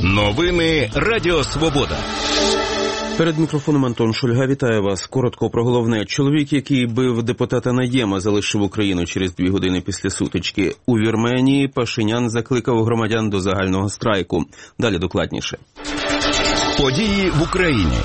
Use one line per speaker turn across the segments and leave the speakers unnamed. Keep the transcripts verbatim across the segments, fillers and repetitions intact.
Новини Радіо Свобода.
Перед мікрофоном Антон Шульга. Вітаю вас. Коротко про головне. Чоловік, який бив депутата Наєма, залишив Україну через дві години після сутички. У Вірменії Пашинян закликав громадян до загального страйку. Далі докладніше.
Події в Україні.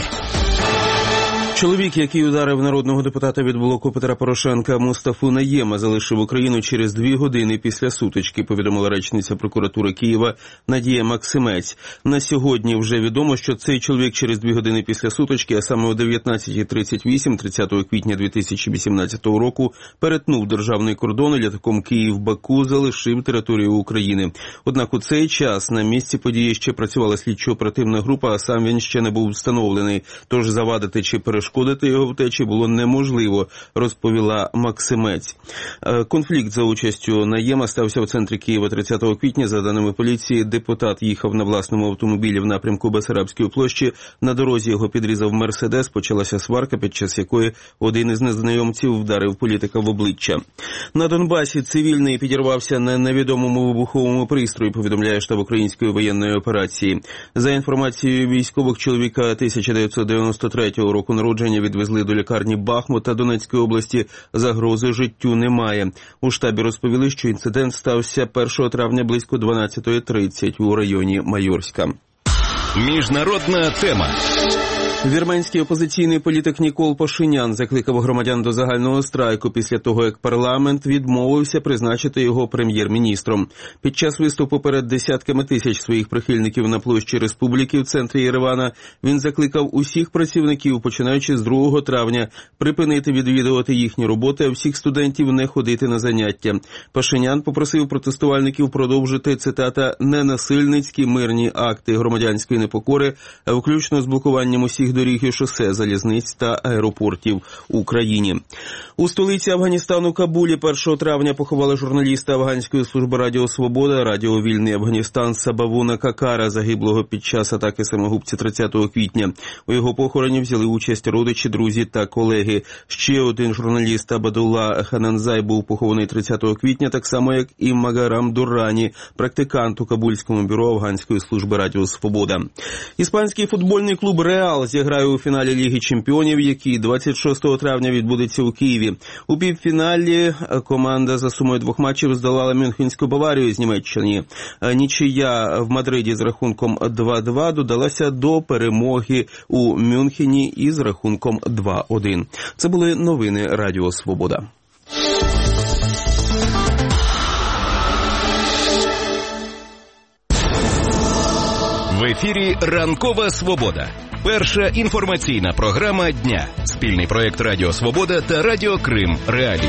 Чоловік, який ударив народного депутата від блоку Петра Порошенка Мустафу Наєма, залишив Україну через дві години після сутички, повідомила речниця прокуратури Києва Надія Максимець. На сьогодні вже відомо, що цей чоловік через дві години після сутички, а саме о дев'ятнадцята тридцять вісім тридцятого квітня дві тисячі вісімнадцятого року, перетнув державний кордон і літаком Київ-Баку залишив територію України. Однак у цей час на місці події ще працювала слідчо-оперативна група, а сам він ще не був встановлений. Тож завадити чи перешкодити Шкодити його втечі було неможливо, розповіла Максимець. Конфлікт за участю Наєма стався в центрі Києва тридцятого квітня. За даними поліції, депутат їхав на власному автомобілі в напрямку Бессарабської площі. На дорозі його підрізав Мерседес. Почалася сварка, під час якої один із незнайомців вдарив політика в обличчя. На Донбасі цивільний підірвався на невідомому вибуховому пристрої, повідомляє штаб української воєнної операції. За інформацією військових, чоловіка тисяча дев'ятсот дев'яносто третього року народження відвезли до лікарні Бахмута Донецької області. Загрози життю немає. У штабі розповіли, що інцидент стався першого травня близько дванадцятої тридцять у районі Майорська.
Міжнародна тема.
Вірменський опозиційний політик Нікол Пашинян закликав громадян до загального страйку після того, як парламент відмовився призначити його прем'єр-міністром. Під час виступу перед десятками тисяч своїх прихильників на площі Республіки в центрі Єревана він закликав усіх працівників, починаючи з другого травня, припинити відвідувати їхні роботи, а всіх студентів не ходити на заняття. Пашинян попросив протестувальників продовжити, цитата, «ненасильницькі мирні акти громадянської непокори, а включно з блокуванням усіх доріг і шосе, залізниць та аеропортів в Україні». У столиці Афганістану Кабулі першого травня поховали журналіста Афганської служби Радіо Свобода, Радіо Вільний Афганістан Сабавуна Какара, загиблого під час атаки самогубця тридцятого квітня. У його похороні взяли участь родичі, друзі та колеги. Ще один журналіст Абадулла Хананзай був похований тридцятого квітня, так само як і Магарам Дуррані, практикант у Кабульському бюро Афганської служби Радіо Свобода. Іспанський футбольний клуб «Реал» зіграє у фіналі Ліги чемпіонів, який двадцять шостого травня відбудеться у Києві. У півфіналі команда за сумою двох матчів здолала Мюнхенську Баварію з Німеччини. Нічия в Мадриді з рахунком два-два додалася до перемоги у Мюнхені із рахунком два-один. Це були новини Радіо Свобода.
В ефірі «Ранкова Свобода». Перша інформаційна програма дня. Спільний проєкт Радіо Свобода та Радіо Крим Реалії.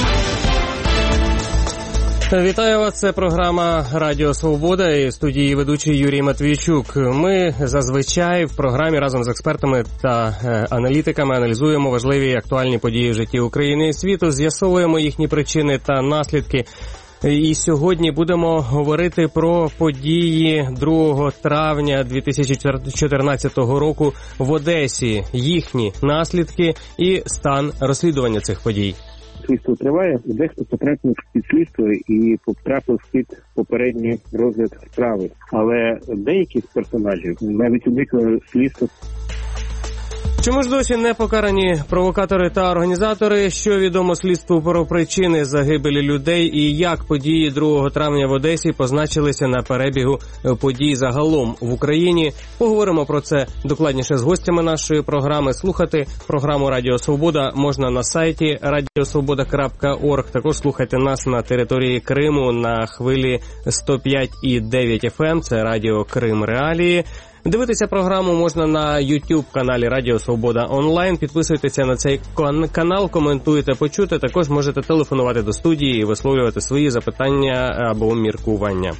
Вітаю вас, це програма Радіо Свобода і в студії ведучий Юрій Матвійчук. Ми зазвичай в програмі разом з експертами та аналітиками аналізуємо важливі і актуальні події в житті України і світу, з'ясовуємо їхні причини та наслідки. І сьогодні будемо говорити про події другого травня дві тисячі чотирнадцятого року в Одесі, їхні наслідки і стан розслідування цих подій.
Слідство триває, дехто потрапив під слідство і потрапив під попередній розгляд справи. Але деякі з персонажів навіть уникли слідства.
Чому ж досі не покарані провокатори та організатори? Що відомо слідству про причини загибелі людей і як події другого травня в Одесі позначилися на перебігу подій загалом в Україні? Поговоримо про це докладніше з гостями нашої програми. Слухати програму Радіо Свобода можна на сайті радіосвобода крапка орг. Також слухайте нас на території Криму на хвилі сто п'ять і дев'ять еф ем. Це Радіо Крим Реалії. Дивитися програму можна на YouTube-каналі Радіо Свобода онлайн. Підписуйтеся на цей канал, коментуйте, почути. Також можете телефонувати до студії і висловлювати свої запитання або міркування.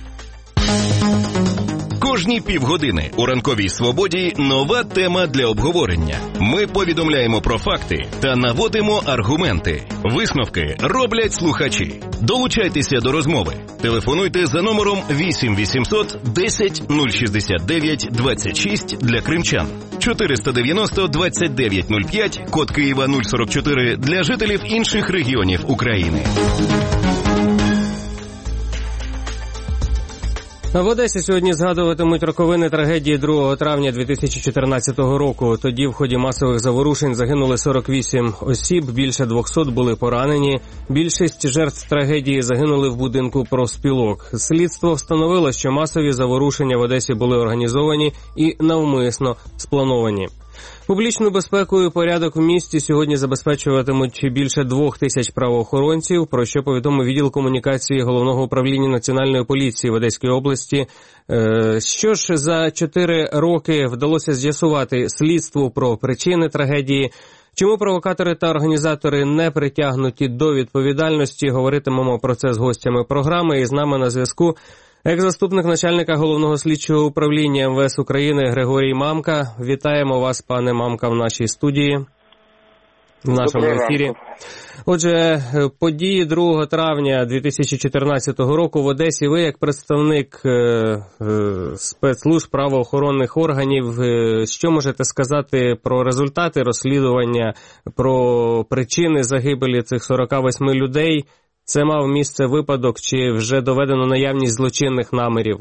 Кожні півгодини у «Ранковій Свободі» нова тема для обговорення. Ми повідомляємо про факти та наводимо аргументи. Висновки роблять слухачі. Долучайтеся до розмови. Телефонуйте за номером вісім вісімсот десять нуль шістдесят дев'ять двадцять шість для кримчан. чотириста дев'яносто двадцять дев'ять нуль п'ять, код Києва нуль сорок чотири для жителів інших регіонів України.
В Одесі сьогодні згадуватимуть роковини трагедії другого травня дві тисячі чотирнадцятого року. Тоді в ході масових заворушень загинули сорок вісім осіб, більше двохсот були поранені. Більшість жертв трагедії загинули в будинку профспілок. Слідство встановило, що масові заворушення в Одесі були організовані і навмисно сплановані. Публічну безпеку і порядок в місті сьогодні забезпечуватимуть більше двох тисяч правоохоронців, про що повідомив відділ комунікації Головного управління Національної поліції в Одеській області. Що ж за чотири роки вдалося з'ясувати слідству про причини трагедії, чому провокатори та організатори не притягнуті до відповідальності, говоритимемо про це з гостями програми. І з нами на зв'язку екс-заступник начальника Головного слідчого управління ем ве ес України Григорій Мамка. Вітаємо вас, пане Мамка, в нашій студії, в нашому ефірі. Отже, події другого травня дві тисячі чотирнадцятого року в Одесі. Ви, як представник спецслужб правоохоронних органів, що можете сказати про результати розслідування, про причини загибелі цих сорока восьми людей? Це мав місце випадок, чи вже доведено наявність злочинних намірів?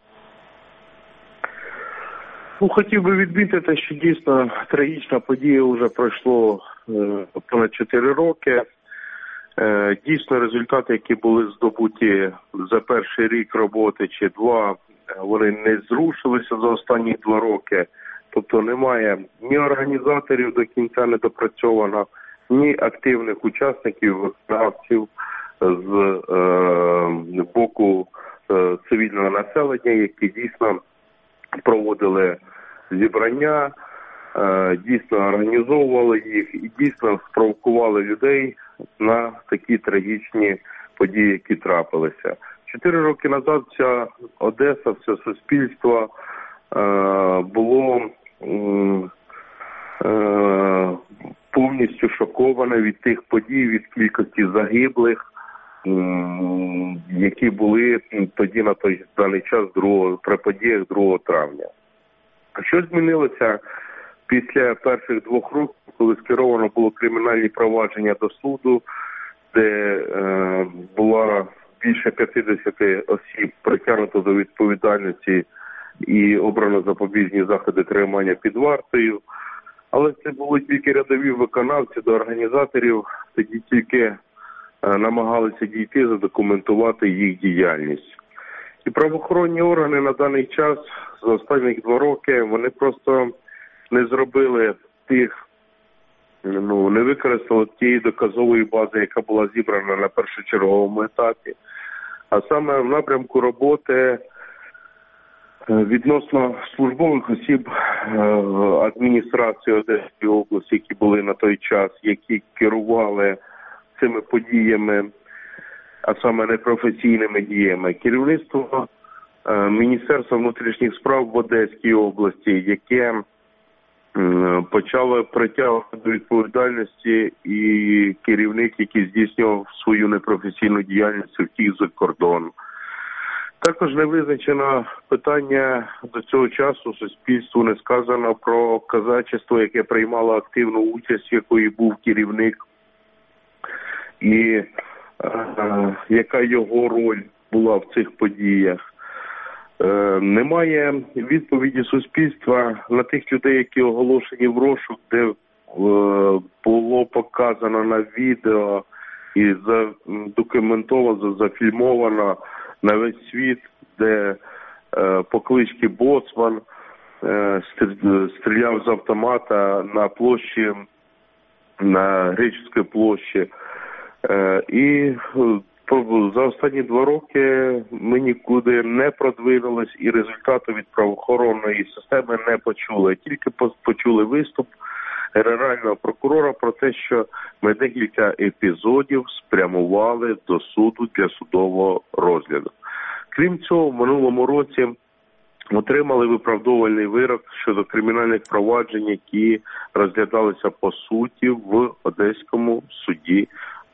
Ну, хотів би відмітити, що дійсно трагічна подія вже пройшло е, понад чотири роки. Е, дійсно, результати, які були здобуті за перший рік роботи чи два, вони не зрушилися за останні два роки. Тобто немає ні організаторів до кінця не допрацьовано, ні активних учасників, виконавців з е, боку е, цивільного населення, які дійсно проводили зібрання, е, дійсно організовували їх і дійсно спровокували людей на такі трагічні події, які трапилися. Чотири роки назад вся Одеса, все суспільство е, було е, повністю шоковане від тих подій, від кількості загиблих, які були тоді на той даний час другого, при подіях другого травня. Що змінилося після перших двох років, коли скеровано було кримінальні провадження до суду, де е, було більше п'ятдесят осіб притягнуто до відповідальності і обрано запобіжні заходи тримання під вартою. Але це були тільки рядові виконавці, до організаторів тоді тільки намагалися дійти, задокументувати їх діяльність. І правоохоронні органи на даний час, за останні два роки, вони просто не зробили тих, ну, не використали тієї доказової бази, яка була зібрана на першочерговому етапі. А саме в напрямку роботи відносно службових осіб адміністрації Одеської області, які були на той час, які керували цими подіями, а саме непрофесійними діями. Керівництво е, Міністерства внутрішніх справ в Одеській області, яке е, почало притягувати до відповідальності і керівник, який здійснював свою непрофесійну діяльність, втік за кордон. Також не визначено питання до цього часу, суспільству не сказано про казачество, яке приймало активну участь, якої був керівник, і е, яка його роль була в цих подіях. Е, немає відповіді суспільства на тих людей, які оголошені в розшук, де е, було показано на відео і задокументовано, зафільмовано на весь світ, де е, по кличці Боцман е, стріляв з автомата на площі, на Греческій площі. Е, і за останні два роки ми нікуди не продвинулись і результату від правоохоронної системи не почули. Тільки почули виступ Генерального прокурора про те, що ми декілька епізодів спрямували до суду для судового розгляду. Крім цього, в минулому році отримали виправдовувальний вирок щодо кримінальних проваджень, які розглядалися по суті в Одеському суді,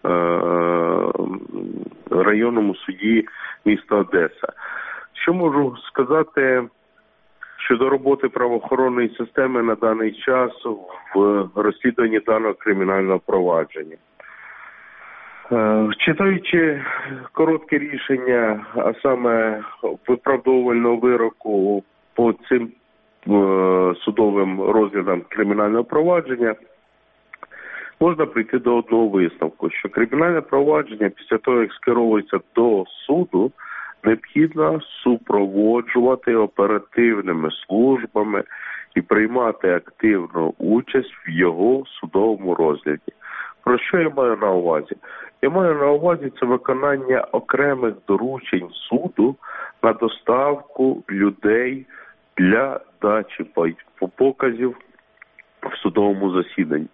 районному суді міста Одеса. Що можу сказати щодо роботи правоохоронної системи на даний час в розслідуванні даного кримінального провадження? Читаючи коротке рішення, а саме виправдовувального вироку по цим судовим розглядам кримінального провадження, можна прийти до одного висновку, що кримінальне провадження після того, як скеровується до суду, необхідно супроводжувати оперативними службами і приймати активну участь в його судовому розгляді. Про що я маю на увазі? Я маю на увазі це виконання окремих доручень суду на доставку людей для дачі показів в судовому засіданні.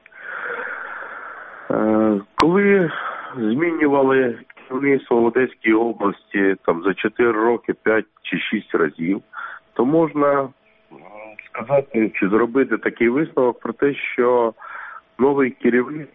Коли змінювали керівництво в Одеській області там за чотири роки п'ять чи шість разів, то можна сказати чи зробити такий висновок про те, що новий керівник,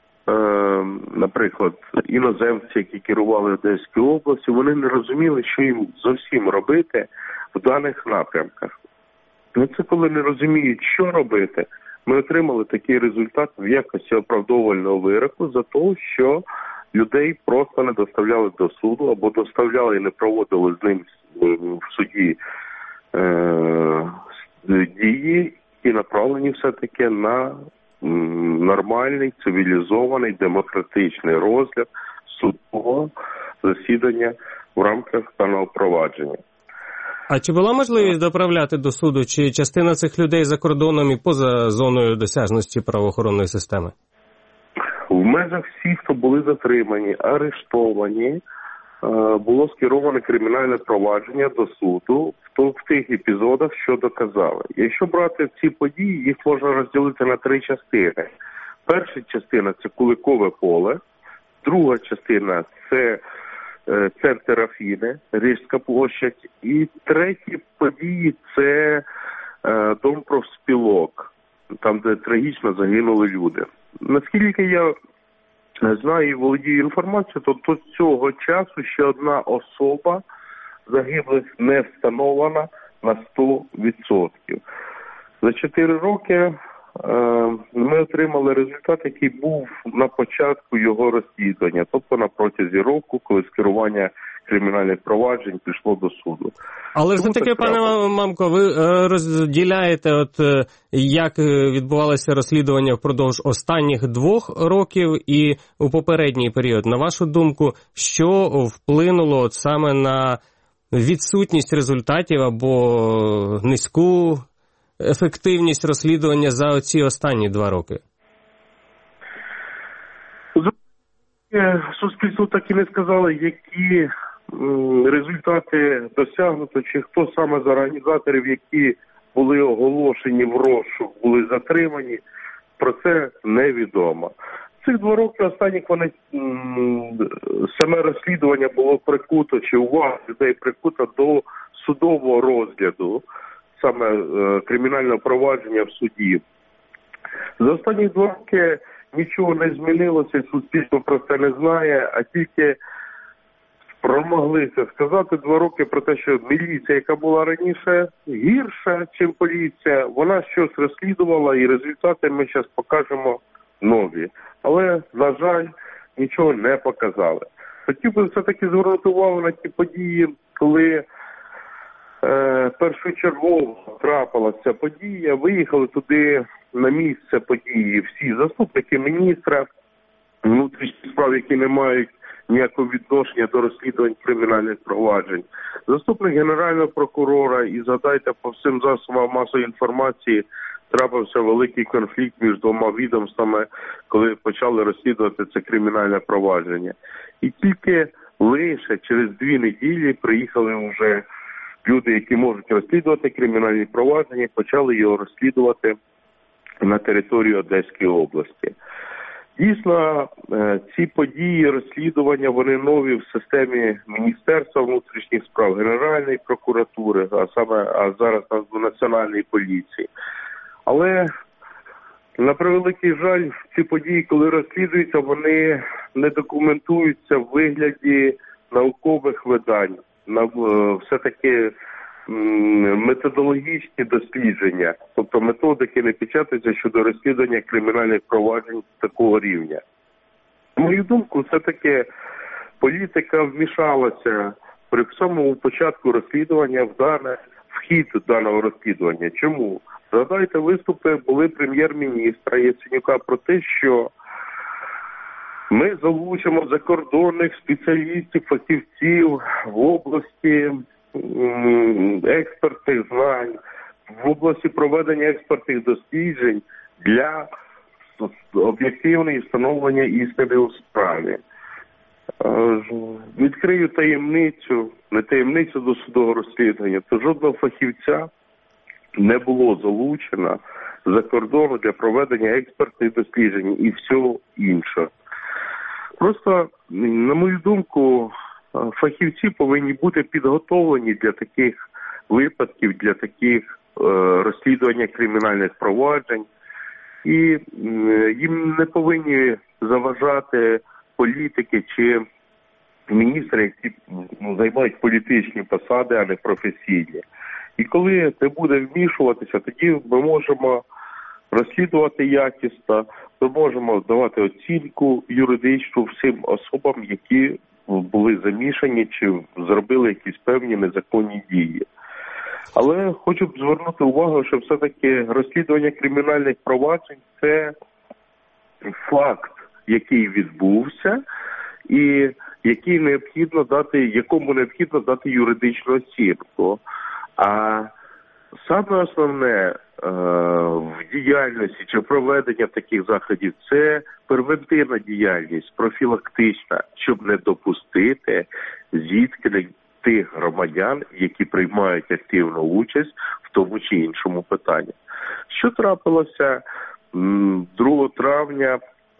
наприклад, іноземці, які керували Одеською областю, вони не розуміли, що їм зовсім робити в даних напрямках. Ну, це коли не розуміють, що робити, ми отримали такий результат в якості оправдовувального вироку за те, що людей просто не доставляли до суду або доставляли і не проводили з ним в суді е- дії, які направлені все-таки на нормальний, цивілізований, демократичний розгляд судового засідання в рамках даного провадження.
А чи була можливість доправляти до суду, чи частина цих людей за кордоном і поза зоною досяжності правоохоронної системи?
В межах всіх, хто були затримані, арештовані, було скероване кримінальне провадження до суду в тих епізодах, що доказали. Якщо брати ці події, їх можна розділити на три частини. Перша частина – це Куликове поле, друга частина – це центр Афіни, Рижська площадь, і треті події – це Дом профспілок, там, де трагічно загинули люди. Наскільки я знаю і володію інформацією, то до цього часу ще одна особа загиблих не встановлена на сто відсотків. За чотири роки е, ми отримали результат, який був на початку його розслідування, тобто на протязі року, коли скерування кримінальних проваджень пішло до суду.
Але ж таки, пане Мамко, ви розділяєте, от як відбувалося розслідування впродовж останніх двох років і у попередній період. На вашу думку, що вплинуло от саме на відсутність результатів або низьку ефективність розслідування за оці останні два роки?
Суспільство так і не сказало, які результати досягнуто, чи хто саме з організаторів, які були оголошені в розшук, були затримані, про це невідомо. Цих два роки останніх вони саме розслідування було прикуто, чи увага людей прикута до судового розгляду, саме е, кримінального провадження в суді. За останні два роки нічого не змінилося, суспільство про це не знає, а тільки промоглися сказати два роки про те, що міліція, яка була раніше гірша, ніж поліція, вона щось розслідувала, і результати ми зараз покажемо нові. Але, на жаль, нічого не показали. Хотів би все-таки звернути увагу на ті події, коли е, першочергово трапилася подія, виїхали туди на місце події всі заступники міністра внутрішніх справ, які не мають ніякого відношення до розслідувань кримінальних проваджень. Заступник Генерального прокурора, і згадайте, по всім засобам масової інформації трапився великий конфлікт між двома відомствами, коли почали розслідувати це кримінальне провадження. І тільки лише через дві неділі приїхали вже люди, які можуть розслідувати кримінальні провадження, почали його розслідувати на території Одеської області. Дійсно, ці події, розслідування, вони нові в системі Міністерства внутрішніх справ, Генеральної прокуратури, а саме а зараз Національної поліції. Але, на превеликий жаль, ці події, коли розслідуються, вони не документуються в вигляді наукових видань, на все-таки методологічні дослідження, тобто методики не печатаються щодо розслідування кримінальних проваджень такого рівня. На мою думку, все-таки політика вмішалася при самому початку розслідування в дане, в хід даного розслідування. Чому? Згадайте, виступи були прем'єр-міністра Яценюка про те, що ми залучимо закордонних спеціалістів, фахівців в області експертних знань, в області проведення експертних досліджень для об'єктивного встановлення істини у справі. Відкрию таємницю, не таємницю досудового розслідування, то жодного фахівця не було залучено за кордону для проведення експертних досліджень і всього іншого. Просто, на мою думку, фахівці повинні бути підготовлені для таких випадків, для таких е, розслідування кримінальних проваджень. І е, їм не повинні заважати політики чи міністри, які ну, займають політичні посади, а не професійні. І коли це буде вмішуватися, тоді ми можемо розслідувати якісно, ми можемо давати оцінку юридичну всім особам, які були замішані чи зробили якісь певні незаконні дії. Але хочу б звернути увагу, що все-таки розслідування кримінальних проваджень – це факт, який відбувся і який необхідно дати, якому необхідно дати юридичну оцінку. А саме основне в діяльності чи проведення таких заходів – це превентивна діяльність, профілактична, щоб не допустити зіткнень тих громадян, які приймають активну участь в тому чи іншому питанні. Що трапилося другого травня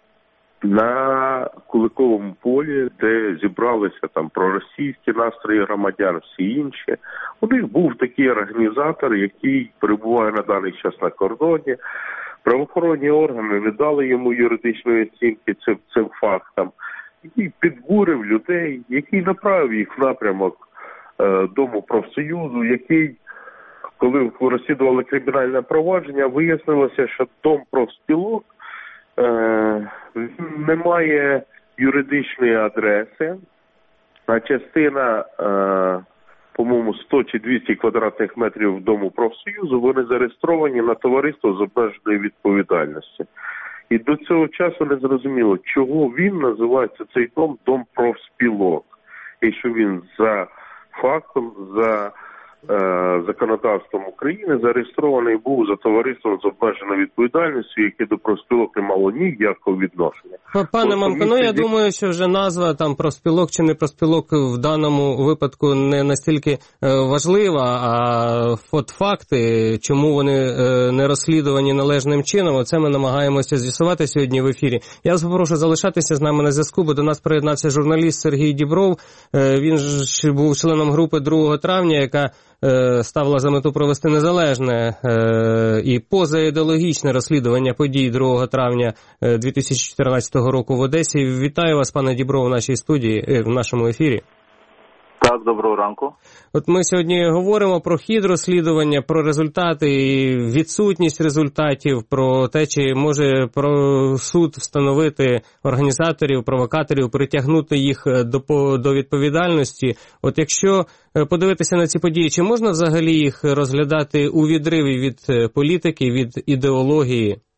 на Куликовому полі, де зібралися там проросійські настрої громадян, всі інші. У них був такий організатор, який перебуває на даний час на кордоні. Правоохоронні органи не дали йому юридичної оцінки цим, цим фактам, який підбурив людей, який направив їх в напрямок е, Дому профсоюзу, який, коли розслідували кримінальне провадження, вияснилося, що Дом профспілок е, не має юридичної адреси, а частина, е, по-моєму, сто чи двісті квадратних метрів Дому профсоюзу, вони зареєстровані на товариство з обмеженою відповідальністю. І до цього часу не зрозуміло, чого він називається цей дом Дом профспілок. І що він за фактом, за е, законодавством України зареєстрований був за товариством з обмеженою відповідальністю, яке до профспілок не мало ніякого відношення.
Пане Мамко, ну я думаю, що вже назва там профспілок чи не профспілок в даному випадку не настільки важлива, а от факти, чому вони не розслідувані належним чином, оце ми намагаємося з'ясувати сьогодні в ефірі. Я вас попрошу залишатися з нами на зв'язку, бо до нас приєднався журналіст Сергій Дібров. Він ж був членом групи другого травня, яка ставила за мету провести незалежне і позаідеологічне розслідування подій другого травня дві тисячі чотирнадцятого року в Одесі. Вітаю вас, пане Дібров, в нашій студії, в нашому ефірі.
Так, доброго ранку.
От ми сьогодні говоримо про хід розслідування, про результати і відсутність результатів, про те, чи може про суд встановити організаторів, провокаторів, притягнути їх до, до відповідальності. От якщо подивитися на ці події, чи можна взагалі їх розглядати у відриві від політики, від ідеології?
Е,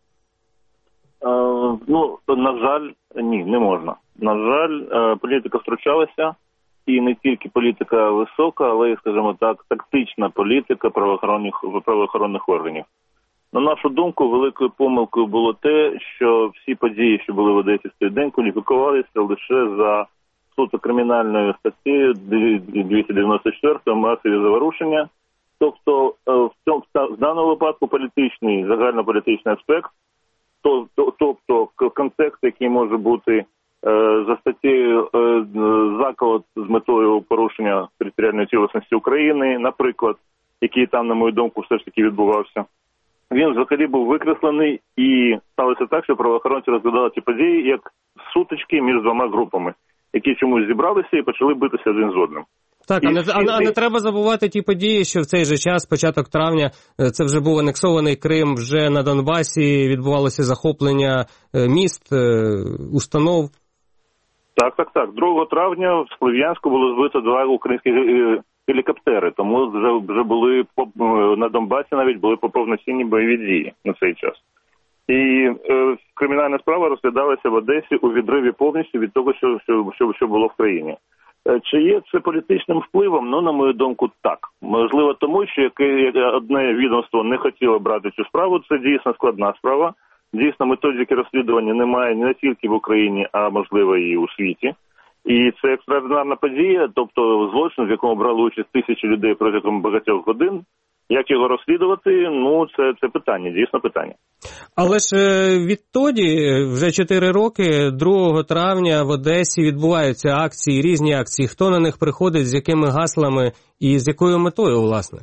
ну, на жаль, ні, не можна. На жаль, політика втручалася. І не тільки політика висока, але, скажімо так, тактична політика правоохоронних, правоохоронних органів. На нашу думку, великою помилкою було те, що всі події, що були в Одесі в цей день, кваліфікувалися лише за суто кримінальною статтею двісті дев'яносто чотири масові заворушення. Тобто в цьому в даному випадку політичний, загальнополітичний аспект, тобто контекст, який може бути за статтею заколот з метою порушення територіальної цілісності України, наприклад, який там, на мою думку, все ж таки відбувався, він взагалі був викреслений, і сталося так, що правоохоронці розглядали ці події як сутички між двома групами, які чомусь зібралися і почали битися один з одним.
Так, а не, а, а не треба забувати ті події, що в цей же час, початок травня, це вже був анексований Крим, вже на Донбасі відбувалося захоплення міст, установ.
Так, так, так. другого травня в Слов'янську було збито два українські гелікоптери, тому вже, вже були на Донбасі навіть були повноцінні бойові дії на цей час. І е, кримінальна справа розглядалася в Одесі у відриві повністю від того, що, що, що, що було в країні. Е, чи є це політичним впливом? Ну, на мою думку, так. Можливо, тому що яке одне відомство не хотіло брати цю справу, це дійсно складна справа. Дійсно, методики розслідування немає не тільки в Україні, а можливо і у світі. І це екстраординарна подія, тобто злочин, в якому брали участь тисячі людей протягом багатьох годин. Як його розслідувати, ну, це, це питання, дійсно питання.
Але ж відтоді, вже чотири роки, другого травня в Одесі відбуваються акції, різні акції. Хто на них приходить, з якими гаслами і з якою метою, власне?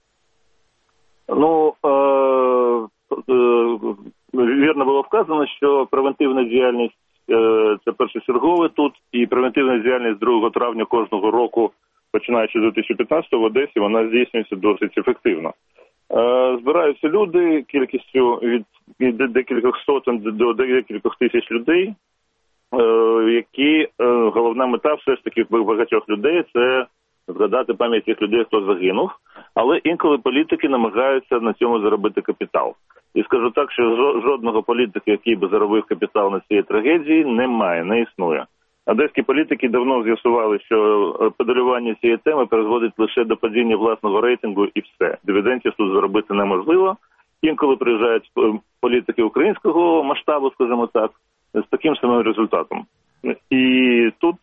Ну, е- е- вірно було вказано, що превентивна діяльність е- це першочергове тут, і превентивна діяльність другого травня кожного року, починаючи з дві тисячі п'ятнадцятого в Одесі, вона здійснюється досить ефективно. Е, збираються люди кількістю від, від декількох сотень до декількох тисяч людей, е, які е, головна мета все ж таки багатьох людей – це згадати пам'ять тих людей, хто загинув, але інколи політики намагаються на цьому заробити капітал. І скажу так, що жодного політика, який би заробив капітал на цій трагедії, немає, не існує. Одеські політики давно з'ясували, що педалювання цієї теми призводить лише до падіння власного рейтингу і все. Дивідендів тут заробити неможливо. Інколи приїжджають політики українського масштабу, скажімо так, з таким самим результатом. І тут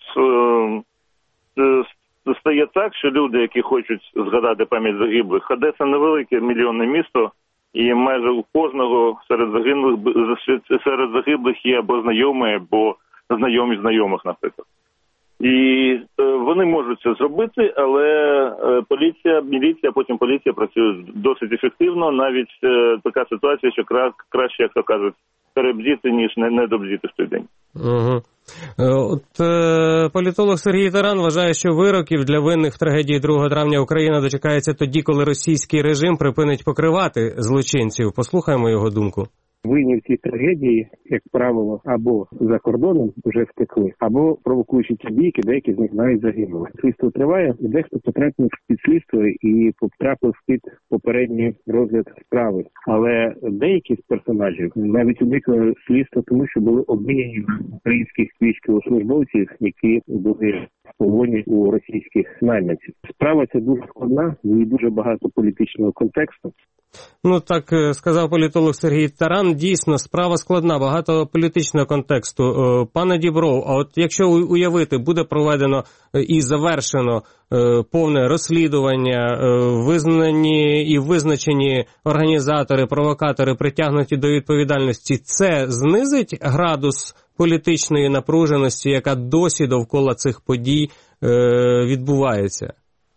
е, стає так, що люди, які хочуть згадати пам'ять загиблих, Одеса невелике мільйонне місто, і майже у кожного серед загиблих, серед загиблих є або знайомі, або знайомі знайомих, наприклад. І е, вони можуть це зробити, але е, поліція, міліція, а потім поліція працює досить ефективно. Навіть е, така ситуація, що кра, краще, як то кажуть, перебдіти, ніж не, не добдіти в той день.
Угу. От е, політолог Сергій Таран вважає, що вироків для винних в трагедії другого травня Україна дочекається тоді, коли російський режим припинить покривати злочинців. Послухаємо його думку.
Винні в цій трагедії, як правило, або за кордоном вже втекли, або провокуючи ті бійки, деякі з них навіть загинули. Слідство триває, і дехто потрапив під слідство і потрапив під попередній розгляд справи. Але деякі з персонажів навіть уникли слідства, тому що були обміняні українських військовослужбовців, які були в полоні у російських найманців. Справа ця дуже складна, в ній дуже багато політичного контексту.
Ну, так сказав політолог Сергій Таран. Дійсно, справа складна, багато політичного контексту. Пане Дібров, а от якщо уявити, буде проведено і завершено повне розслідування, визнані і визначені організатори, провокатори притягнуті до відповідальності, це знизить градус політичної напруженості, яка досі довкола цих подій відбувається?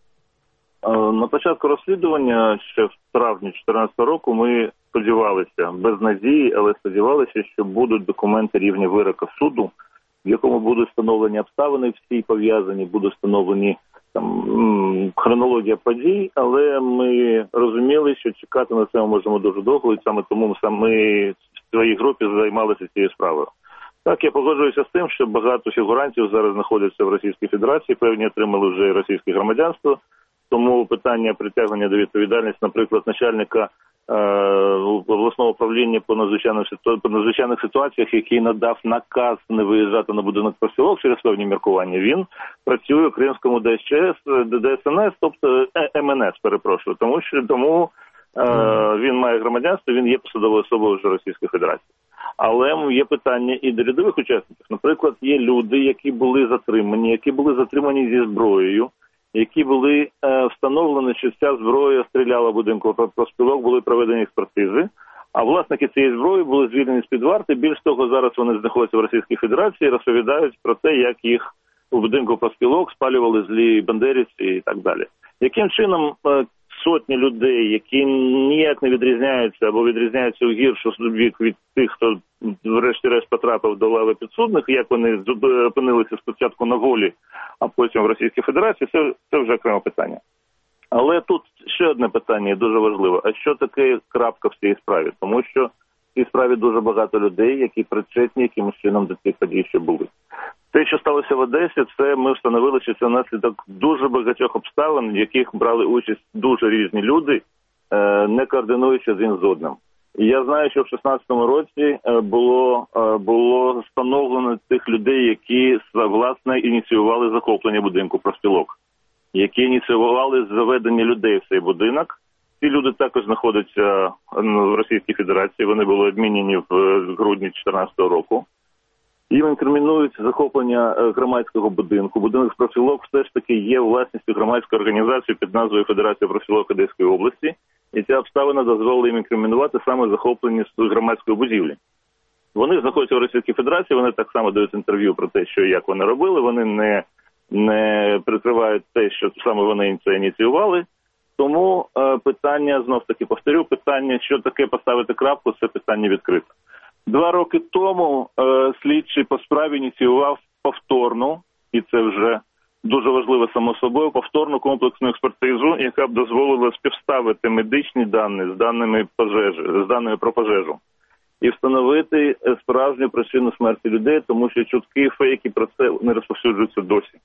На початку розслідування, ще в травні дві тисячі чотирнадцятого року, ми сподівалися, без надії, але сподівалися, що будуть документи рівня вироку суду, в якому будуть встановлені обставини всі пов'язані, будуть встановлені там хронологія подій, але ми розуміли, що чекати на це ми можемо дуже довго, і саме тому ми в своїй групі займалися цією справою. Так, я погоджуюся з тим, що багато фігурантів зараз знаходяться в Російській Федерації, певні отримали вже російське громадянство. Тому питання притягнення до відповідальності, наприклад, начальника е, обласного управління по надзвичайних, по надзвичайних ситуаціях, який надав наказ не виїжджати на будинок профспілок через певні міркування, він працює у Кримському ДСЧС, ДСНС, тобто МНС, перепрошую, тому що тому е, він має громадянство, він є посадовою особою вже Російської Федерації. Але є питання і до рядових учасників. Наприклад, є люди, які були затримані, які були затримані зі зброєю, які були е, встановлені, що ця зброя стріляла в будинку профспілок, були проведені експертизи, а власники цієї зброї були звільнені з-під варти. Більш того, зараз вони знаходяться в Російській Федерації і розповідають про те, як їх у будинку профспілок спалювали злі бандерівці і так далі. Яким чином е, сотні людей, які ніяк не відрізняються або відрізняються у гіршу бік від тих, хто врешті-решт потрапив до лави підсудних, як вони опинилися спочатку на волі, а потім в Російській Федерації, це, це вже окреме питання. Але тут ще одне питання дуже важливе. А що таке крапка в цій справі? Тому що в цій справі дуже багато людей, які причетні якимось чином до цих подій ще були. Те, що сталося в Одесі, це ми встановили, що це наслідок дуже багатьох обставин, в яких брали участь дуже різні люди, не координуючи один з одним. І я знаю, що в шістнадцятому році було, було встановлено тих людей, які, власне, ініціювали захоплення будинку профспілок, які ініціювали заведення людей в цей будинок. Ці люди також знаходяться в Російській Федерації, вони були обмінені в грудні дві тисячі чотирнадцятого року. Їм інкримінують захоплення громадського будинку. Будинок профспілок все ж таки є власністю громадської організації під назвою Федерація профспілок Одеської області. І ця обставина дозволила їм інкримінувати саме захоплення громадської будівлі. Вони знаходяться в Російській Федерації, вони так само дають інтерв'ю про те, що і як вони робили. Вони не, не прикривають те, що саме вони це ініціювали. Тому е, питання, знов-таки повторю, питання, що таке поставити крапку, це питання відкрите. Два роки тому е, слідчий по справі ініціював повторну, і це вже дуже важливо само собою, повторну комплексну експертизу, яка б дозволила співставити медичні дані з даними пожежі, з даними про пожежу і встановити справжню причину смерті людей, тому що чутки, фейки про це не розповсюджуються досі.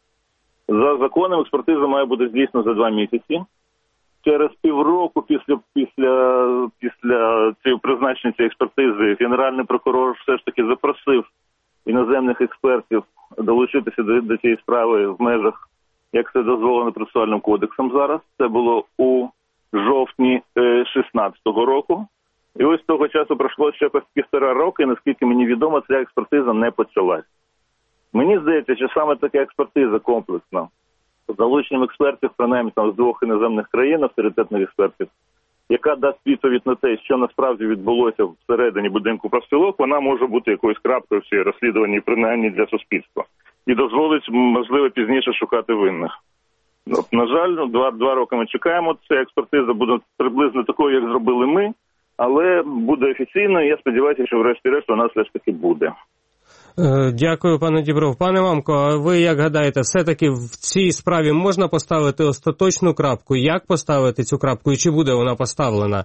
За законом експертиза має бути здійснена за два місяці. Через півроку після, після, після цієї призначення цієї експертизи Генеральний прокурор все ж таки запросив іноземних експертів долучитися до, до цієї справи в межах, як це дозволено процесуальним кодексом зараз. Це було у жовтні шістнадцятого року. І ось з того часу пройшло ще півтора роки, і наскільки мені відомо, ця експертиза не почалась. Мені здається, що саме така експертиза комплексна, з залученням експертів, принаймні там з двох іноземних країн, авторитетних експертів, яка дасть відповідь на те, що насправді відбулося всередині будинку профспілок, вона може бути якоюсь крапкою в цій розслідуванні, принаймні для суспільства. І дозволить, можливо, пізніше шукати винних. От, на жаль, два, два роки ми чекаємо, ця експертиза буде приблизно такою, як зробили ми, але буде офіційно, і я сподіваюся, що врешті-решт вона все ж таки буде.
Дякую, пане Дібров. Пане Мамко, а ви як гадаєте, все-таки в цій справі можна поставити остаточну крапку? Як поставити цю крапку і чи буде вона поставлена?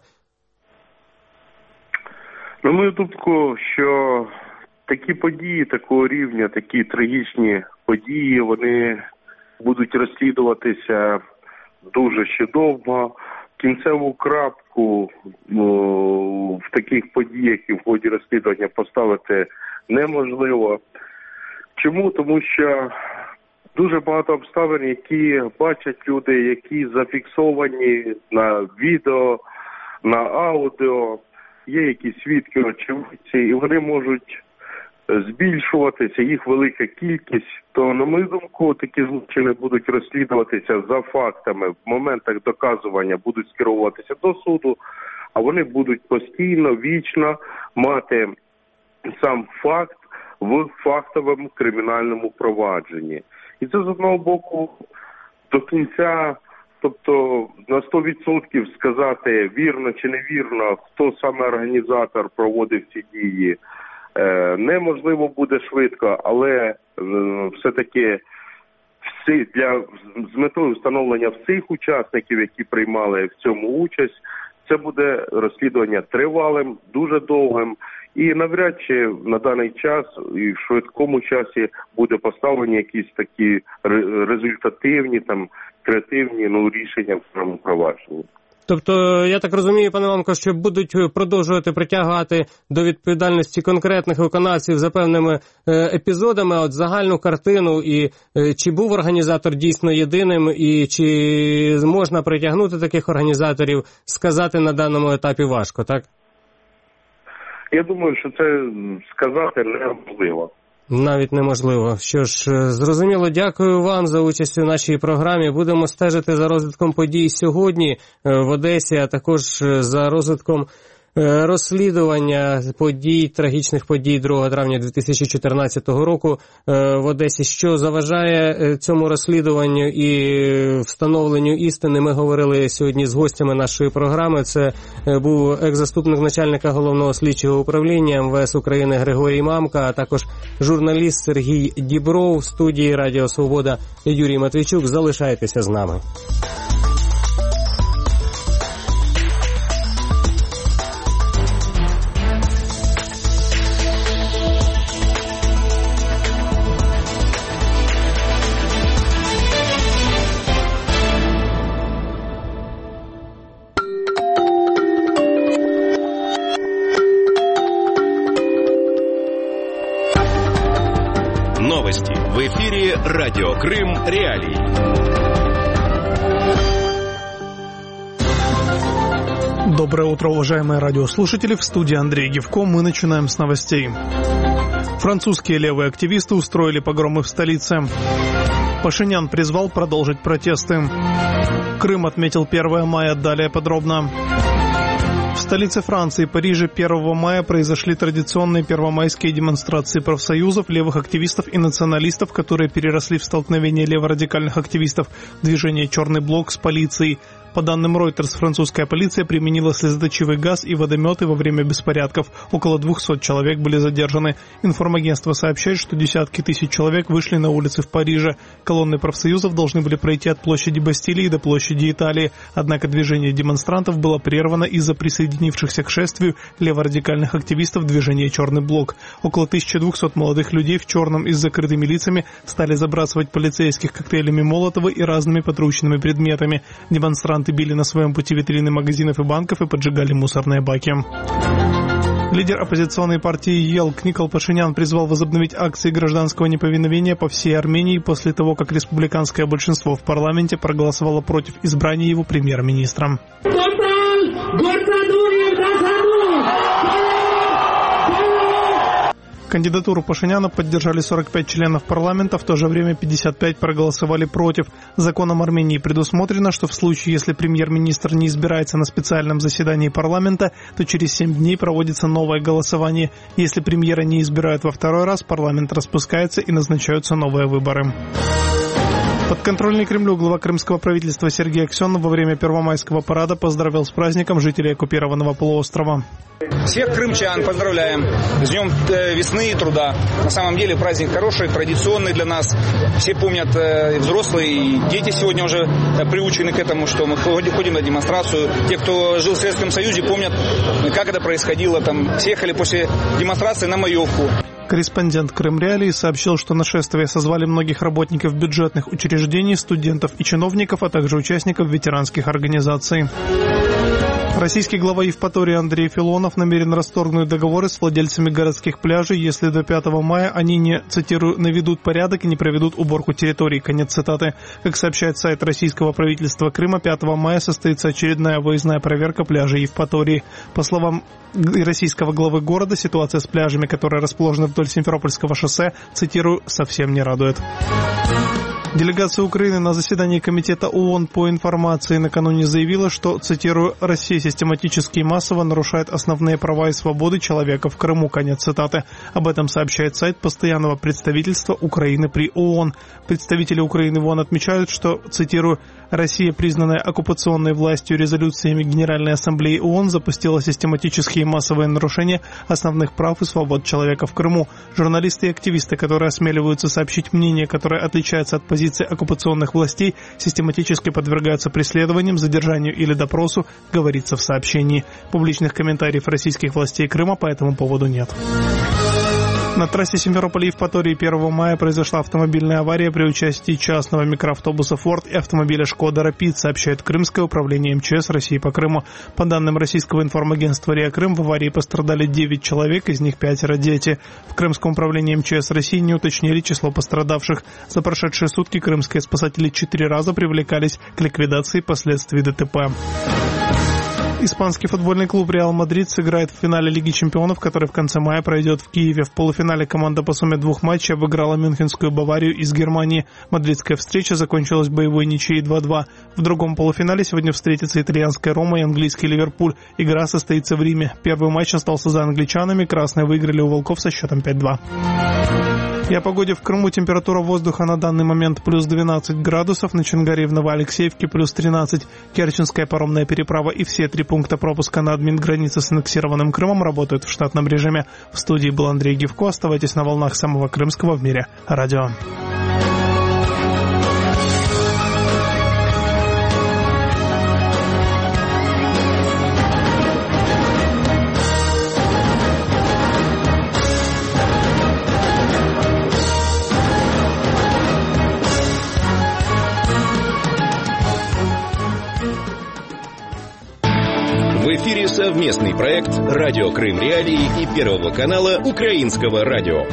На мою думку, що такі події такого рівня, такі трагічні події, вони будуть розслідуватися дуже ще довго. Кінцеву крапку ну, в таких подіях і в ході розслідування поставити неможливо. Чому? Тому що дуже багато обставин, які бачать люди, які зафіксовані на відео, на аудіо, є якісь свідки, очевидці, і вони можуть збільшуватися, їх велика кількість, то, на мою думку, такі злочини будуть розслідуватися за фактами, в моментах доказування будуть скеруватися до суду, а вони будуть постійно, вічно мати сам факт в фактовому кримінальному провадженні. І це, з одного боку, до кінця, тобто на сто відсотків сказати, вірно чи невірно, хто саме організатор проводив ці дії, неможливо буде швидко, але все-таки всі, для, з метою встановлення всіх учасників, які приймали в цьому участь, це буде розслідування тривалим, дуже довгим, і навряд чи на даний час і в швидкому часі буде поставлені якісь такі результативні, там, креативні ну, рішення в цьому провадженні.
Тобто, я так розумію, пане Мамко, що будуть продовжувати притягати до відповідальності конкретних виконавців за певними епізодами, от загальну картину, і чи був організатор дійсно єдиним, і чи можна притягнути таких організаторів, сказати на даному етапі важко, так?
Я думаю, що це сказати неможливо.
Навіть неможливо. Що ж, зрозуміло, дякую вам за участь у нашій програмі. Будемо стежити за розвитком подій сьогодні в Одесі, а також за розвитком розслідування подій, трагічних подій другого травня дві тисячі чотирнадцятого року в Одесі. Що заважає цьому розслідуванню і встановленню істини? Ми говорили сьогодні з гостями нашої програми. Це був екс-заступник начальника головного слідчого управління ем ве ес України Григорій Мамка, а також журналіст Сергій Дібров, в студії Радіо Свобода Юрій Матвійчук. Залишайтеся з нами.
Новости в эфире «Радио Крым. Реалии».
Доброе утро, уважаемые радиослушатели. В студии Андрей Гевко. Мы начинаем с новостей. Французские левые активисты устроили погромы в столице. Пашинян призвал продолжить протесты. Крым отметил первое мая. Далее подробно. В столице Франции, Париже, первого мая произошли традиционные первомайские демонстрации профсоюзов, левых активистов и националистов, которые переросли в столкновение леворадикальных активистов движения «Черный блок» с полицией. По данным Reuters, французская полиция применила слезоточивый газ и водометы во время беспорядков. Около двухсот человек были задержаны. Информагентство сообщает, что десятки тысяч человек вышли на улицы в Париже. Колонны профсоюзов должны были пройти от площади Бастилии до площади Италии. Однако движение демонстрантов было прервано из-за присоединившихся к шествию леворадикальных активистов движения «Черный блок». Около тысячи двухсот молодых людей в черном и с закрытыми лицами стали забрасывать полицейских коктейлями Молотова и разными подручными предметами. Демонстранты били на своем пути витрины магазинов и банков и поджигали мусорные баки. Лидер оппозиционной партии ЕЛК Никол Пашинян призвал возобновить акции гражданского неповиновения по всей Армении после того, как республиканское большинство в парламенте проголосовало против избрания его премьер-министром. Кандидатуру Пашиняна поддержали сорок пять членов парламента, в то же время пятьдесят пять проголосовали против. Законом Армении предусмотрено, что в случае, если премьер-министр не избирается на специальном заседании парламента, то через семь дней проводится новое голосование. Если премьера не избирают во второй раз, парламент распускается и назначаются новые выборы. Подконтрольный Кремлю глава крымского правительства Сергей Аксенов во время первомайского парада поздравил с праздником жителей оккупированного полуострова.
Всех крымчан поздравляем с Днем весны и труда. На самом деле праздник хороший, традиционный для нас. Все помнят, и взрослые, и дети сегодня уже приучены к этому, что мы ходим на демонстрацию. Те, кто жил в Советском Союзе, помнят, как это происходило. Там все ехали после демонстрации на маевку.
Корреспондент Крым Реалии сообщил, что на шествие созвали многих работников бюджетных учреждений, студентов и чиновников, а также участников ветеранских организаций. Российский глава Евпатории Андрей Филонов намерен расторгнуть договоры с владельцами городских пляжей, если до пятого мая они не, цитирую, наведут порядок и не проведут уборку территорий. Конец цитаты. Как сообщает сайт российского правительства Крыма, пятого мая состоится очередная выездная проверка пляжей Евпатории. По словам российского главы города, ситуация с пляжами, которые расположены вдоль Симферопольского шоссе, цитирую, совсем не радует. Делегация Украины на заседании Комитета ООН по информации накануне заявила, что, цитирую, «Россия систематически и массово нарушает основные права и свободы человека в Крыму». Конец цитаты. Об этом сообщает сайт постоянного представительства Украины при ООН. Представители Украины в ООН отмечают, что, цитирую, «Россия, признанная оккупационной властью резолюциями Генеральной Ассамблеи ООН, запустила систематические и массовые нарушения основных прав и свобод человека в Крыму». Журналисты и активисты, которые осмеливаются сообщить мнение, которое отличается от позиции оккупационных властей, систематически подвергаются преследованиям, задержанию или допросу, говорится в сообщении. Публичных комментариев российских властей Крыма по этому поводу нет. На трассе Симферополь-Евпатории первого мая произошла автомобильная авария при участии частного микроавтобуса «Форд» и автомобиля «Шкода Рапид», сообщает Крымское управление эм че эс России по Крыму. По данным российского информагентства РИА Крым, в аварии пострадали девять человек, из них пятеро дети. В Крымском управлении эм че эс России не уточнили число пострадавших. За прошедшие сутки крымские спасатели четыре раза привлекались к ликвидации последствий ДТП. Испанский футбольный клуб «Реал Мадрид» сыграет в финале Лиги чемпионов, который в конце мая пройдет в Киеве. В полуфинале команда по сумме двух матчей обыграла мюнхенскую «Баварию» из Германии. Мадридская встреча закончилась боевой ничьей два-два. В другом полуфинале сегодня встретятся итальянская «Рома» и английский «Ливерпуль». Игра состоится в Риме. Первый матч остался за англичанами. Красные выиграли у «Волков» со счетом пять-два. И о погоде в Крыму. Температура воздуха на данный момент плюс двенадцать градусов, на Чонгаре и в Новоалексеевке плюс тринадцать. Керченская паромная переправа и все три пункта пропуска на админгранице с аннексированным Крымом работают в штатном режиме. В студии был Андрей Гивко. Оставайтесь на волнах самого крымского в мире радио.
В эфире совместный проект «Радио Крым Реалии» и Первого канала Украинского радио.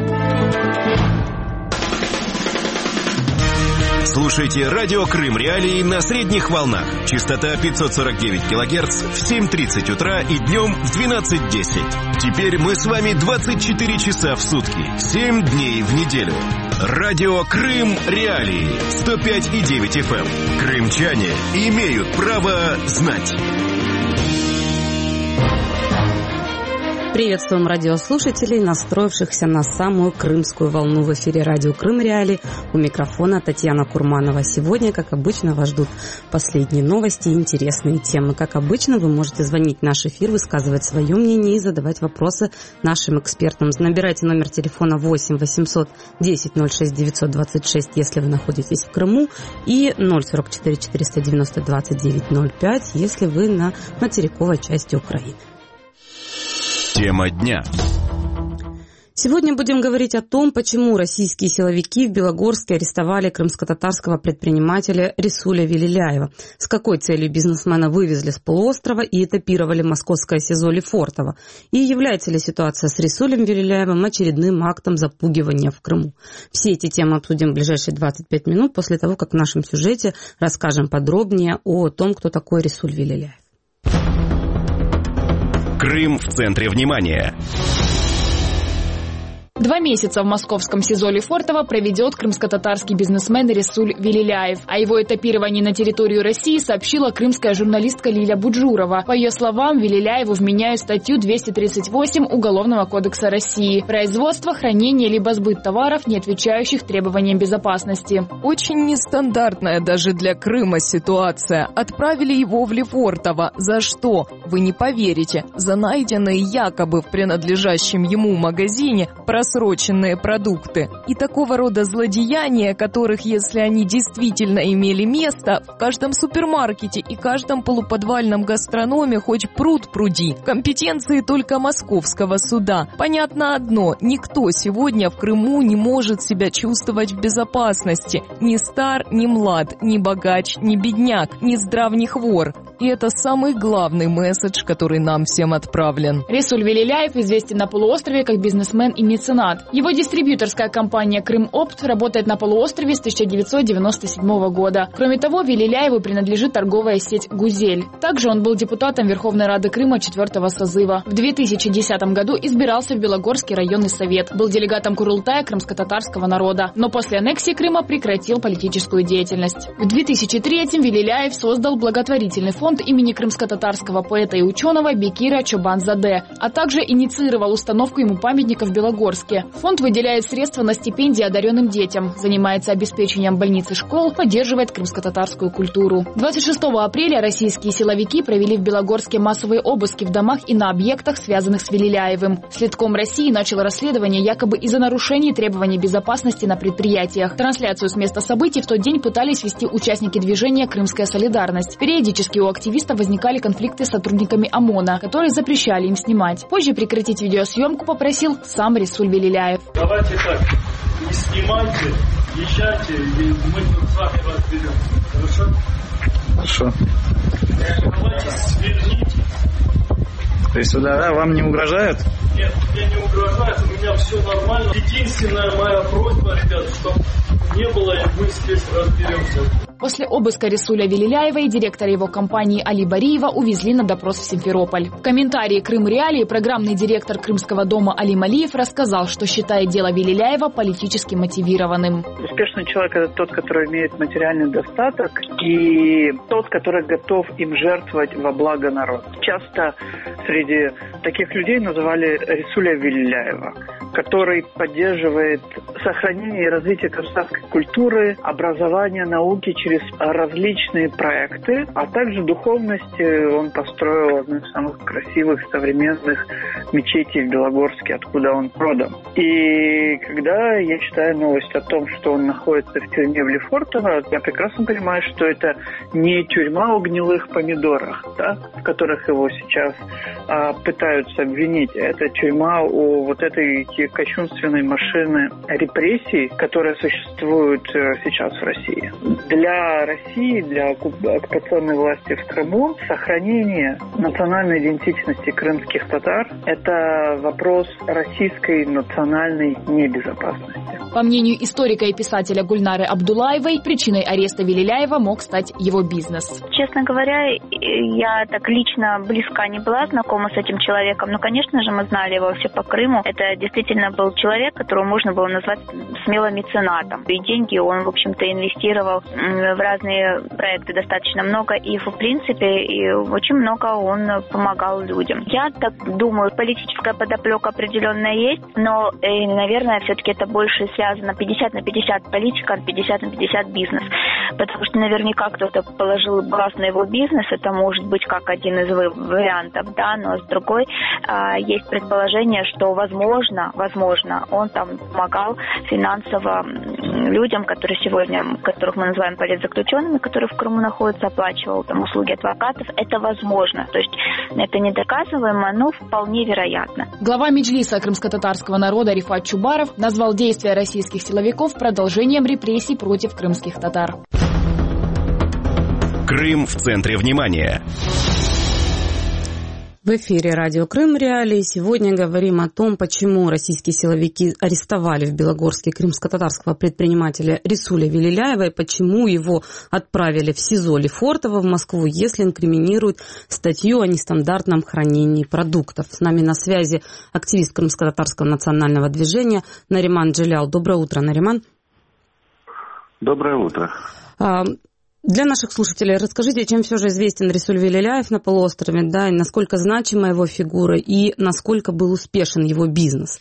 Слушайте «Радио Крым Реалии» на средних волнах. Частота пятьсот сорок девять килогерц в семь тридцать утра и днем в двенадцать десять. Теперь мы с вами двадцать четыре часа в сутки, семь дней в неделю. Радио Крым Реалии, сто пять и девять эф эм. Крымчане имеют право знать.
Приветствуем радиослушателей, настроившихся на самую крымскую волну в эфире радио Крым Реалии. У микрофона Татьяна Курманова. Сегодня, как обычно, вас ждут последние новости и интересные темы. Как обычно, вы можете звонить в наш эфир, высказывать свое мнение и задавать вопросы нашим экспертам. Набирайте номер телефона восемь восемьсот десять ноль шесть девятьсот двадцать шесть, если вы находитесь в Крыму, и ноль сорок четыре четыреста девяносто двадцать девять ноль пять, если вы на материковой части Украины.
Тема дня.
Сегодня будем говорить о том, почему российские силовики в Белогорске арестовали крымско-татарского предпринимателя Рисуля Велиляева, с какой целью бизнесмена вывезли с полуострова и этапировали московское СИЗО Лефортово, и является ли ситуация с Рисулем Велиляевым очередным актом запугивания в Крыму. Все эти темы обсудим в ближайшие двадцать пять минут после того, как в нашем сюжете расскажем подробнее о том, кто такой Рисуль Велиляев.
Крым в центре внимания.
Два месяца в московском СИЗО Лефортово проведет крымско-татарский бизнесмен Рисуль Велиляев. О его этапировании на территорию России сообщила крымская журналистка Лиля Буджурова. По ее словам, Велиляеву вменяют статью двести тридцать восемь Уголовного кодекса России. Производство, хранение либо сбыт товаров, не отвечающих требованиям безопасности.
Очень нестандартная даже для Крыма ситуация. Отправили его в Лефортово. За что? Вы не поверите. За найденные якобы в принадлежащем ему магазине просроченные продукты. И такого рода злодеяния, которых, если они действительно имели место, в каждом супермаркете и каждом полуподвальном гастрономе хоть пруд пруди. Компетенции только московского суда. Понятно одно, никто сегодня в Крыму не может себя чувствовать в безопасности. Ни стар, ни млад, ни богач, ни бедняк, ни здрав, ни хвор. И это самый главный месседж, который нам всем отправлен.
Рисуль Велиляев известен на полуострове как бизнесмен и меценат. Его дистрибьюторская компания «Крымопт» работает на полуострове с тысяча девятьсот девяносто седьмого года. Кроме того, Велиляеву принадлежит торговая сеть «Гузель». Также он был депутатом Верховной Рады Крыма четвертого созыва. В две тысячи десятом году избирался в Белогорский районный совет. Был делегатом Курултая крымско-татарского народа. Но после аннексии Крыма прекратил политическую деятельность. В две тысячи третьем Велиляев создал благотворительный фонд имени крымско-татарского поэта и ученого Бекира Чобанзаде, а также инициировал установку ему памятника в Белогорске. Фонд выделяет средства на стипендии одаренным детям, занимается обеспечением больниц и школ, поддерживает крымско-татарскую культуру. двадцать шестого апреля российские силовики провели в Белогорске массовые обыски в домах и на объектах, связанных с Велиляевым. Следком России начал расследование якобы из-за нарушений требований безопасности на предприятиях. Трансляцию с места событий в тот день пытались вести участники движения «Крымская солидарность». Периодически у активистов возникали конфликты с сотрудниками ОМОНа, которые запрещали им снимать. Позже прекратить видеосъемку попросил сам Рисуль Велиляев.
Давайте так, не снимайте, езжайте, и мы тут с вами разберем. Хорошо?
Хорошо.
Давайте сверните.
То есть сюда вам не угрожают?
Нет, мне не угрожает, у меня все нормально. Единственная моя просьба, ребят, чтобы не было, и мы здесь разберемся.
После обыска Рисуля Велиляева и директора его компании Али Бариева увезли на допрос в Симферополь. В комментарии «Крым Реалии» программный директор Крымского дома Али Малиев рассказал, что считает дело Велиляева политически мотивированным.
Успешный человек – это тот, который имеет материальный достаток, и тот, который готов им жертвовать во благо народа. Часто среди таких людей называли Рисуля Велиляева, который поддерживает сохранение и развитие казахстанской культуры, образования, науки через различные проекты, а также духовности. Он построил одну из самых красивых современных мечетей в Белогорске, откуда он родом. И когда я читаю новость о том, что он находится в тюрьме в Лефортово, я прекрасно понимаю, что это не тюрьма о гнилых помидорах, да, в которых его сейчас а, пытаются обвинить. Это тюрьма у вот этой кощунственной машины репрессий, которая существует сейчас в России. Для России, для оккупационной власти в Крыму, сохранение национальной идентичности крымских татар – это вопрос российской национальной небезопасности.
По мнению историка и писателя Гульнары Абдулаевой, причиной ареста Велиляева мог стать его бизнес.
Честно говоря, я так лично близко не была знакома с этим человеком, но, конечно же, мы знали его все по Крыму. Это действительно был человек, которого можно было назвать смело меценатом. И деньги он, в общем-то, инвестировал в разные проекты достаточно много, и, в принципе, и очень много он помогал людям. Я так думаю, политическая подоплека определенная есть, но, наверное, все-таки это больше связано пятьдесят на пятьдесят политика, пятьдесят на пятьдесят бизнес. Потому что наверняка кто-то положил глаз на его бизнес, это может быть как один из вариантов, да, но с другой есть предположение, что возможно, возможно, он там помогал финансово людям, которые сегодня, которых мы называем политзаключенными, которые в Крыму находятся, оплачивал там услуги адвокатов. Это возможно. То есть это не доказываемо, но вполне вероятно.
Глава Меджлиса крымско-татарского народа Рифат Чубаров назвал действия российских силовиков продолжением репрессий против крымских татар.
Крым в центре внимания.
В эфире радио Крым Реалии. Сегодня говорим о том, почему российские силовики арестовали в Белогорске крымско-татарского предпринимателя Рисуля Велиляева и почему его отправили в СИЗО Лефортово в Москву, если инкриминируют статью о нестандартном хранении продуктов. С нами на связи активист крымско-татарского национального движения Нариман Джилял. Доброе утро, Нариман.
Доброе утро.
Для наших слушателей расскажите, чем все же известен Рисуль Велиляев на полуострове, да, и насколько значима его фигура, и насколько был успешен его бизнес?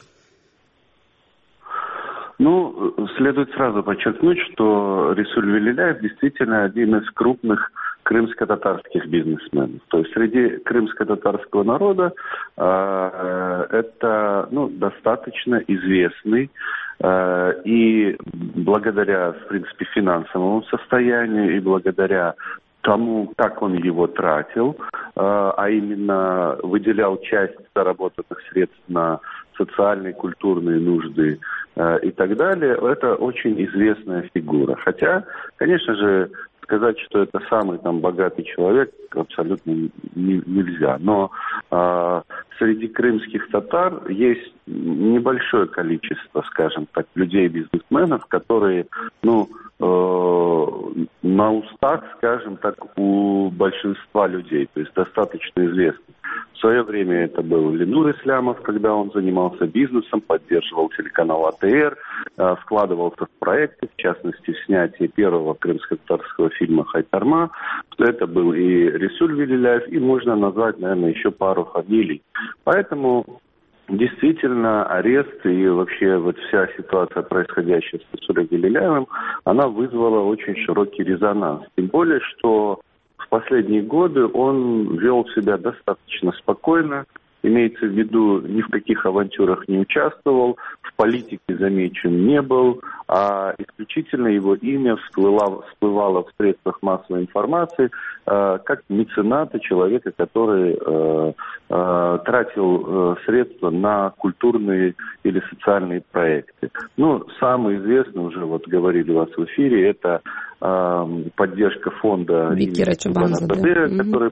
Ну, следует сразу подчеркнуть, что Рисуль Велиляев действительно один из крупных крымско-татарских бизнесменов. То есть среди крымско-татарского народа э, это ну, достаточно известный э, и благодаря, в принципе, финансовому состоянию и благодаря тому, как он его тратил, э, а именно выделял часть заработанных средств на социальные, культурные нужды э, и так далее, это очень известная фигура. Хотя, конечно же, сказать, что это самый там богатый человек, абсолютно не, нельзя. Но э, среди крымских татар есть небольшое количество, скажем так, людей-бизнесменов, которые, ну, э, на устах, скажем так, у большинства людей, то есть достаточно известны. В свое время это был Ленур Ислямов, когда он занимался бизнесом, поддерживал телеканал А Т Р, э, вкладывался в проекты, в частности, в снятие первого крымско-татарского фильма «Хайтарма». Это был и Рисуль Велиляев, и можно назвать, наверное, еще пару фамилий. Поэтому действительно арест и вообще вот вся ситуация, происходящая с Рисулем Велиляевым, она вызвала очень широкий резонанс. Тем более, что в последние годы он вел себя достаточно спокойно, имеется в виду, ни в каких авантюрах не участвовал, в политике замечен не был, а исключительно его имя всплыло, всплывало в средствах массовой информации э, как мецената, человека, который э, э, тратил э, средства на культурные или социальные проекты. Ну, самый известный, уже вот говорили у вас в эфире, это э, поддержка фонда
Бекира Чубанзаде,
который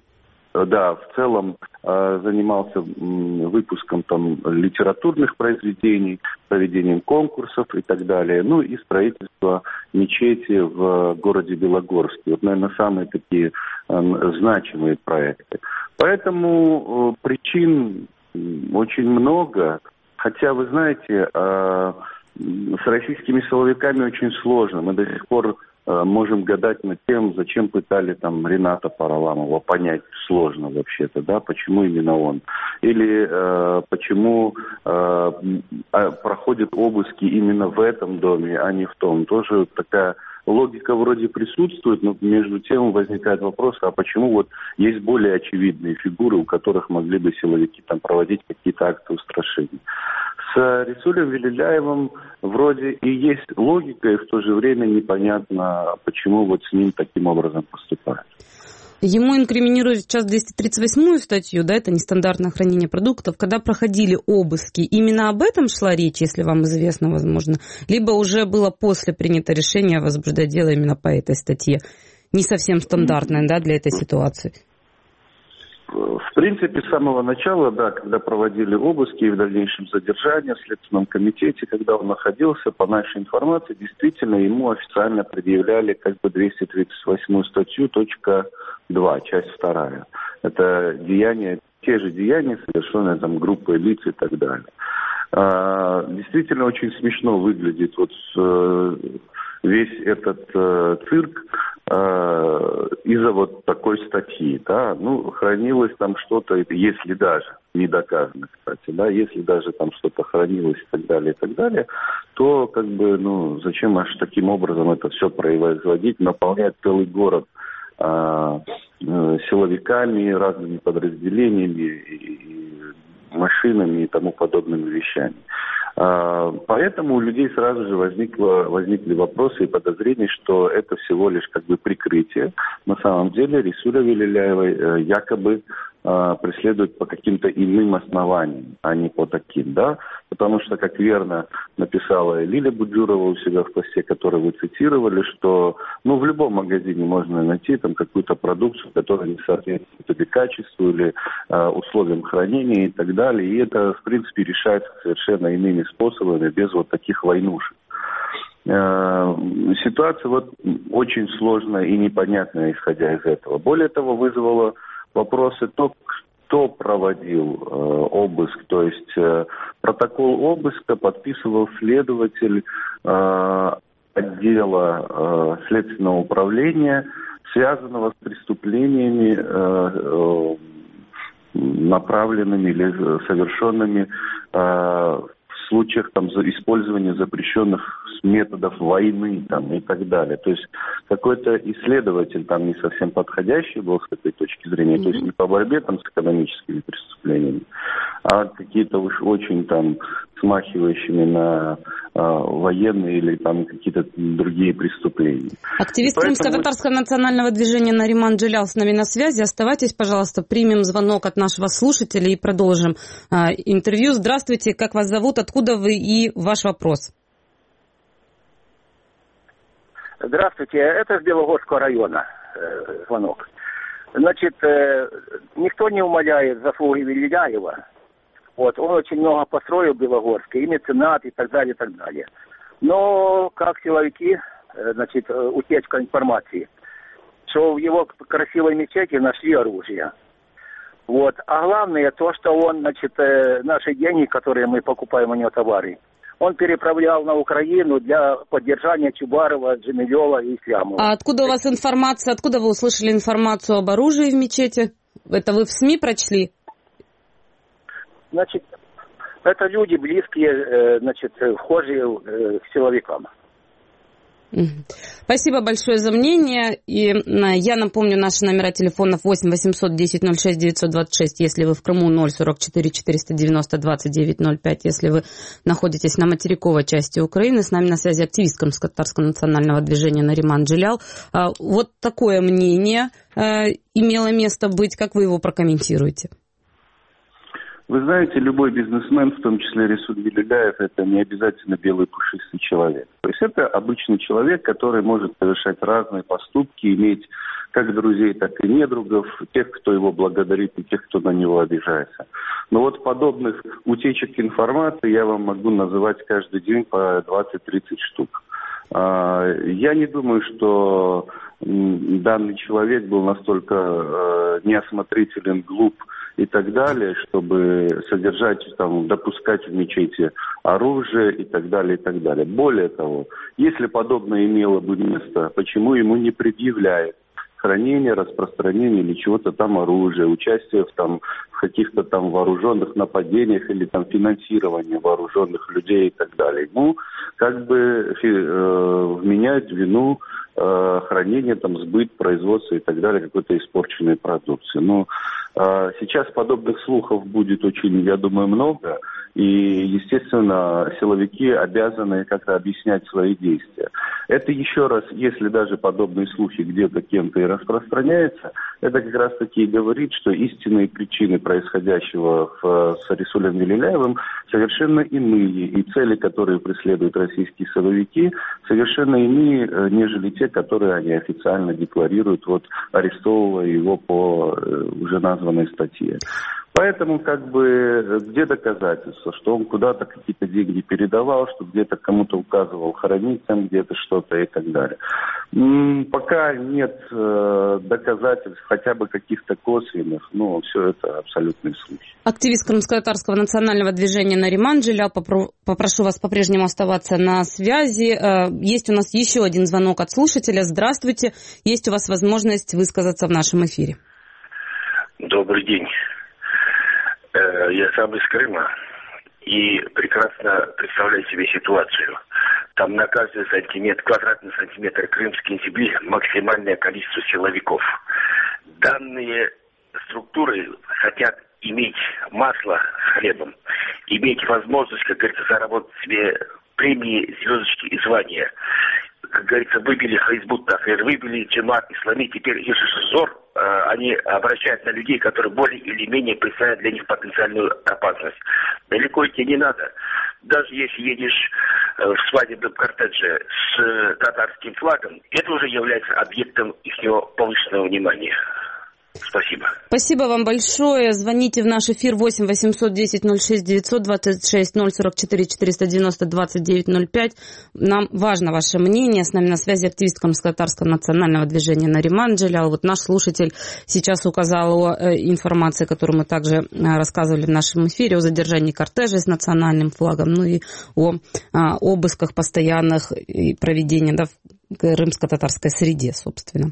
да, в целом занимался выпуском там литературных произведений, проведением конкурсов и так далее. Ну и строительство мечети в городе Белогорске. Вот, наверное, самые такие значимые проекты. Поэтому причин очень много. Хотя, вы знаете, с российскими силовиками очень сложно. Мы до сих пор можем гадать над тем, зачем пытали там Рената Параламова, понять сложно вообще-то, да, почему именно он. Или э, почему э, проходят обыски именно в этом доме, а не в том. Тоже такая логика вроде присутствует, но между тем возникает вопрос, а почему вот есть более очевидные фигуры, у которых могли бы силовики там проводить какие-то акты устрашения. С Рисулем Велиляевым вроде и есть логика, и в то же время непонятно, почему вот с ним таким образом поступают.
Ему инкриминируют сейчас двести тридцать восьмую статью, да, это нестандартное хранение продуктов. Когда проходили обыски, именно об этом шла речь, если вам известно, возможно, либо уже было после принято решение возбуждать дело именно по этой статье. Не совсем стандартное, да, для этой ситуации.
В принципе, с самого начала, да, когда проводили обыски и в дальнейшем задержание в Следственном комитете, когда он находился, по нашей информации, действительно ему официально предъявляли как бы двести тридцать восьмую статью, точка два, часть вторая. Это деяния, те же деяния, совершенные там группой лиц и так далее. А, действительно очень смешно выглядит вот э, весь этот э, цирк э, из-за вот такой статьи, да, ну, хранилось там что-то, если даже, не доказано, кстати, да, если даже там что-то хранилось и так далее, и так далее, то, как бы, ну, зачем аж таким образом это все производить, наполнять целый город э, э, силовиками, разными подразделениями и машинами и тому подобными вещами. Поэтому у людей сразу же возникло, возникли вопросы и подозрения, что это всего лишь как бы прикрытие. На самом деле Рисуля Велиляева якобы преследуют по каким-то иным основаниям, а не по таким, да, потому что, как верно написала Лиля Буджурова у себя в посте, которую вы цитировали, что, ну, в любом магазине можно найти там какую-то продукцию, которая не соответствует или качеству, или э, условиям хранения и так далее, и это, в принципе, решается совершенно иными способами, без вот таких войнушек. Э, ситуация вот очень сложная и непонятная, исходя из этого. Более того, вызвала вопросы то, кто проводил э, обыск, то есть э, протокол обыска подписывал следователь э, отдела э, следственного управления, связанного с преступлениями, э, э, направленными или совершенными э, в случаях там, за использования запрещенных методов войны там, и так далее. То есть какой-то исследователь там не совсем подходящий был с этой точки зрения, mm-hmm. то есть не по борьбе там, с экономическими преступлениями, а какие-то уж очень там смахивающими на э, военные или там какие-то другие преступления.
Активист
Поэтому...
Крымско-татарского национального движения Нариман Джилял с нами на связи. Оставайтесь, пожалуйста, примем звонок от нашего слушателя и продолжим э, интервью. Здравствуйте, как вас зовут, откуда вы и ваш вопрос?
Здравствуйте, это с Белогорского района э, звонок. Значит, э, никто не умаляет заслуги Велиляева. Вот, он очень много построил в Белогорске, и меценат, и так далее, и так далее. Но как силовики, э, значит, утечка информации, что в его красивой мечети нашли оружие. Вот. А главное то, что он, значит, э, наши деньги, которые мы покупаем у него товары, он переправлял на Украину для поддержания Чубарова, Джемилева и Ислямова.
А откуда у вас информация, откуда вы услышали информацию об оружии в мечети? Это вы в СМИ прочли?
Значит, это люди близкие, значит, вхожие к силовикам.
Спасибо большое за мнение. И я напомню, наши номера телефонов восемь восемьсот десять ноль шесть девятьсот двадцать шесть, если вы в Крыму, ноль сорок четыре четыреста девяносто двадцать девять ноль пять, если вы находитесь на материковой части Украины. С нами на связи активист Крымско-татарского национального движения Нариман Джилял. Вот такое мнение имело место быть. Как вы его прокомментируете?
Вы знаете, любой бизнесмен, в том числе Рисуль Велиляев, это не обязательно белый пушистый человек. То есть это обычный человек, который может совершать разные поступки, иметь как друзей, так и недругов, тех, кто его благодарит, и тех, кто на него обижается. Но вот подобных утечек информации я вам могу называть каждый день по двадцать-тридцать штук. Я не думаю, что данный человек был настолько неосмотрителен, глуп и так далее, чтобы содержать, там, допускать в мечети оружие и так далее, и так далее. Более того, если подобное имело бы место, почему ему не предъявляют хранение, распространение или чего-то там оружия, участие в, там, в каких-то там вооруженных нападениях или там финансирование вооруженных людей и так далее. Ну, как бы э, вменяют вину э, хранение, там, сбыт, производство и так далее какой-то испорченной продукции. Но э, сейчас подобных слухов будет очень, я думаю, много. И, естественно, силовики обязаны как-то объяснять свои действия. Это еще раз, если даже подобные слухи где-то кем-то и распространяются, это как раз-таки и говорит, что истинные причины происходящего в, с Рисулем Велиляевым совершенно иные. И цели, которые преследуют российские силовики, совершенно иные, нежели те, которые они официально декларируют, вот, арестовывая его по уже названной статье. Поэтому, как бы, где доказательства, что он куда-то какие-то деньги передавал, что где-то кому-то указывал хоронить там где-то что-то и так далее. М-м, пока нет э, доказательств, хотя бы каких-то косвенных, но все это абсолютные слухи.
Активист крымско-татарского национального движения Нариман Джилял, попрошу вас по-прежнему оставаться на связи. Есть у нас еще один звонок от слушателя. Здравствуйте. Есть у вас возможность высказаться в нашем эфире.
Добрый день. Я сам из Крыма и прекрасно представляю себе ситуацию. Там на каждый сантиметр, квадратный сантиметр крымской земли максимальное количество силовиков. Данные структуры хотят иметь масло с хлебом, иметь возможность, как говорится, заработать себе премии, звездочки и звания. Как говорится, выбили Хизбут Тахрир, выбили Джамат Ислами, теперь Ишшизор, э, они обращают на людей, которые более или менее представляют для них потенциальную опасность. Далеко идти не надо. Даже если едешь э, в свадебном кортедже с э, татарским флагом, это уже является объектом их повышенного внимания. Спасибо.
Спасибо вам большое. Звоните в наш эфир восемь восемьсот десять ноль шесть девятьсот двадцать шесть ноль сорок четыре четыреста девяносто двадцать девять ноль пять. Нам важно ваше мнение. С нами на связи активист крымско-татарского национального движения Нариман Джилял. Вот наш слушатель сейчас указал о информации, которую мы также рассказывали в нашем эфире, о задержании кортежа с национальным флагом, ну и о обысках постоянных и проведении, да, в крымско-татарской среде, собственно.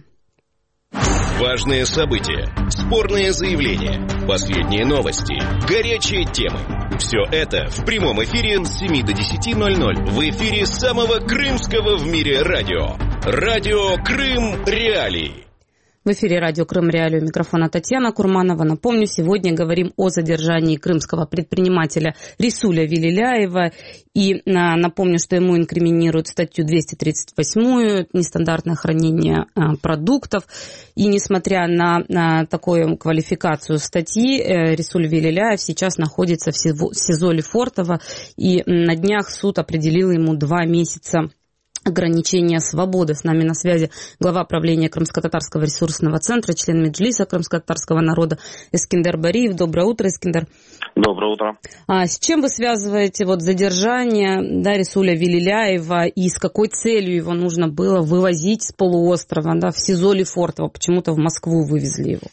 Важные события, спорные заявления, последние новости, горячие темы. Все это в прямом эфире с семи до десяти ноль ноль в эфире самого крымского в мире радио. Радио Крым Реалии.
В эфире радио Крым Реалии, у микрофона Татьяна Курманова. Напомню, сегодня говорим о задержании крымского предпринимателя Рисуля Велиляева. И а, напомню, что ему инкриминируют статью двести тридцать восемь, нестандартное хранение а, продуктов. И несмотря на, на такую квалификацию статьи, э, Рисуль Велиляев сейчас находится в СИЗО Лефортово. И на днях суд определил ему два месяца ограничения свободы. С нами на связи глава правления Крымско-татарского ресурсного центра, член Меджлиса крымско-татарского народа Эскиндер Бариев. Доброе утро, Эскиндер.
Доброе утро.
А с чем вы связываете вот задержание, да, Рисуля Велиляева, и с какой целью его нужно было вывозить с полуострова, да, в СИЗО Лефортово? Почему-то в Москву вывезли его.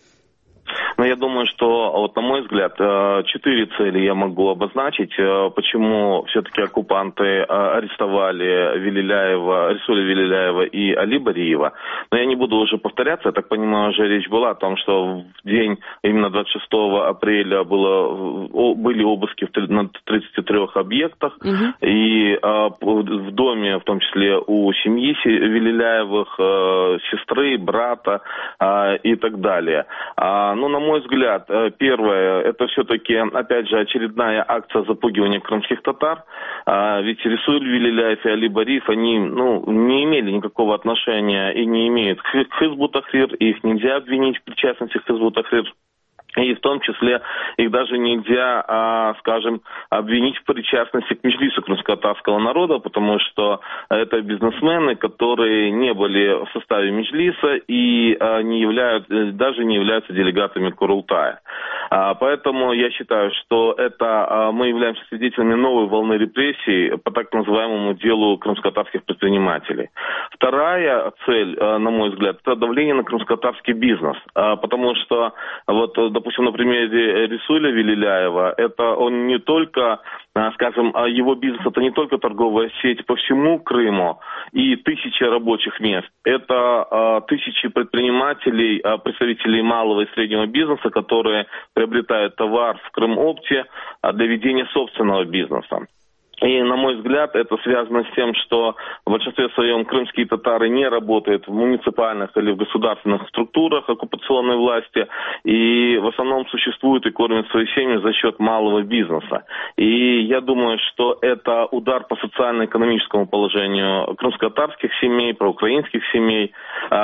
Но я думаю, что, вот на мой взгляд, четыре цели я могу обозначить, почему все-таки оккупанты арестовали Велиляева, Рисуля Велиляева и Али Бариева. Но я не буду уже повторяться, я так понимаю, уже речь была о том, что в день именно двадцать шестого апреля было, были обыски на тридцати трёх объектах, угу. И в доме, в том числе у семьи Велиляевых, сестры, брата и так далее. Ну, на мой взгляд, первое, это все-таки, опять же, очередная акция запугивания крымских татар. Ведь Рисуль Велиляев и Али Бариев, они, ну, не имели никакого отношения и не имеют к Хизбут Тахрир, их нельзя обвинить в причастности к Хизбут Тахрир. И в том числе их даже нельзя, а, скажем, обвинить в причастности к меджлису крымско-татарского народа, потому что это бизнесмены, которые не были в составе меджлиса и а, не являются, даже не являются делегатами Курултая. А, поэтому я считаю, что это а, мы являемся свидетелями новой волны репрессий по так называемому делу крымско-татарских предпринимателей. Вторая цель, а, на мой взгляд, это давление на крымско-татарский бизнес, а, потому что вот, допустим, на примере Рисуля Вилиляева, это он не только, скажем, его бизнес, это не только торговая сеть по всему Крыму и тысячи рабочих мест, это тысячи предпринимателей, представителей малого и среднего бизнеса, которые приобретают товар в Крымопте для ведения собственного бизнеса. И, на мой взгляд, это связано с тем, что в большинстве своем крымские татары не работают в муниципальных или в государственных структурах оккупационной власти, и в основном существуют и кормят свои семьи за счет малого бизнеса. И я думаю, что это удар по социально-экономическому положению крымско-татарских семей, проукраинских семей,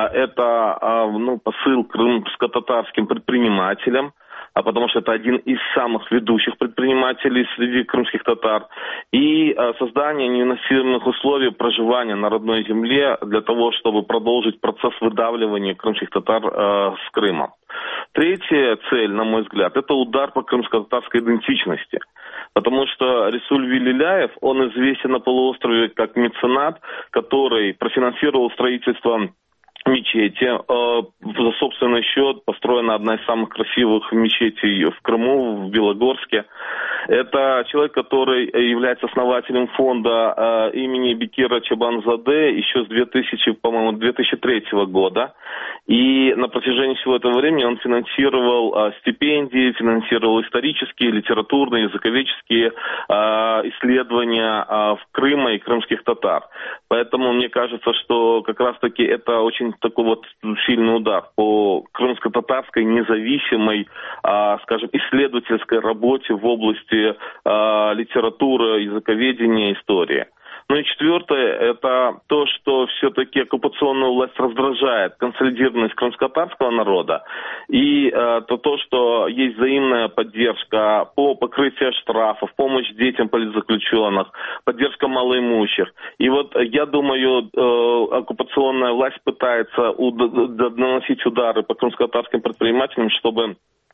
это ну, посыл крымско-татарским предпринимателям, а потому что это один из самых ведущих предпринимателей среди крымских татар, и а, создание невыносимых условий проживания на родной земле для того, чтобы продолжить процесс выдавливания крымских татар а, с Крыма. Третья цель, на мой взгляд, это удар по крымско-татарской идентичности. Потому что Рисуль Вилиляев, он известен на полуострове как меценат, который профинансировал строительство мечети. За собственный счет построена одна из самых красивых мечетей в Крыму, в Белогорске. Это человек, который является основателем фонда имени Бекира Чабанзаде еще с две тысячи, по-моему, две тысячи третьего года. И на протяжении всего этого времени он финансировал стипендии, финансировал исторические, литературные, языковедческие исследования в Крыме и крымских татар. Поэтому мне кажется, что как раз-таки это очень такой вот сильный удар по крымско-татарской независимой, скажем, исследовательской работе в области литературы, языковедения, истории. Ну и четвертое, это то, что все-таки оккупационная власть раздражает консолидированность крымско-татарского народа, и э, то, то, что есть взаимная поддержка по покрытию штрафов, помощь детям политзаключенных, поддержка малоимущих. И вот я думаю, э, оккупационная власть пытается уд- наносить удары по крымско-татарским предпринимателям, чтобы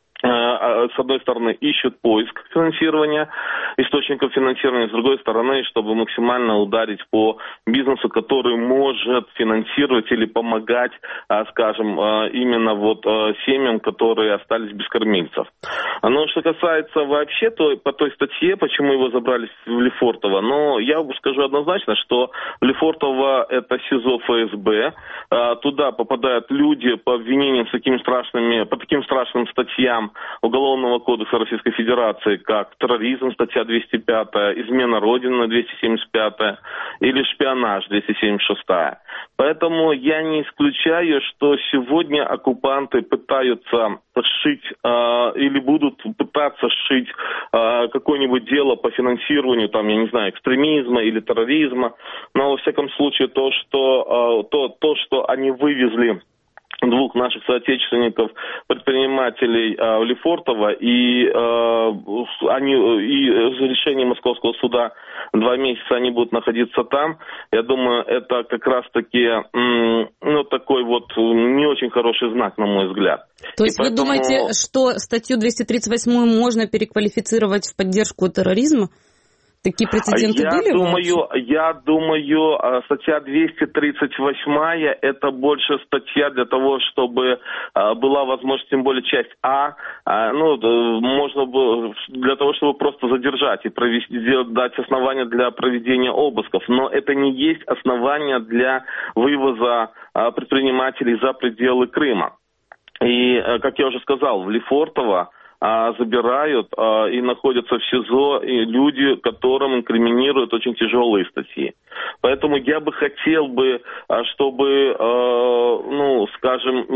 с одной стороны, ищут поиск финансирования, источников финансирования, с другой стороны, чтобы максимально ударить по бизнесу, который может финансировать или помогать, скажем, именно вот семьям, которые остались без кормильцев. Но что касается вообще той, по той статье, почему его забрали в Лефортово, ну, я скажу однозначно, что Лефортово это СИЗО ФСБ, туда попадают люди по обвинениям с такими страшными, по таким страшным статьям Уголовного кодекса Российской Федерации, как терроризм, статья двести пятая, измена Родины, двести семьдесят пятая, или шпионаж, двести семьдесят шестая. Поэтому я не исключаю, что сегодня оккупанты пытаются сшить э, или будут пытаться сшить э, какое-нибудь дело по финансированию, там, я не знаю, экстремизма или терроризма. Но, во всяком случае, то, что, э, то, то, что они вывезли двух наших соотечественников, предпринимателей э, в Лефортово, и, э, они, и за решением Московского суда два месяца они будут находиться там. Я думаю, это как раз-таки м, ну, такой вот не очень хороший знак, на мой взгляд.
То есть и вы поэтому... думаете, что статью двести тридцать восемь можно переквалифицировать в поддержку терроризма? Такие прецеденты
я
были?
Думаю, я думаю, статья двести тридцать восемь это больше статья для того, чтобы была возможность, тем более часть А, ну, можно было для того, чтобы просто задержать и провести, дать основания для проведения обысков. Но это не есть основания для вывоза предпринимателей за пределы Крыма. И, как я уже сказал, в Лефортово забирают а, и находятся в СИЗО и люди, которым инкриминируют очень тяжелые статьи. Поэтому я бы хотел бы, чтобы, а, ну, скажем,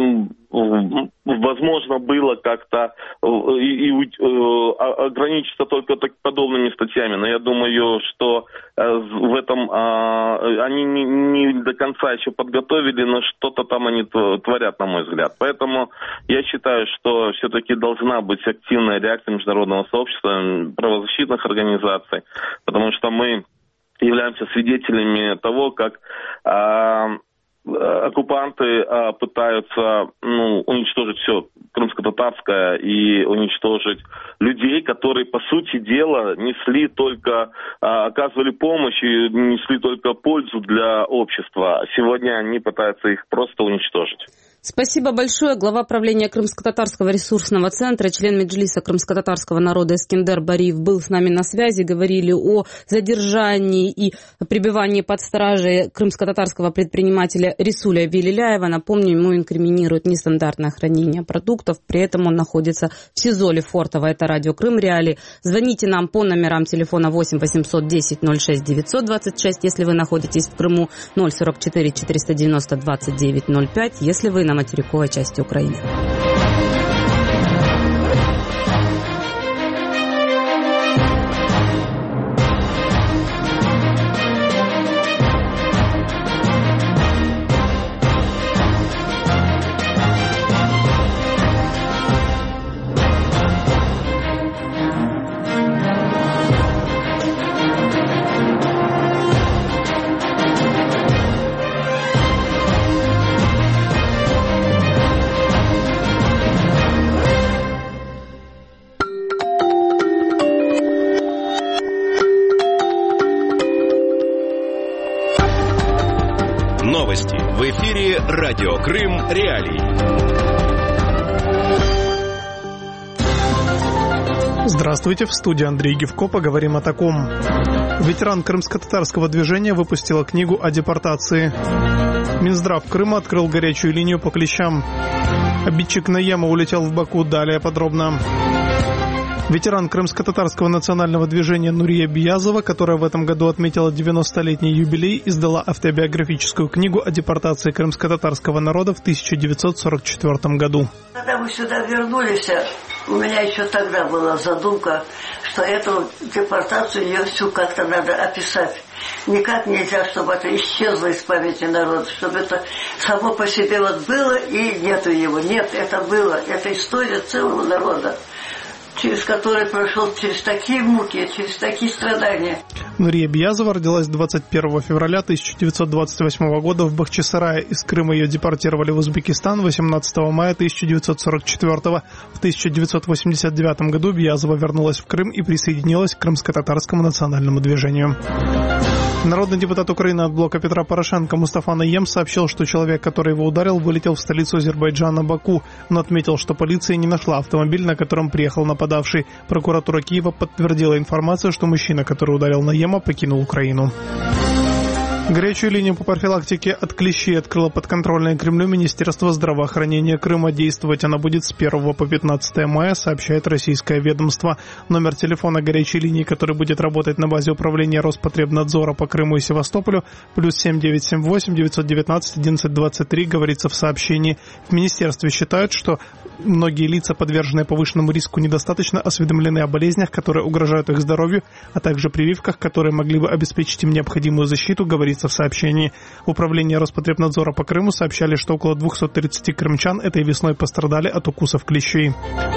возможно было как-то и, и, ограничиться только так, подобными статьями, но я думаю, что в этом они не, не до конца еще подготовили, но что-то там они творят, на мой взгляд. Поэтому я считаю, что все-таки должна быть активная реакция международного сообщества, правозащитных организаций, потому что мы являемся свидетелями того, как а, оккупанты а, пытаются ну, уничтожить все крымско-татарское и уничтожить людей, которые, по сути дела, несли только, а, оказывали помощь и несли только пользу для общества. Сегодня они пытаются их просто уничтожить.
Спасибо большое. Глава правления Крымско-татарского ресурсного центра, член Меджлиса крымско-татарского народа Эскендер Бариев был с нами на связи. Говорили о задержании и пребывании под стражей крымско-татарского предпринимателя Рисуля Велиляева. Напомню, ему инкриминируют нестандартное хранение продуктов. При этом он находится в СИЗО Лефортово. Это радио Крым Реалии. Звоните нам по номерам телефона восемь восемьсот десять ноль шесть девятьсот двадцать шесть, если вы находитесь в Крыму, ноль сорок четыре четыреста девяносто двадцать девять ноль пять, если вы на материковой части Украины.
Новости в эфире радио Крым Реалии.
Здравствуйте, в студии Андрей Гевко. Поговорим о таком. Ветеран крымско-татарского движения выпустила книгу о депортации. Минздрав Крыма открыл горячую линию по клещам. Обидчик Наема улетел в Баку. Далее подробно. Ветеран крымско-татарского национального движения Нурия Биязова, которая в этом году отметила девяностолетний юбилей, издала автобиографическую книгу о депортации крымско-татарского народа в тысяча девятьсот сорок четвёртом году.
Когда мы сюда вернулись, у меня еще тогда была задумка, что эту депортацию ее всю как-то надо описать. Никак нельзя, чтобы это исчезло из памяти народа, чтобы это само по себе вот было и нету его. Нет, это было. Это история целого народа, через который прошел через такие муки, через такие страдания.
Нурия Биязова родилась двадцать первого февраля тысяча девятьсот двадцать восьмого года в Бахчисарае. Из Крыма ее депортировали в Узбекистан восемнадцатого мая тысяча девятьсот сорок четвёртого. В тысяча девятьсот восемьдесят девятом году Биязова вернулась в Крым и присоединилась к крымско-татарскому национальному движению. Народный депутат Украины от блока Петра Порошенко Мустафа Наем сообщил, что человек, который его ударил, вылетел в столицу Азербайджана Баку, но отметил, что полиция не нашла автомобиль, на котором приехал нападавший. Прокуратура Киева подтвердила информацию, что мужчина, который ударил Наема, покинул Украину. Горячую линию по профилактике от клещей открыло подконтрольное Кремлю Министерство здравоохранения Крыма. Действовать она будет с первого по пятнадцатое мая, сообщает российское ведомство. Номер телефона горячей линии, который будет работать на базе управления Роспотребнадзора по Крыму и Севастополю, плюс семь девятьсот семьдесят восемь девятьсот девятнадцать одиннадцать двадцать три, говорится в сообщении. В министерстве считают, что многие лица, подверженные повышенному риску, недостаточно осведомлены о болезнях, которые угрожают их здоровью, а также прививках, которые могли бы обеспечить им необходимую защиту, говорится в сообщении. В управлении Роспотребнадзора по Крыму сообщали, что около двухсот тридцати крымчан этой весной пострадали от укусов клещей.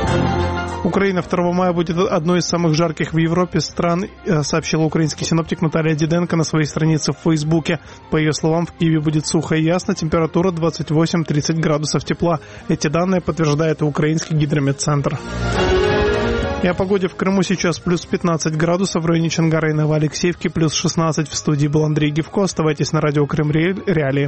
Украина второго мая будет одной из самых жарких в Европе стран, сообщила украинский синоптик Наталья Диденко на своей странице в Фейсбуке. По ее словам, в Киеве будет сухо и ясно, температура двадцать восемь - тридцать градусов тепла. Эти данные подтверждает и украинский гидрометцентр. И о погоде в Крыму сейчас плюс пятнадцать градусов, в районе Чонгара и Новоалексеевки плюс шестнадцать. В студии был Андрей Гевко. Оставайтесь на радио Крым Реалии.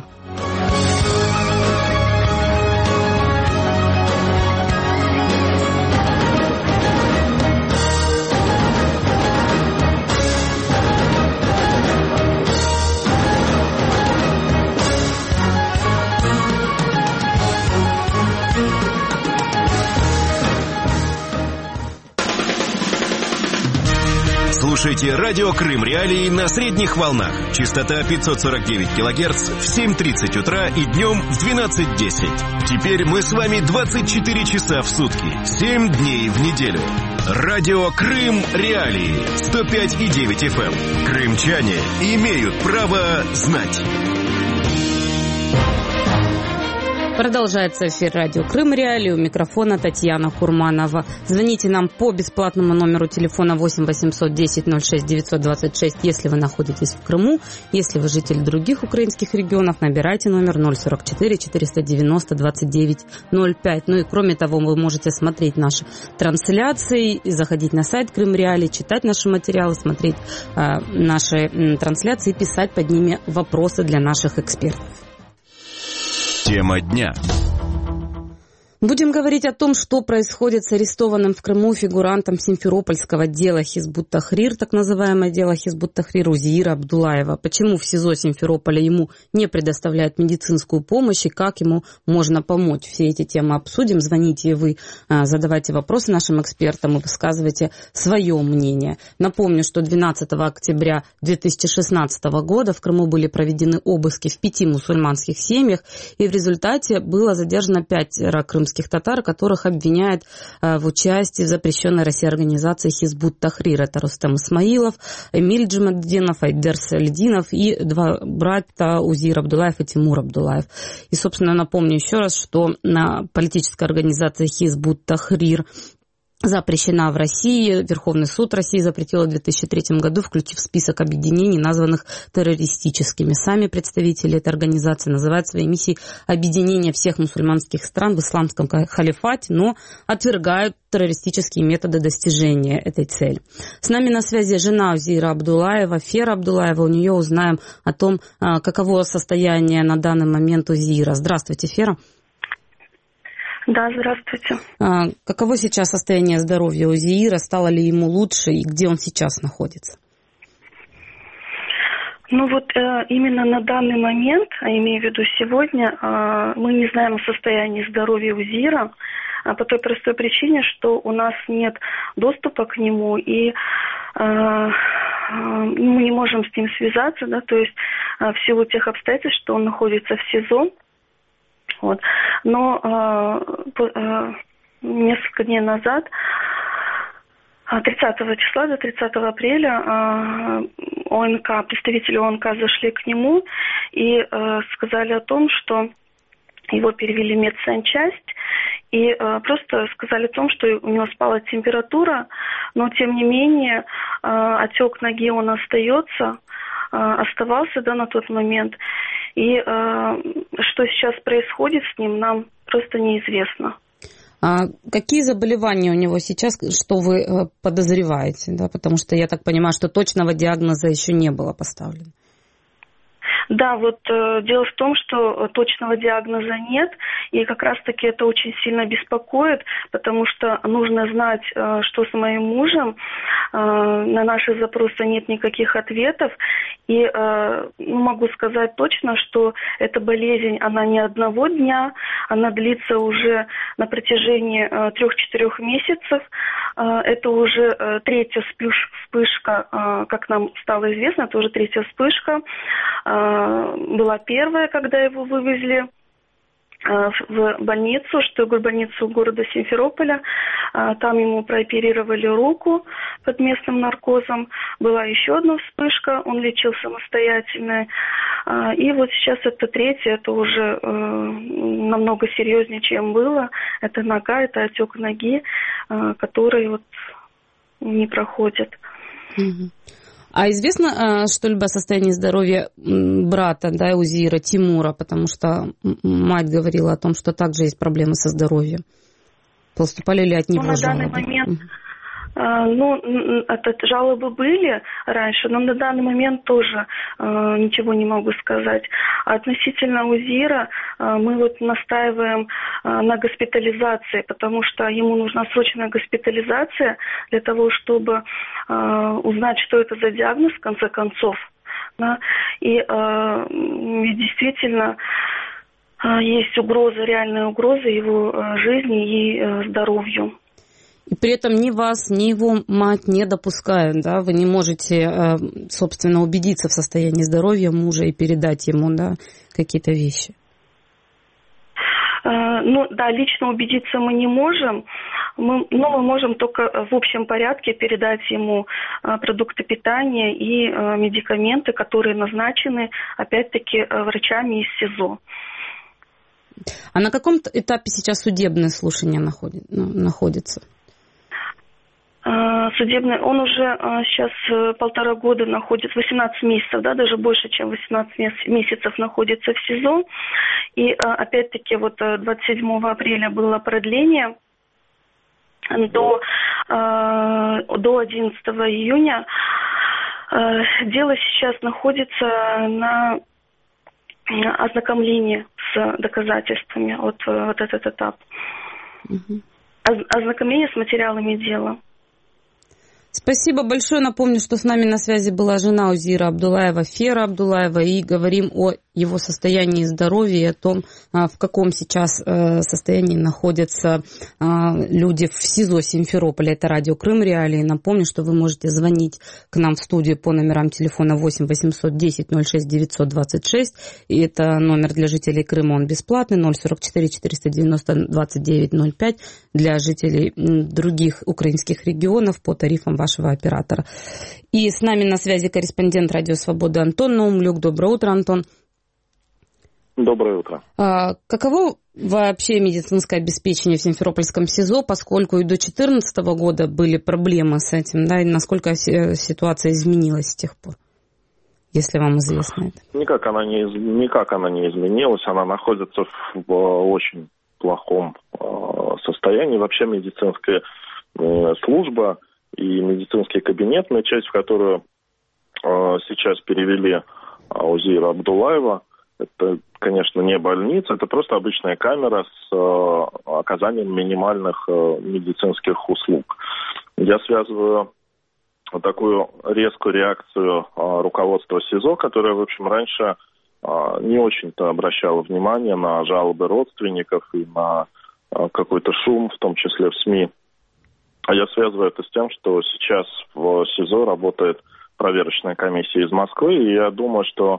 Слушайте радио Крым Реалии на средних волнах. Частота пятьсот сорок девять килогерц в семь тридцать утра и днем в двенадцать десять. Теперь мы с вами двадцать четыре часа в сутки, семь дней в неделю. Радио Крым Реалии сто пять и девять эф эм. Крымчане имеют право знать.
Продолжается эфир радио Крым Реалии. У микрофона Татьяна Курманова. Звоните нам по бесплатному номеру телефона восемь восемьсот десять ноль шесть девятьсот двадцать шесть, если вы находитесь в Крыму. Если вы житель других украинских регионов, набирайте номер ноль сорок четыре четыреста девяносто двадцать девять ноль пять. Ну и кроме того, вы можете смотреть наши трансляции, заходить на сайт Крым Реалии, читать наши материалы, смотреть э, наши э, трансляции и писать под ними вопросы для наших экспертов.
Тема дня.
Будем говорить о том, что происходит с арестованным в Крыму фигурантом симферопольского дела Хизбут-Тахрир, так называемое дело Хизбут-Тахрир Узеира Абдулаева. Почему в СИЗО Симферополя ему не предоставляют медицинскую помощь и как ему можно помочь? Все эти темы обсудим. Звоните вы, задавайте вопросы нашим экспертам и высказывайте свое мнение. Напомню, что двенадцатого октября две тысячи шестнадцатого года в Крыму были проведены обыски в пяти мусульманских семьях, и в результате было задержано пятеро крымских татар, которых обвиняют э, в участии в запрещенной России организации Хизбут-Тахрир. Это Рустам Исмаилов, Эмиль Джамаддинов, Айдер Сальдинов и два брата Узеир Абдулаев и Тимур Абдулаев. И, собственно, напомню еще раз, что на политическая организация Хизбут-Тахрир запрещена в России. Верховный суд России запретил в две тысячи третьем году, включив в список объединений, названных террористическими. Сами представители этой организации называют своей миссией объединение всех мусульманских стран в исламском халифате, но отвергают террористические методы достижения этой цели. С нами на связи жена Узеира Абдулаева, Фера Абдулаева. У нее узнаем о том, каково состояние на данный момент Узеира. Здравствуйте, Фера.
Да, здравствуйте.
А, каково сейчас состояние здоровья Узеира? Стало ли ему лучше и где он сейчас находится?
Ну вот э, именно на данный момент, а имею в виду сегодня, э, мы не знаем о состоянии здоровья Узеира, а по той простой причине, что у нас нет доступа к нему, и э, э, мы не можем с ним связаться, да, то есть э, в силу тех обстоятельств, что он находится в СИЗО. Вот. Но э, э, несколько дней назад, тридцатого числа до тридцатого апреля, э, ОНК, представители ОНК зашли к нему и э, сказали о том, что его перевели в медсанчасть, и э, просто сказали о том, что у него спала температура, но тем не менее э, отек ноги он остается, э, оставался, да, на тот момент. И э, что сейчас происходит с ним, нам просто неизвестно.
А какие заболевания у него сейчас, что вы э, подозреваете? Да? Потому что я так понимаю, что точного диагноза еще не было поставлено.
Да, вот э, дело в том, что точного диагноза нет, и как раз-таки это очень сильно беспокоит, потому что нужно знать, э, что с моим мужем. Э, на наши запросы нет никаких ответов, и э, ну, могу сказать точно, что эта болезнь, она не одного дня, она длится уже на протяжении э, трех-четырех месяцев. Э, это уже э, третья вспышка, э, как нам стало известно, это уже третья вспышка. Была первая, когда его вывезли в больницу, что я говорю, больницу города Симферополя. Там ему прооперировали руку под местным наркозом. Была еще одна вспышка, он лечил самостоятельно. И вот сейчас это третья, это уже намного серьезнее, чем было. Это нога, это отек ноги, который вот не проходит.
А известно что-либо о состоянии здоровья брата, да, Узеира, Тимура? Потому что мать говорила о том, что также есть проблемы со здоровьем. Поступали ли от него
ну,
жалобы?
На данный момент, ну, это жалобы были раньше, но на данный момент тоже ничего не могу сказать. Относительно Узеира мы вот настаиваем на госпитализации, потому что ему нужна срочная госпитализация для того, чтобы узнать, что это за диагноз в конце концов. Да? И действительно есть угроза, реальная угроза его жизни и здоровью.
И при этом ни вас, ни его мать не допускают, да, вы не можете, собственно, убедиться в состоянии здоровья мужа и передать ему, да, какие-то вещи.
Ну, да, лично убедиться мы не можем, мы, но мы можем только в общем порядке передать ему продукты питания и медикаменты, которые назначены, опять-таки, врачами из СИЗО.
А на каком этапе сейчас судебное слушание находит, ну, находится?
Судебный, он уже сейчас полтора года находится, восемнадцать месяцев, да, даже больше, чем восемнадцать месяцев находится в СИЗО. И опять-таки вот двадцать седьмого апреля было продление до, до одиннадцатого июня. Дело сейчас находится на ознакомлении с доказательствами, вот, вот этот этап. Угу. Ознакомление с материалами дела.
Спасибо большое. Напомню, что с нами на связи была жена Узира Абдулаева, Фера Абдулаева, и говорим о его состоянии здоровья и о том, в каком сейчас состоянии находятся люди в СИЗО Симферополя. Это радио Крым Реалии. Напомню, что вы можете звонить к нам в студию по номерам телефона восемь восемьсот десять ноль шесть девятьсот двадцать шесть. И это номер для жителей Крыма, он бесплатный, ноль сорок четыре четыреста девяносто двадцать девять ноль пять для жителей других украинских регионов по тарифам вашего оператора. И с нами на связи корреспондент Радио Свобода Антон Наумлюк. Доброе утро, Антон.
Доброе утро.
А, каково вообще медицинское обеспечение в Симферопольском СИЗО, поскольку и до две тысячи четырнадцатого года были проблемы с этим, да, и насколько ситуация изменилась с тех пор, если вам известно это?
Никак она не, никак она не изменилась, она находится в, в очень плохом э, состоянии. Вообще медицинская э, служба и медицинский кабинет, на часть, в которую э, сейчас перевели э, Узира Абдулаева, это, конечно, не больница, это просто обычная камера с э, оказанием минимальных э, медицинских услуг. Я связываю такую резкую реакцию э, руководства СИЗО, которое, в общем, раньше э, не очень-то обращало внимание на жалобы родственников и на э, какой-то шум, в том числе в СМИ. А я связываю это с тем, что сейчас в СИЗО работает проверочная комиссия из Москвы, и я думаю, что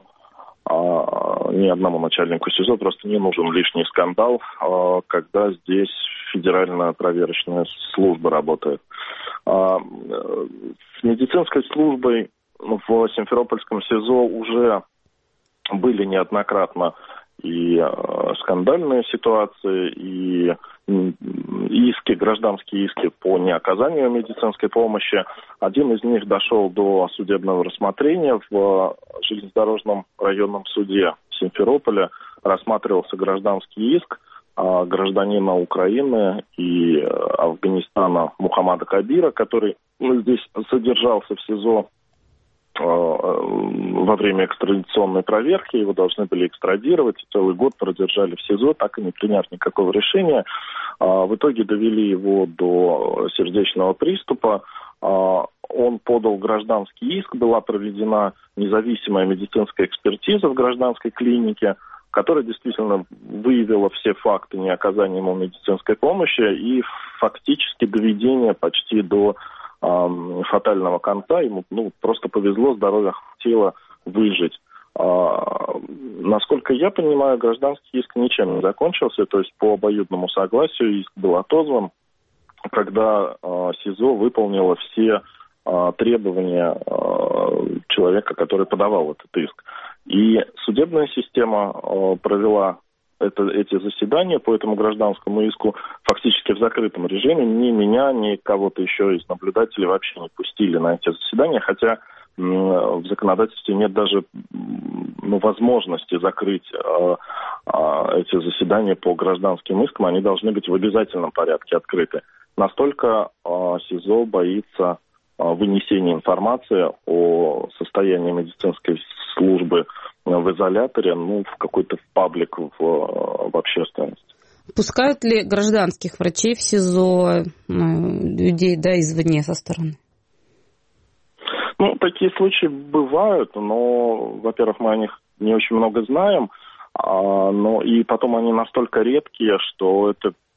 а, ни одному начальнику СИЗО просто не нужен лишний скандал, а, когда здесь федеральная проверочная служба работает. А, с медицинской службой в Симферопольском СИЗО уже были неоднократно и э, скандальные ситуации, и иски, гражданские иски по неоказанию медицинской помощи. Один из них дошел до судебного рассмотрения в железнодорожном районном суде Симферополя. Рассматривался гражданский иск э, гражданина Украины и Афганистана Мухаммада Кабира, который ну, здесь содержался в СИЗО во время экстрадиционной проверки, его должны были экстрадировать, и целый год продержали в СИЗО, так и не приняв никакого решения. В итоге довели его до сердечного приступа. Он подал гражданский иск, была проведена независимая медицинская экспертиза в гражданской клинике, которая действительно выявила все факты неоказания ему медицинской помощи и фактически доведения почти до фатального конца, ему ну, просто повезло, здоровье хватило выжить. А, насколько я понимаю, гражданский иск ничем не закончился, то есть по обоюдному согласию иск был отозван, когда а, СИЗО выполнило все а, требования а, человека, который подавал этот иск. И судебная система а, провела Это, эти заседания по этому гражданскому иску фактически в закрытом режиме. Ни меня, ни кого-то еще из наблюдателей вообще не пустили на эти заседания, хотя м, в законодательстве нет даже ну, возможности закрыть э, э, эти заседания по гражданским искам. Они должны быть в обязательном порядке открыты. Настолько э, СИЗО боится э, вынесения информации о состоянии медицинской службы в изоляторе, ну, в какой-то паблик в, в общественность.
Пускают ли гражданских врачей в СИЗО людей, да, извне со стороны?
Ну, такие случаи бывают, но, во-первых, мы о них не очень много знаем, а, но и потом они настолько редкие, что это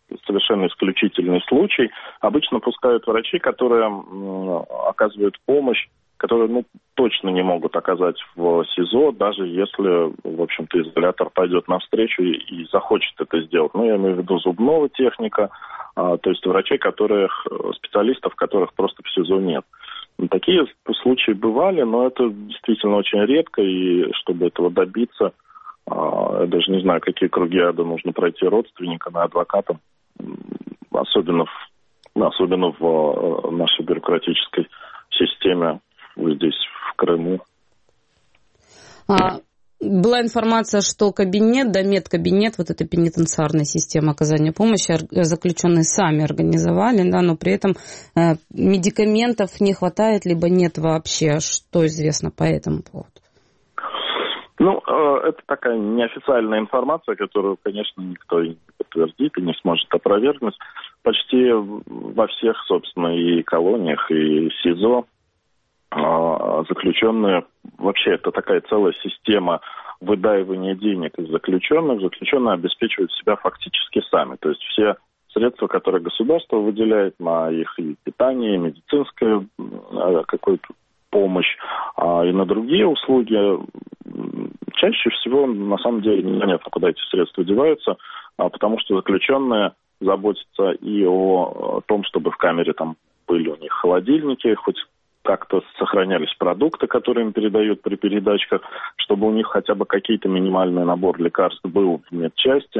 совершенно исключительный случай. Обычно пускают врачи, которые м, оказывают помощь, которые, ну, точно не могут оказать в СИЗО, даже если, в общем-то, изолятор пойдет навстречу и, и захочет это сделать. Ну, я имею в виду зубного техника, а, то есть врачей, которых, специалистов, которых просто в СИЗО нет. Такие случаи бывали, но это действительно очень редко, и чтобы этого добиться, а, я даже не знаю, какие круги ада нужно пройти родственникам и адвокатам, особенно в, особенно в нашей бюрократической системе здесь, в Крыму.
А, была информация, что кабинет, да, медкабинет, вот эта пенитенциарная система оказания помощи, заключенные сами организовали, да, но при этом э, медикаментов не хватает, либо нет вообще. Что известно по этому поводу?
Ну, э, это такая неофициальная информация, которую, конечно, никто и не подтвердит и не сможет опровергнуть. Почти во всех, собственно, и колониях, и СИЗО заключенные, вообще это такая целая система выдаивания денег из заключенных. Заключенные обеспечивают себя фактически сами. То есть все средства, которые государство выделяет на их и питание, и медицинскую какую-то помощь, и на другие услуги, чаще всего на самом деле непонятно, куда эти средства деваются, потому что заключенные заботятся и о том, чтобы в камере там были у них холодильники, хоть как-то сохранялись продукты, которые им передают при передачках, чтобы у них хотя бы какие-то минимальный набор лекарств был в медчасти,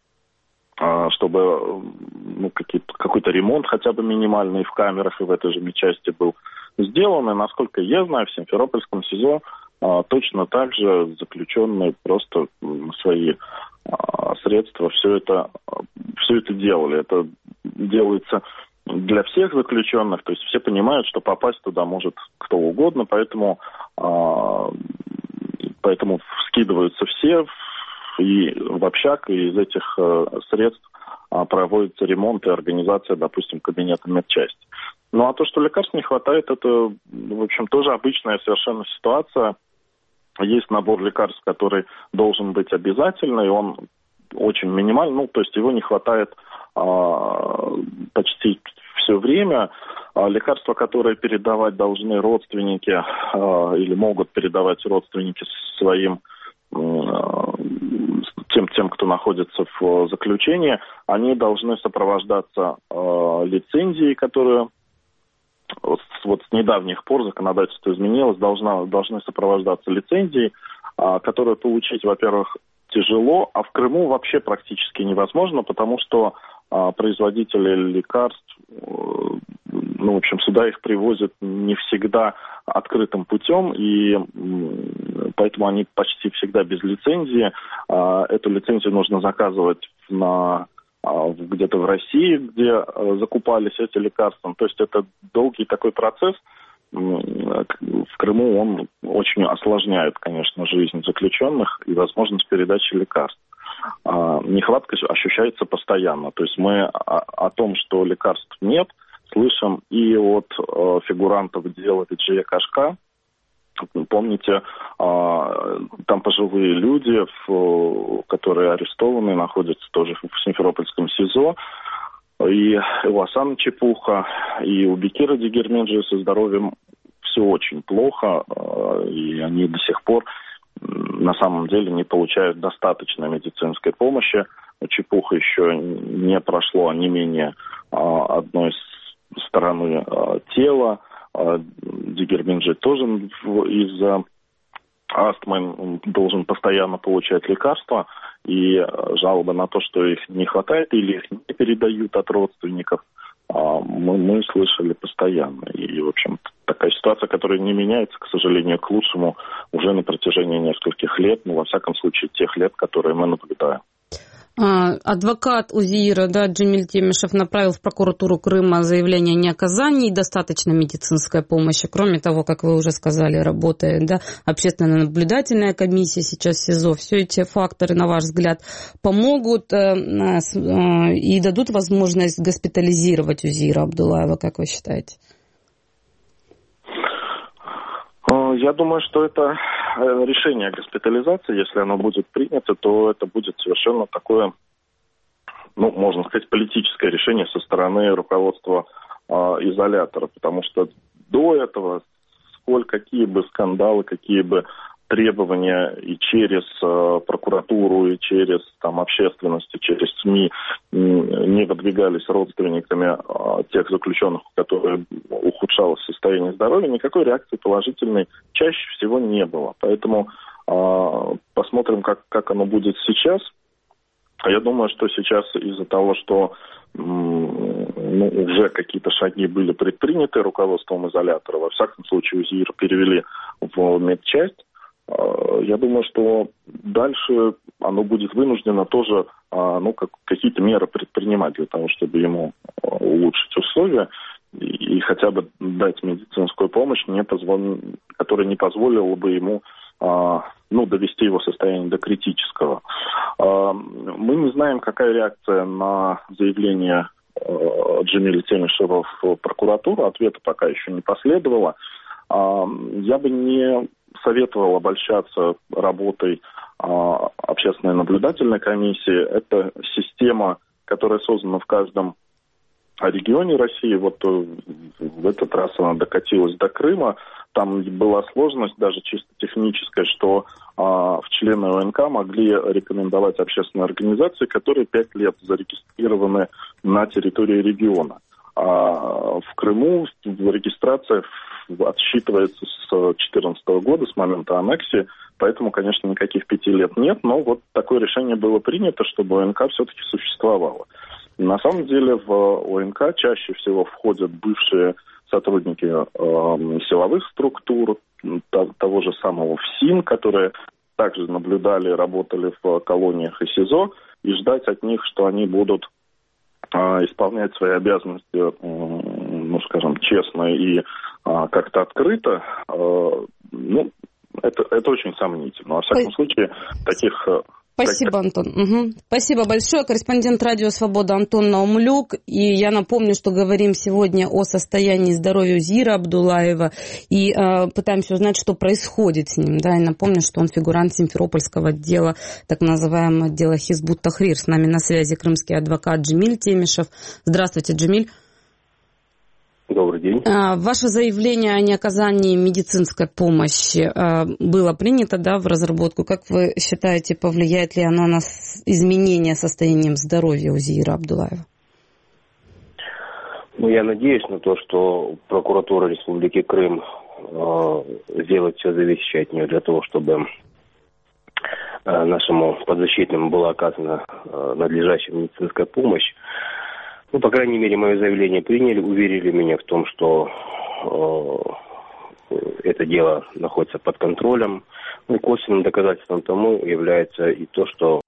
чтобы ну, какой-то ремонт хотя бы минимальный в камерах и в этой же медчасти был сделан. И, насколько я знаю, в Симферопольском СИЗО точно так же заключенные просто свои средства все это, все это делали. Это делается для всех заключенных, то есть все понимают, что попасть туда может кто угодно, поэтому, э, поэтому скидываются все и в общак, и из этих э, средств э, проводится ремонт и организация, допустим, кабинета медчасти. Ну а то, что лекарств не хватает, это, в общем, тоже обычная совершенно ситуация. Есть набор лекарств, который должен быть обязательный, и он очень минимальный, ну, то есть его не хватает а, почти все время. А лекарства, которые передавать должны родственники а, или могут передавать родственники своим а, тем, тем, кто находится в заключении, они должны сопровождаться а, лицензией, которую вот, вот с недавних пор законодательство изменилось, должна, должны сопровождаться лицензией, а, которую получить, во-первых, тяжело, а в Крыму вообще практически невозможно, потому что а, производители лекарств, ну, в общем, сюда их привозят не всегда открытым путем, и м, поэтому они почти всегда без лицензии. А, эту лицензию нужно заказывать на, а, где-то в России, где а, закупались эти лекарства. То есть это долгий такой процесс. В Крыму он очень осложняет, конечно, жизнь заключенных и возможность передачи лекарств. Нехватка ощущается постоянно. То есть мы о том, что лекарств нет, слышим и от фигурантов дела Виджея Кашка. Помните, там пожилые люди, которые арестованы, находятся тоже в Симферопольском СИЗО. И у Асана Чепуха, и у Бекира Дигерменджи со здоровьем все очень плохо, и они до сих пор на самом деле не получают достаточной медицинской помощи. У Чепуха еще не прошло онемение одной стороны тела. Дигерменджи тоже из-за астмы должен постоянно получать лекарства, и жалобы на то, что их не хватает или их не передают от родственников, мы, мы слышали постоянно. И, в общем, такая ситуация, которая не меняется, к сожалению, к лучшему уже на протяжении нескольких лет, ну, во всяком случае, тех лет, которые мы наблюдаем.
Адвокат УЗИИРа, да, Джемиль Темишев направил в прокуратуру Крыма заявление о неоказании достаточной медицинской помощи. Кроме того, как вы уже сказали, работает, да, общественно-наблюдательная комиссия сейчас в СИЗО. Все эти факторы, на ваш взгляд, помогут э, э, и дадут возможность госпитализировать УЗИИРа Абдуллаева, как вы считаете?
Я думаю, что это решение госпитализации, если оно будет принято, то это будет совершенно такое ну, можно сказать, политическое решение со стороны руководства э, изолятора, потому что до этого сколь какие бы скандалы, какие бы требования и через э, прокуратуру, и через там, общественность, и через СМИ э, не выдвигались родственниками э, тех заключенных, у которых ухудшалось состояние здоровья, никакой реакции положительной чаще всего не было. Поэтому э, посмотрим, как, как оно будет сейчас. Я думаю, что сейчас из-за того, что ну, уже какие-то шаги были предприняты руководством изолятора, во всяком случае УЗИР перевели в медчасть, я думаю, что дальше оно будет вынуждено тоже ну, как, какие-то меры предпринимать для того, чтобы ему улучшить условия и, и хотя бы дать медицинскую помощь, не позвол... которая не позволила бы ему ну, довести его состояние до критического. Мы не знаем, какая реакция на заявление Джемиля Темишева в прокуратуру. Ответа пока еще не последовало. Я бы не советовал обольщаться работой общественной наблюдательной комиссии. Это система, которая создана в каждом регионе России. Вот в этот раз она докатилась до Крыма. Там была сложность даже чисто техническая, что а, в члены ОНК могли рекомендовать общественные организации, которые пять лет зарегистрированы на территории региона. А в Крыму регистрация отсчитывается с две тысячи четырнадцатого года, с момента аннексии, поэтому, конечно, никаких пяти лет нет, но вот такое решение было принято, чтобы ОНК все-таки существовала. На самом деле в ОНК чаще всего входят бывшие сотрудники э, силовых структур, того же самого ФСИН, которые также наблюдали, работали в колониях и СИЗО, и ждать от них, что они будут э, исполнять свои обязанности, э, ну, скажем, честно и э, как-то открыто, э, ну, это, это очень сомнительно. Во всяком случае, таких...
Спасибо, Антон. Угу. Спасибо большое. Корреспондент Радио Свобода Антон Наумлюк. И я напомню, что говорим сегодня о состоянии здоровья Узира Абдулаева и э, пытаемся узнать, что происходит с ним. Да, и напомню, что он фигурант Симферопольского отдела, так называемого отдела Хизбут Тахрир. С нами на связи крымский адвокат Джемиль Темишев. Здравствуйте, Джемиль.
Добрый день.
Ваше заявление о неоказании медицинской помощи было принято, да, в разработку. Как вы считаете, повлияет ли оно на изменение состояния здоровья Узира Абдулаева?
Ну, я надеюсь на то, что прокуратура Республики Крым э, сделает все зависящее от нее для того, чтобы э, нашему подзащитному была оказана э, надлежащая медицинская помощь. Ну, по крайней мере, мое заявление приняли, уверили меня в том, что э, это дело находится под контролем. Ну, и косвенным доказательством тому является и то, что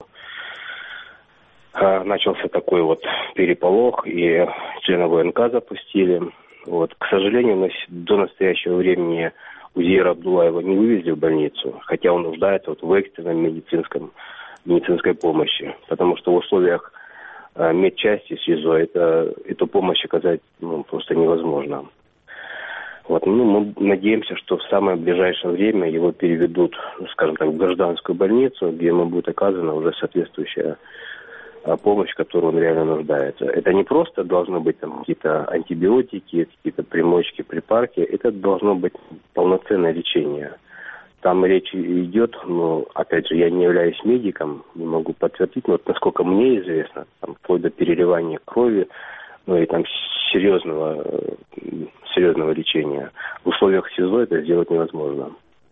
э, начался такой вот переполох, и членов ОНК запустили. Вот. К сожалению, на, до настоящего времени Узира Абдулаева не вывезли в больницу, хотя он нуждается вот в экстренном медицинском, медицинской помощи, потому что в условиях медчасти СИЗО, это, эту помощь оказать ну, просто невозможно. Вот, ну, мы надеемся, что в самое ближайшее время его переведут, ну, скажем так, в гражданскую больницу, где ему будет оказана уже соответствующая а, помощь, в которой он реально нуждается. Это не просто должны быть там какие-то антибиотики, какие-то примочки, припарки, это должно быть полноценное лечение. Там речь идет, ну, опять же, я не являюсь медиком, не могу подтвердить, но вот, насколько мне известно, там, вплоть до переливания крови, ну и там серьезного, серьезного лечения. В условиях СИЗО это сделать невозможно.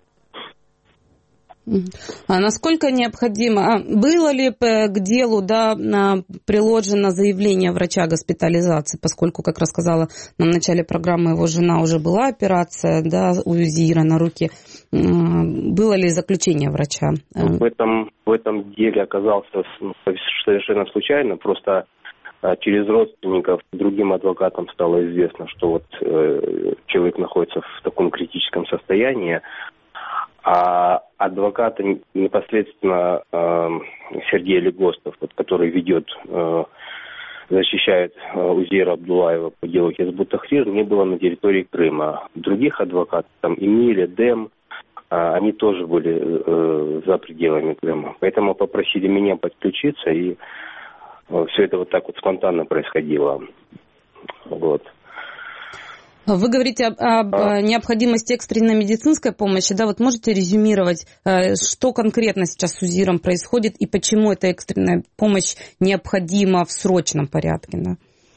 А насколько необходимо, а было ли к делу, да, приложено заявление врача госпитализации, поскольку, как рассказала нам в начале программы, его жена уже была операция, да, у Узира на руке, было ли заключение врача?
В этом, в этом деле оказался совершенно случайно, просто через родственников другим адвокатам стало известно, что вот э, человек находится в таком критическом состоянии. А адвокат непосредственно э, Сергей Легостов, вот, который ведет, э, защищает э, Узира Абдулаева по делу Хизбут Тахрир, не было на территории Крыма. Других адвокатов, там Эмиля, Дэм, э, они тоже были э, за пределами Крыма. Поэтому попросили меня подключиться и все это вот так вот спонтанно происходило. Вот.
Вы говорите об, об а. необходимости экстренной медицинской помощи, да, вот можете резюмировать, что конкретно сейчас с УЗИРом происходит и почему эта экстренная помощь необходима в срочном порядке, да?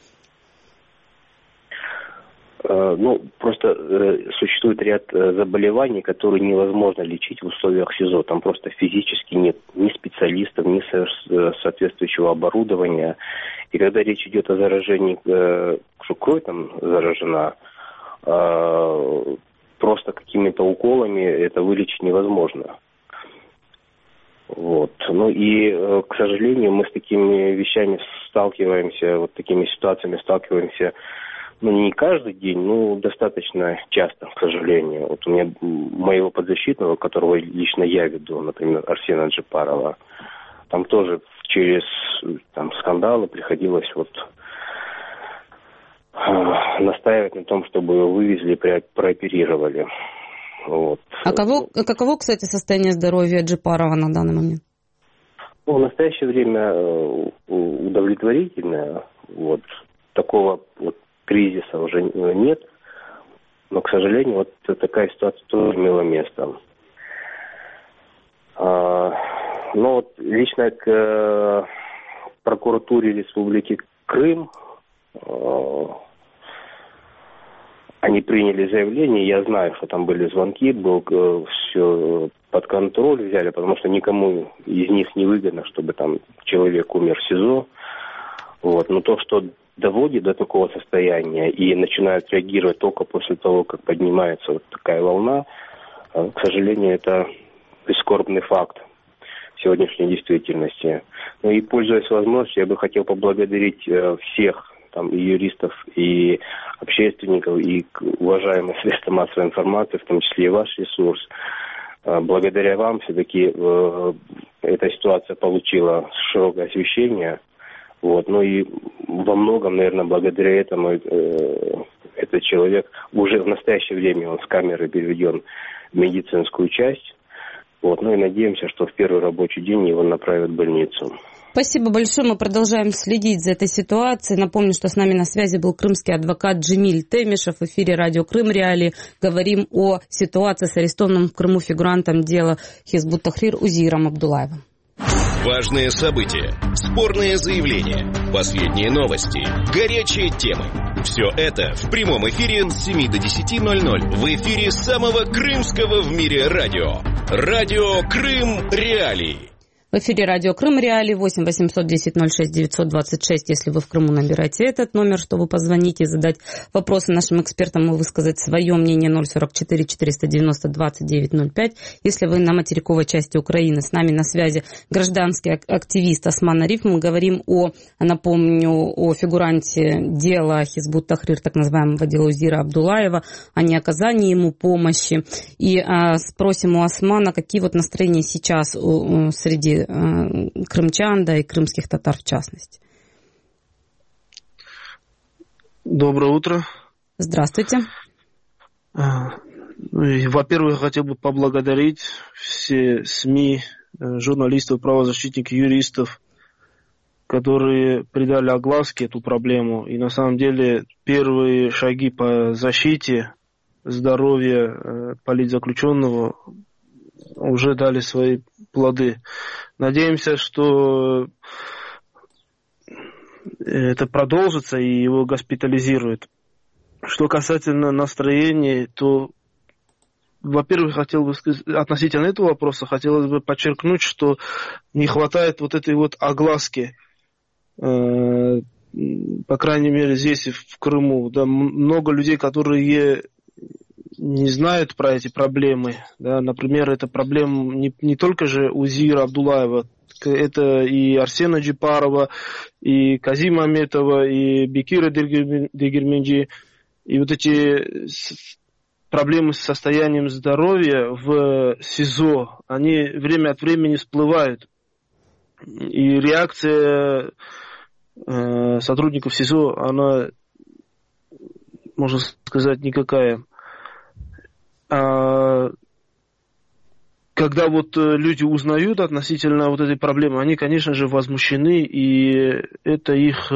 Ну, просто э, существует ряд э, заболеваний, которые невозможно лечить в условиях СИЗО. Там просто физически нет ни специалистов, ни со- соответствующего оборудования. И когда речь идет о заражении, э, что кровь там заражена, э, просто какими-то уколами это вылечить невозможно. Вот. Ну и, э, к сожалению, мы с такими вещами сталкиваемся, вот такими ситуациями сталкиваемся, ну, не каждый день, но достаточно часто, к сожалению. Вот у меня моего подзащитного, которого лично я веду, например, Арсена Джипарова, там тоже через там, скандалы приходилось вот э, настаивать на том, чтобы его вывезли и прооперировали. Вот.
А кого, каково, кстати, состояние здоровья Джипарова на данный момент?
Ну, в настоящее время удовлетворительное. Вот. Такого вот кризиса уже нет, но, к сожалению, вот такая ситуация тоже имела место. А, но вот лично к э, прокуратуре Республики Крым э, они приняли заявление, я знаю, что там были звонки, был э, все под контроль взяли, потому что никому из них не выгодно, чтобы там человек умер в СИЗО. Вот. Но то, что доводит до такого состояния и начинают реагировать только после того, как поднимается вот такая волна, к сожалению, это прискорбный факт сегодняшней действительности. Ну и, пользуясь возможностью, я бы хотел поблагодарить всех там, и юристов, и общественников, и уважаемых средств массовой информации, в том числе и ваш ресурс. Благодаря вам все-таки э, эта ситуация получила широкое освещение. Вот. Ну и во многом, наверное, благодаря этому э, этот человек уже в настоящее время он с камеры переведен в медицинскую часть. Вот. Ну и надеемся, что в первый рабочий день его направят в больницу.
Спасибо большое. Мы продолжаем следить за этой ситуацией. Напомню, что с нами на связи был крымский адвокат Джемиль Темишев в эфире радио Крым Реалии. Говорим о ситуации с арестованным в Крыму фигурантом дела Хизбут Тахрир Узиром Абдулаевым.
Важные события, спорные заявления, последние новости, горячие темы. Все это в прямом эфире с семи до десяти ноль ноль в эфире самого крымского в мире радио. Радио Крым Реалии.
В эфире радио Крым Реалии восемь восемьсот десять ноль шесть девятьсот двадцать шесть. Если вы в Крыму, набирайте этот номер, чтобы позвонить и задать вопросы нашим экспертам и высказать свое мнение. Ноль сорок четыре четыреста девяносто двадцать девять ноль пять. Если вы на материковой части Украины, с нами на связи гражданский активист Осман Ариф. Мы говорим о, напомню, о фигуранте дела Хизбут Тахрир, так называемого дела Узира Абдулаева, о неоказании ему помощи. И а, спросим у Османа, какие вот настроения сейчас у, у, среди крымчан, да, и крымских татар в частности.
Доброе утро.
Здравствуйте.
Во-первых, я хотел бы поблагодарить все СМИ, журналистов, правозащитников, юристов, которые придали огласке эту проблему. И на самом деле первые шаги по защите здоровья политзаключенного уже дали свои плоды. Надеемся, что это продолжится и его госпитализируют. Что касательно настроения, то, во-первых, хотел бы сказать, относительно этого вопроса, хотелось бы подчеркнуть, что не хватает вот этой вот огласки, э, по крайней мере, здесь, в Крыму. Да, много людей, которые не знают про эти проблемы. Да. Например, это проблема не, не только же Узира Абдулаева, это и Арсена Джипарова, и Казима Аметова, и Бекира Дегерменджи. И вот эти проблемы с состоянием здоровья в СИЗО, они время от времени всплывают. И реакция э, сотрудников СИЗО, она, можно сказать, никакая. А, к когда вот люди узнают относительно вот этой проблемы, они, конечно же, возмущены, и это их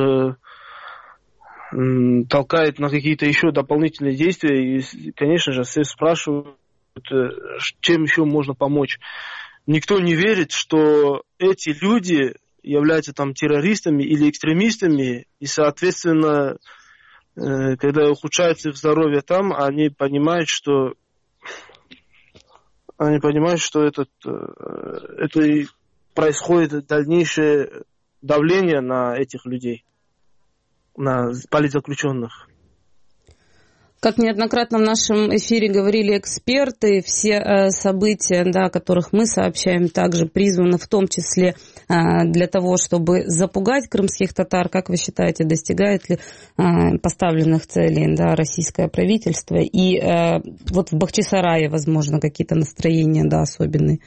толкает на какие-то еще дополнительные действия. И, конечно же, все спрашивают, чем еще можно помочь. Никто не верит, что эти люди являются там террористами или экстремистами, и, соответственно, когда ухудшается их здоровье там, они понимают, что они понимают, что этот, это и происходит дальнейшее давление на этих людей, на политзаключенных.
Как неоднократно в нашем эфире говорили эксперты, все э, события, да, о которых мы сообщаем, также призваны в том числе э, для того, чтобы запугать крымских татар. Как вы считаете, достигает ли э, поставленных целей, да, российское правительство? И э, вот в Бахчисарае, возможно, какие-то настроения, да, особенные?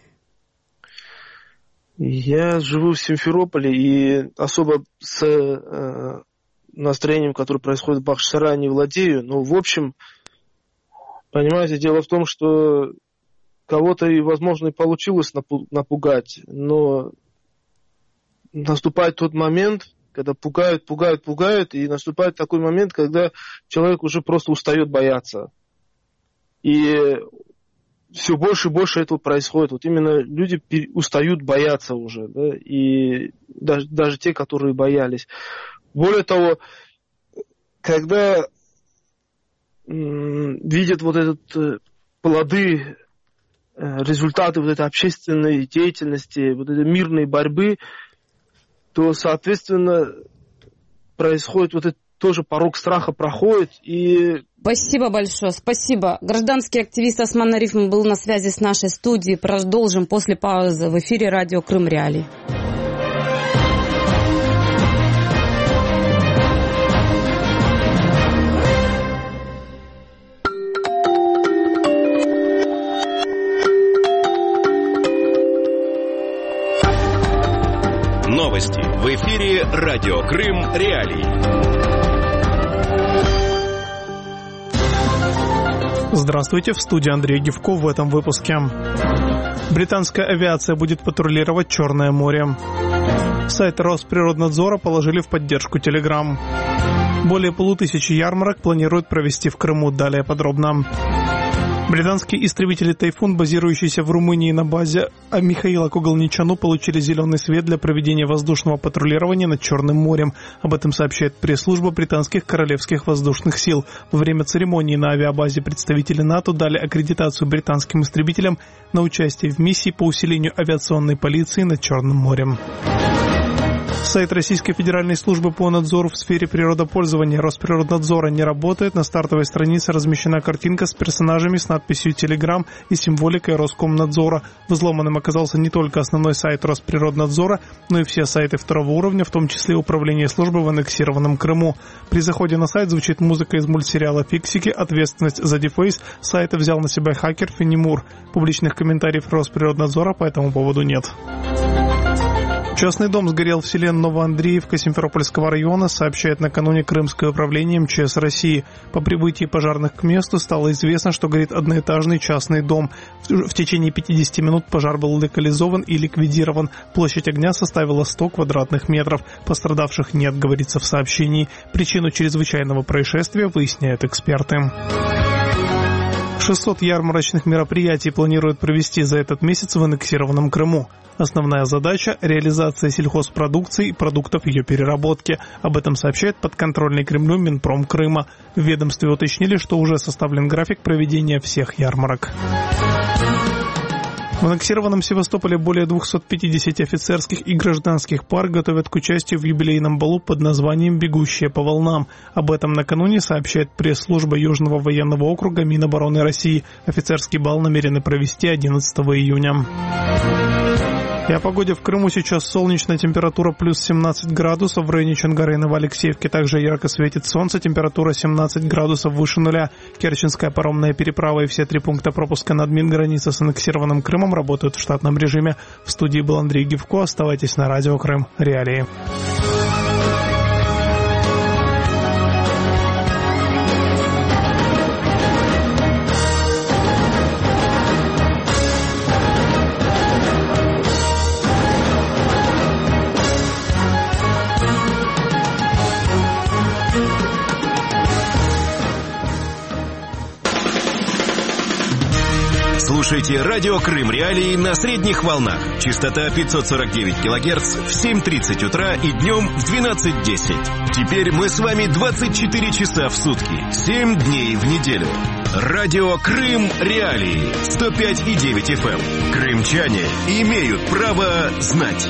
Я живу в Симферополе, и особо с... Э, настроением, которое происходит в Бахчисарае, не владею. Но, в общем, понимаете, дело в том, что кого-то, и, возможно, и получилось напугать, но наступает тот момент, когда пугают, пугают, пугают, и наступает такой момент, когда человек уже просто устает бояться. И все больше и больше этого происходит. Вот именно люди устают бояться уже, да, и даже, даже те, которые боялись. Более того, когда м, видят вот этот э, плоды, э, результаты вот этой общественной деятельности, вот этой мирной борьбы, то, соответственно, происходит вот этот тоже порог страха проходит. И...
Спасибо большое, спасибо. Гражданский активист Осман Арифов был на связи с нашей студией. Продолжим после паузы в эфире радио Крым Реалии.
Новости в эфире радио Крым Реалии.
Здравствуйте, в студии Андрей Гивков в этом выпуске. Британская авиация будет патрулировать Черное море. Сайт Росприроднадзора положили в поддержку Telegram. Более полутысячи ярмарок планируют провести в Крыму. Далее подробно. Британские истребители «Тайфун», базирующиеся в Румынии на базе Михаила Кугалничану, получили зеленый свет для проведения воздушного патрулирования над Черным морем. Об этом сообщает пресс-служба британских королевских воздушных сил. Во время церемонии на авиабазе представители НАТО дали аккредитацию британским истребителям на участие в миссии по усилению авиационной полиции над Черным морем. Сайт Российской Федеральной службы по надзору в сфере природопользования Росприроднадзора не работает. На стартовой странице размещена картинка с персонажами с надписью «Телеграм» и символикой Роскомнадзора. Взломанным оказался не только основной сайт Росприроднадзора, но и все сайты второго уровня, в том числе управление службы в аннексированном Крыму. При заходе на сайт звучит музыка из мультсериала «Фиксики». Ответственность за дефейс сайта взял на себя хакер Феннимур. Публичных комментариев Росприроднадзора по этому поводу нет. Частный дом сгорел в селе Новоандреевка Симферопольского района, сообщает накануне Крымское управление эм че эс России. По прибытии пожарных к месту стало известно, что горит одноэтажный частный дом. В течение пятидесяти минут пожар был локализован и ликвидирован. Площадь огня составила сто квадратных метров. Пострадавших нет, говорится в сообщении. Причину чрезвычайного происшествия выясняют эксперты. шестьсот ярмарочных мероприятий планируют провести за этот месяц в аннексированном Крыму. Основная задача – реализация сельхозпродукции и продуктов ее переработки. Об этом сообщает подконтрольный Кремлю Минпром Крыма. В ведомстве уточнили, что уже составлен график проведения всех ярмарок. В аннексированном Севастополе более двухсот пятидесяти офицерских и гражданских пар готовят к участию в юбилейном балу под названием «Бегущие по волнам». Об этом накануне сообщает пресс-служба Южного военного округа Минобороны России. Офицерский бал намерены провести одиннадцатого июня. И о погоде в Крыму. Сейчас солнечная температура плюс семнадцать градусов. В районе Чонгары и Новоалексеевки также ярко светит солнце. Температура семнадцать градусов выше нуля. Керченская паромная переправа и все три пункта пропуска над Минграницей с аннексированным Крымом работают в штатном режиме. В студии был Андрей Гивко. Оставайтесь на радио Крым Реалии.
Слушайте радио Крым Реалии на средних волнах. Частота пятьсот сорок девять килогерц в семь тридцать утра и днем в двенадцать десять. Теперь мы с вами двадцать четыре часа в сутки, семь дней в неделю. Радио Крым Реалии сто пять и девять эф эм. Крымчане имеют право знать.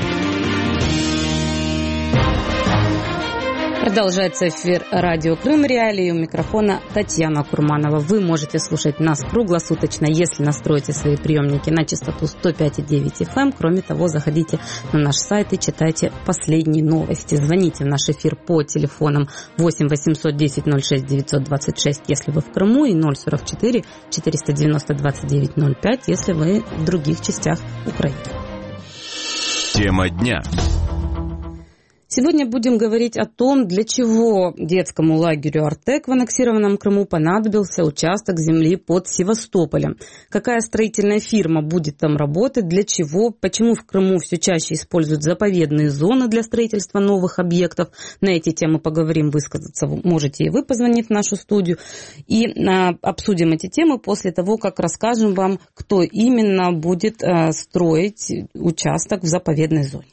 Продолжается эфир радио Крым Реалии. У микрофона Татьяна Курманова. Вы можете слушать нас круглосуточно, если настроите свои приемники на частоту сто пять и девять эф эм. Кроме того, заходите на наш сайт и читайте последние новости. Звоните в наш эфир по телефонам восемь восемьсот десять ноль шесть девятьсот двадцать шесть, если вы в Крыму, и ноль сорок четыре четыреста девяносто двадцать девять ноль пять, если вы в других частях Украины.
Тема дня.
Сегодня будем говорить о том, для чего детскому лагерю «Артек» в аннексированном Крыму понадобился участок земли под Севастополем. Какая строительная фирма будет там работать, для чего, почему в Крыму все чаще используют заповедные зоны для строительства новых объектов. На эти темы поговорим, высказаться можете и вы, позвонив в нашу студию. И а, обсудим эти темы после того, как расскажем вам, кто именно будет а, строить участок в заповедной зоне.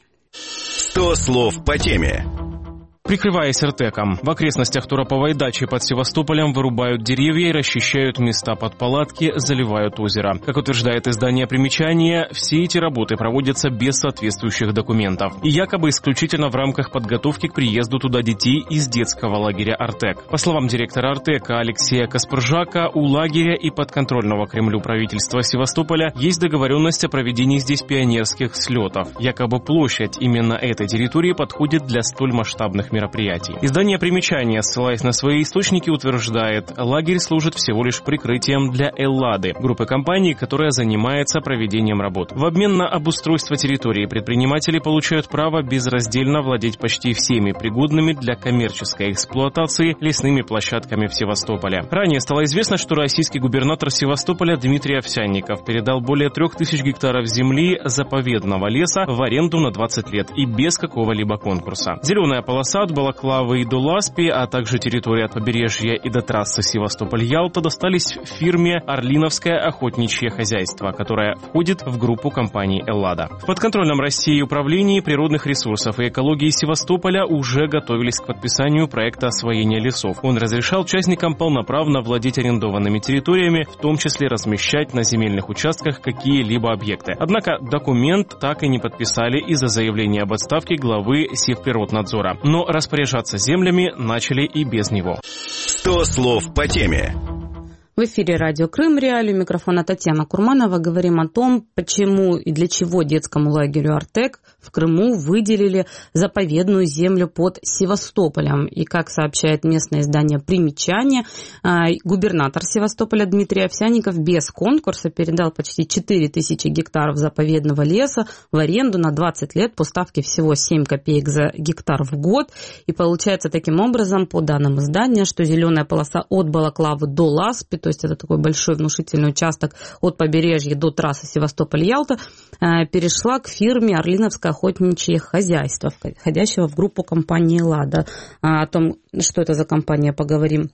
сто слов по теме.
Прикрываясь Артеком, в окрестностях Туроповой дачи под Севастополем вырубают деревья и расчищают места под палатки, заливают озеро. Как утверждает издание «Примечание», все эти работы проводятся без соответствующих документов. И якобы исключительно в рамках подготовки к приезду туда детей из детского лагеря «Артек». По словам директора «Артека» Алексея Каспаржака, у лагеря и подконтрольного Кремлю правительства Севастополя есть договоренность о проведении здесь пионерских слетов. Якобы площадь именно этой территории подходит для столь масштабных мероприятий. Издание «Примечание», ссылаясь на свои источники, утверждает, лагерь служит всего лишь прикрытием для Эллады, группы компаний, которая занимается проведением работ. В обмен на обустройство территории предприниматели получают право безраздельно владеть почти всеми пригодными для коммерческой эксплуатации лесными площадками в Севастополе. Ранее стало известно, что российский губернатор Севастополя Дмитрий Овсянников передал более трех тысяч гектаров земли заповедного леса в аренду на двадцать лет и без какого-либо конкурса. Зеленая полоса от Балаклавы и до Ласпи, а также территория от побережья и до трассы Севастополь-Ялта достались фирме «Орлиновское охотничье хозяйство», которое входит в группу компаний «Эллада». В подконтрольном России управлении природных ресурсов и экологии Севастополя уже готовились к подписанию проекта освоения лесов. Он разрешал участникам полноправно владеть арендованными территориями, в том числе размещать на земельных участках какие-либо объекты. Однако документ так и не подписали из-за заявления об отставке главы Севприроднадзора. Но распоряжаться землями начали и без него.
сто слов по теме.
В эфире радио Крым Реалии, у микрофона Татьяна Курманова. Говорим о том, почему и для чего детскому лагерю «Артек» в Крыму выделили заповедную землю под Севастополем. И, как сообщает местное издание «Примечание», губернатор Севастополя Дмитрий Овсянников без конкурса передал почти четыре тысячи гектаров заповедного леса в аренду на двадцать лет по ставке всего семь копеек за гектар в год. И получается таким образом, по данным издания, что зеленая полоса от Балаклавы до Ласпи, то есть это такой большой внушительный участок от побережья до трассы Севастополь-Ялта, перешла к фирме «Орлиновское охотничье хозяйство», входящего в группу компании «Эллада». О том, что это за компания, поговорим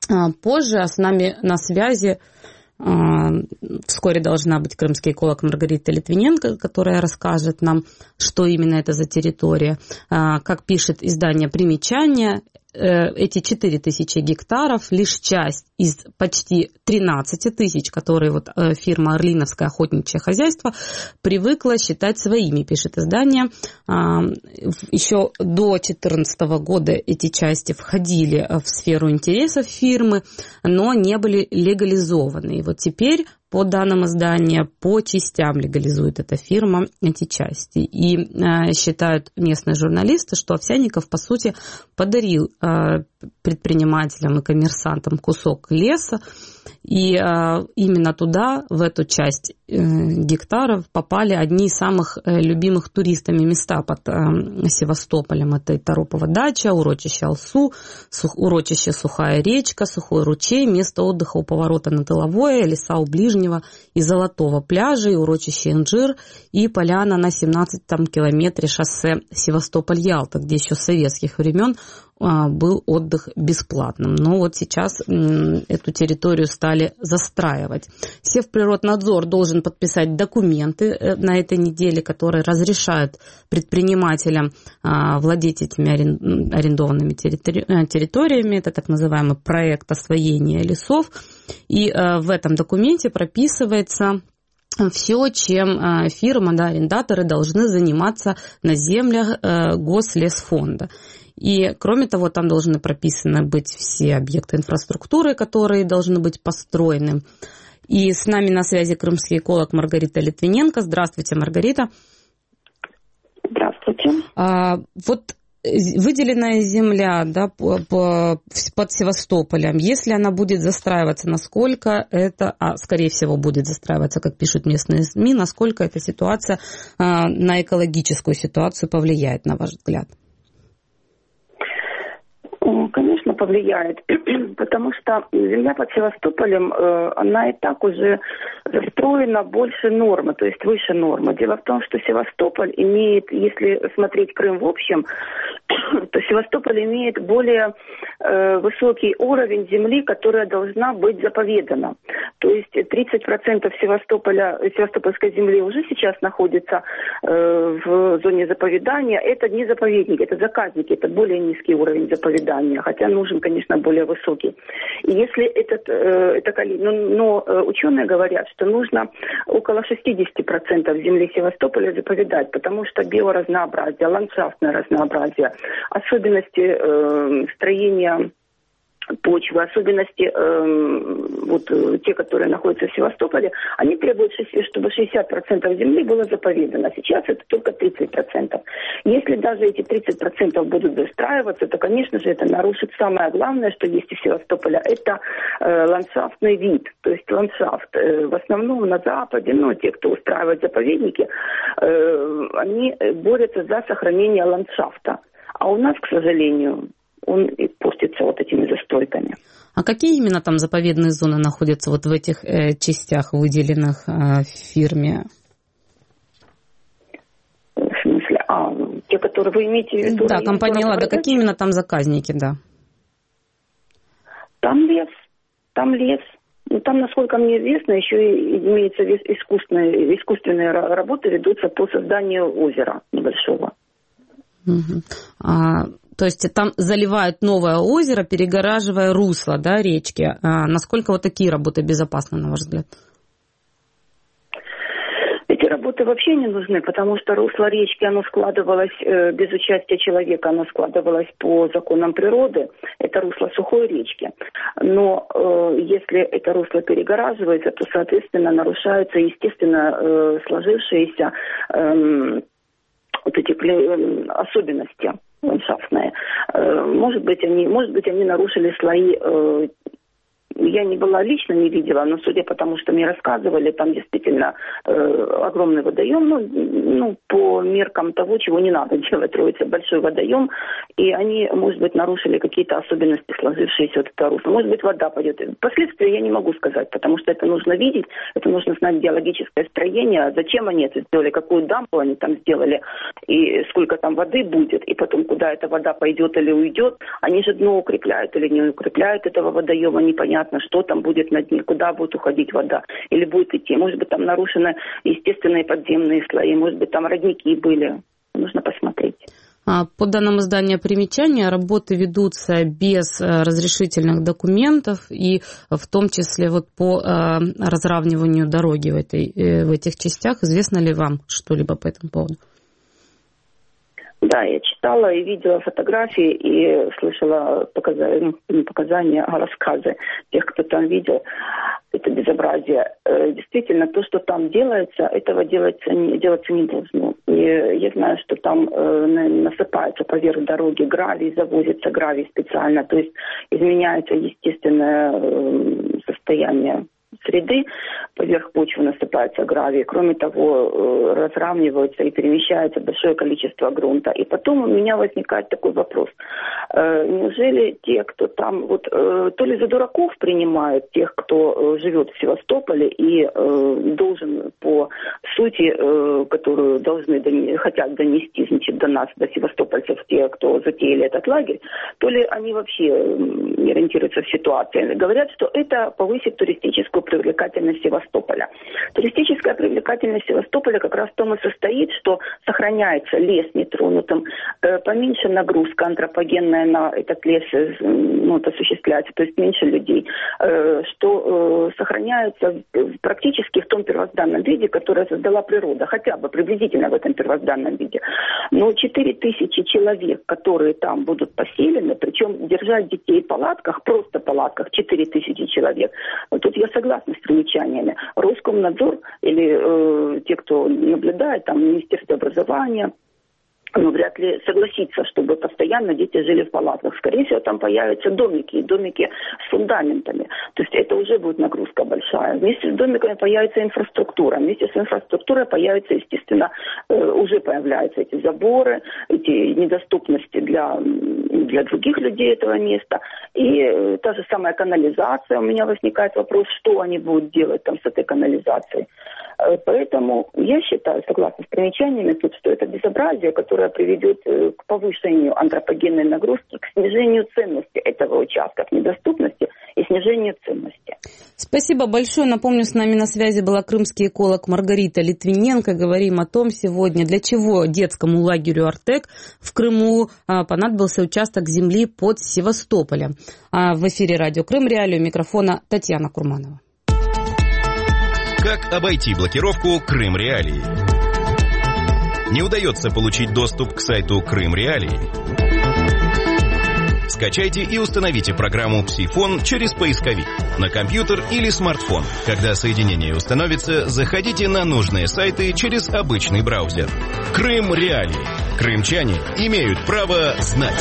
позже. А с нами на связи вскоре должна быть крымский эколог Маргарита Литвиненко, которая расскажет нам, что именно это за территория. Как пишет издание «Примечание», эти четыре тысячи гектаров лишь часть из почти тринадцати тысяч, которые вот фирма «Орлиновское охотничье хозяйство» привыкла считать своими, пишет издание. Еще до две тысячи четырнадцатого года эти части входили в сферу интересов фирмы, но не были легализованы. И вот теперь, по данным издания, по частям легализует эта фирма эти части. И э, считают местные журналисты, что Овсянников, по сути, подарил э, предпринимателям и коммерсантам кусок леса. И э, именно туда, в эту часть э, гектаров, попали одни из самых э, любимых туристами места под э, Севастополем. Это и Торопова дача, урочище Алсу, сух, урочище Сухая речка, Сухой ручей, место отдыха у поворота на Тыловое, леса у Ближнего и Золотого пляжей, урочище Инжир и поляна на семнадцатом километре шоссе Севастополь-Ялта, где еще с советских времен был отдых бесплатным. Но вот сейчас эту территорию стали застраивать. Севприроднадзор должен подписать документы на этой неделе, которые разрешают предпринимателям владеть этими арендованными территориями. Это так называемый проект освоения лесов. И в этом документе прописывается все, чем фирмы, да, арендаторы должны заниматься на землях Гослесфонда. И, кроме того, там должны прописаны быть все объекты инфраструктуры, которые должны быть построены. И с нами на связи крымский эколог Маргарита Литвиненко. Здравствуйте, Маргарита.
Здравствуйте.
А, вот выделенная земля, да, по, по, под Севастополем, если она будет застраиваться, насколько это, а скорее всего будет застраиваться, как пишут местные СМИ, насколько эта ситуация а, на экологическую ситуацию повлияет, на ваш взгляд?
Конечно, повлияет, потому что земля под Севастополем, она и так уже застроена больше нормы, то есть выше нормы. Дело в том, что Севастополь имеет, если смотреть Крым в общем, то Севастополь имеет более э, высокий уровень земли, которая должна быть заповедана. То есть тридцать процентов Севастополя, Севастопольской земли уже сейчас находится э, в зоне заповедания. Это не заповедники, это заказники, это более низкий уровень заповедания, хотя нужен, конечно, более высокий. И если этот, э, это, но, но ученые говорят, что нужно около шестьдесят процентов земли Севастополя заповедать, потому что биоразнообразие, ландшафтное разнообразие, особенности э, строения почвы, особенности э, вот те, которые находятся в Севастополе, они требуют, чтобы шестьдесят процентов земли было заповедано. Сейчас это только тридцать процентов. Если даже эти тридцать процентов будут застраиваться, то, конечно же, это нарушит самое главное, что есть у Севастополя, это э, ландшафтный вид, то есть ландшафт. Э, в основном на Западе, ну, те, кто устраивает заповедники, э, они борются за сохранение ландшафта. А у нас, к сожалению, он и портится вот этими застройками.
А какие именно там заповедные зоны находятся вот в этих э, частях, выделенных э, фирме?
В смысле? А, те, которые вы имеете в виду?
Да, компания «Лада». Какие именно там заказники, да?
Там лес. Там лес. Ну, там, насколько мне известно, еще имеются искусственные, искусственные работы, ведутся по созданию озера небольшого.
Угу. А, то есть там заливают новое озеро, перегораживая русло, да, речки. А насколько вот такие работы безопасны, на ваш взгляд?
Эти работы вообще не нужны, потому что русло речки, оно складывалось э, без участия человека, оно складывалось по законам природы. Это русло сухой речки. Но э, если это русло перегораживается, то, соответственно, нарушаются, естественно, э, сложившиеся э, вот эти особенности ландшафтные. Может быть, они, может быть, они нарушили слои. Я не была лично, не видела, но судя по тому, что мне рассказывали, там действительно э, огромный водоем, ну, ну, по меркам того, чего не надо делать, строится большой водоем, и они, может быть, нарушили какие-то особенности, сложившиеся от этого русла. Может быть, вода пойдет. Последствия я не могу сказать, потому что это нужно видеть, это нужно знать геологическое строение, зачем они это сделали, какую дамбу они там сделали, и сколько там воды будет, и потом, куда эта вода пойдет или уйдет. Они же дно укрепляют или не укрепляют этого водоема, непонятно, что там будет на дне, куда будет уходить вода, или будет идти. Может быть, там нарушены естественные подземные слои, может быть, там родники были. Нужно посмотреть.
По данным издания «Примечания», работы ведутся без разрешительных документов, и в том числе вот по разравниванию дороги в, этой, в этих частях. Известно ли вам что-либо по этому поводу?
Да, я читала и видела фотографии, и слышала показания, ну, показания, рассказы тех, кто там видел. Это безобразие. Действительно, то, что там делается, этого делаться не, делаться не должно. И я знаю, что там насыпается поверх дороги гравий, завозится гравий специально, то есть изменяется естественное состояние среды. поверх почвы насыпается гравий. Кроме того, разравниваются и перемещается большое количество грунта. И потом у меня возникает такой вопрос. Неужели те, кто там, вот то ли за дураков принимают тех, кто живет в Севастополе и должен по сути, которую должны, хотят донести, значит, до нас, до севастопольцев, те, кто затеяли этот лагерь, то ли они вообще не ориентируются в ситуации. Говорят, что это повысит туристическую привлекательность Севастополя. Туристическая привлекательность Севастополя как раз в том и состоит, что сохраняется лес нетронутым, поменьше нагрузка антропогенная на этот лес, ну, осуществляется, то есть меньше людей, что сохраняется практически в том первозданном виде, которое создала природа, хотя бы приблизительно в этом первозданном виде. Но четыре тысячи человек, которые там будут поселены, причем держать детей в палатках, просто в палатках, четыре тысячи человек. Тут я согласна с примечаниями. Роскомнадзор или э, те, кто наблюдает, там, Министерство образования, ну, вряд ли согласится, чтобы постоянно дети жили в палатках. Скорее всего, там появятся домики, домики с фундаментами. То есть это уже будет нагрузка большая. Вместе с домиками появится инфраструктура. Вместе с инфраструктурой появится, естественно, уже появляются эти заборы, эти недоступности для, для других людей этого места. И та же самая канализация. У меня возникает вопрос, что они будут делать там с этой канализацией. Поэтому я считаю, согласно с примечаниями тут, что это безобразие, которое приведет к повышению антропогенной нагрузки, к снижению ценности этого участка, к недоступности и снижению ценности.
Спасибо большое. Напомню, с нами на связи была крымский эколог Маргарита Литвиненко. Говорим о том сегодня, для чего детскому лагерю «Артек» в Крыму понадобился участок земли под Севастополем. В эфире радио Крым Реалии, у микрофона Татьяна Курманова.
Как обойти блокировку Крым Реалии? Не удается получить доступ к сайту Крым Реалии? Скачайте и установите программу «Псифон» через поисковик на компьютер или смартфон. Когда соединение установится, заходите на нужные сайты через обычный браузер. Крым Реалии. Крымчане имеют право знать.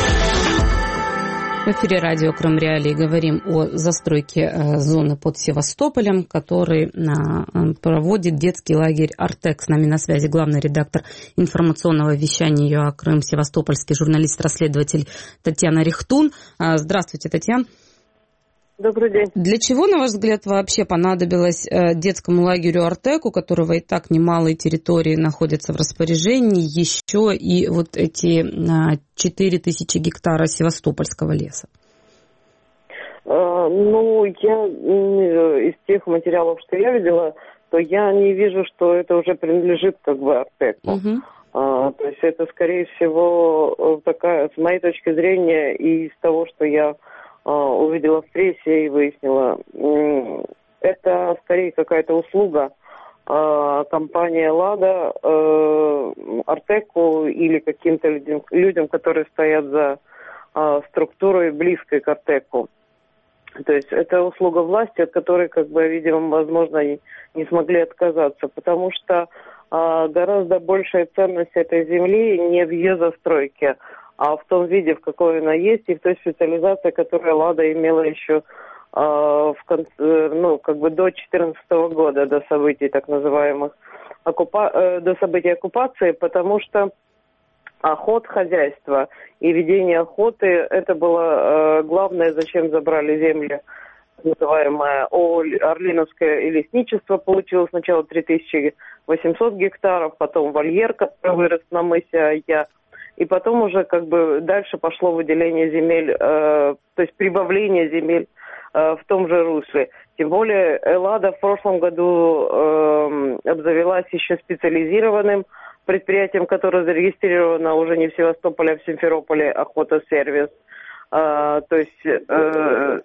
В эфире радио Крым Реалии говорим о застройке зоны под Севастополем, который проводит детский лагерь «Артек». С нами на связи главный редактор информационного вещания о Крым, севастопольский журналист-расследователь Татьяна Рихтун. Здравствуйте, Татьяна.
Добрый день.
Для чего, на ваш взгляд, вообще понадобилось детскому лагерю «Артек», у которого и так немалые территории находятся в распоряжении, еще и вот эти четыре тысячи гектара севастопольского леса?
Ну, я из тех материалов, что я видела, то я не вижу, что это уже принадлежит как бы «Артеку». Угу. А, то есть это, скорее всего, такая, с моей точки зрения, и из того, что я увидела в прессе и выяснила, это скорее какая-то услуга компании «Лада», «Артеку» или каким-то людям, людям, которые стоят за структурой близкой к «Артеку». То есть это услуга власти, от которой, как бы, видимо, возможно, не смогли отказаться, потому что гораздо большая ценность этой земли не в ее застройке, а в том виде, в какой она есть, и в той специализации, которую «Лада» имела еще э, в конце, ну, как бы до две тысячи четырнадцатого года, до событий так называемых, оккупа... э, до событий оккупации, потому что охотхозяйство и ведение охоты, это было э, главное, зачем забрали земли, называемое Орлиновское лесничество, получило сначала три тысячи восемьсот гектаров, потом вольер, который вырос на мысе Ая. И потом уже как бы дальше пошло выделение земель, э, то есть прибавление земель э, в том же русле. Тем более «Лада» в прошлом году э, обзавелась еще специализированным предприятием, которое зарегистрировано уже не в Севастополе, а в Симферополе, «Охота-сервис». Э, то есть... Э,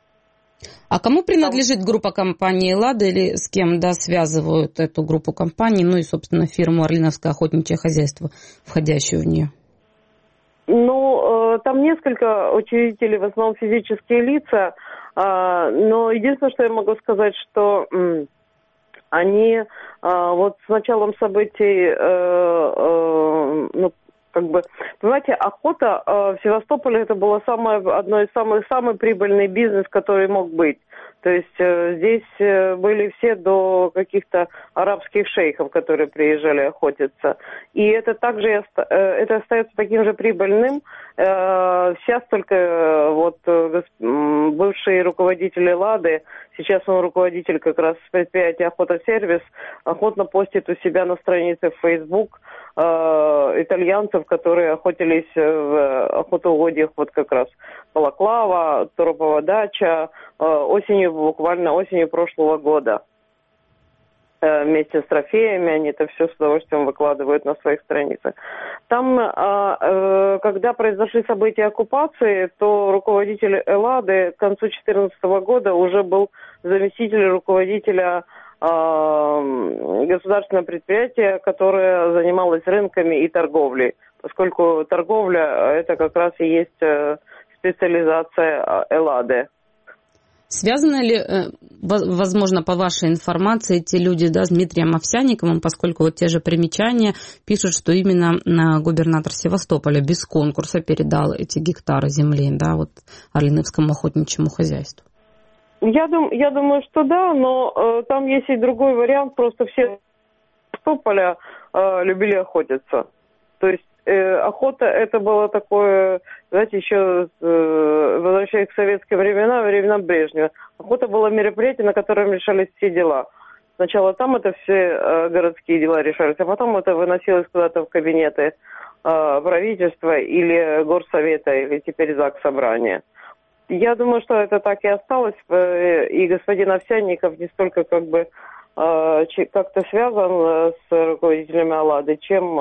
А кому принадлежит группа компании «Лада» или с кем, да, связывают эту группу компаний, ну и, собственно, фирму «Орлиновское охотничье хозяйство», входящую в нее?
Ну, э, там несколько учредителей, в основном физические лица, э, но единственное, что я могу сказать, что э, они э, вот с началом событий, э, э, ну, как бы, понимаете, охота э, в Севастополе это было самое, одно из самых самый прибыльный бизнес, который мог быть. То есть э, здесь э, были все до каких-то арабских шейхов, которые приезжали охотиться. И это также э, это остается таким же прибыльным. Э, сейчас только э, вот э, бывший руководитель «Эллады», сейчас он руководитель как раз предприятия «Охота-сервис», охотно постит у себя на странице в Facebook э, итальянцев, которые охотились в охотоугодьях, вот как раз Балаклава, Торопова дача, э, осенью, буквально осенью прошлого года. Э, вместе с трофеями они это все с удовольствием выкладывают на своих страницах. Там, э, э, когда произошли события оккупации, то руководитель «Эллады к концу две тысячи четырнадцатого года уже был заместителем руководителя государственное предприятие, которое занималось рынками и торговлей, поскольку торговля – это как раз и есть специализация «Эллады».
Связаны ли, возможно, по вашей информации, эти люди, да, с Дмитрием Овсянниковым, поскольку вот те же примечания пишут, что именно губернатор Севастополя без конкурса передал эти гектары земли, да, вот Орлиновскому охотничьему хозяйству?
Я, дум, я думаю, что да, но э, там есть и другой вариант. Просто все Севастополя э, любили охотиться. То есть э, охота это было такое, знаете, еще э, возвращаясь к советским временам, временам Брежнева. Охота была мероприятие, на котором решались все дела. Сначала там это все э, городские дела решались, а потом это выносилось куда-то в кабинеты э, правительства или горсовета, или теперь Заксобрания. Я думаю, что это так и осталось, и господин Овсянников не столько как бы как-то связан с руководителями «Эллады», чем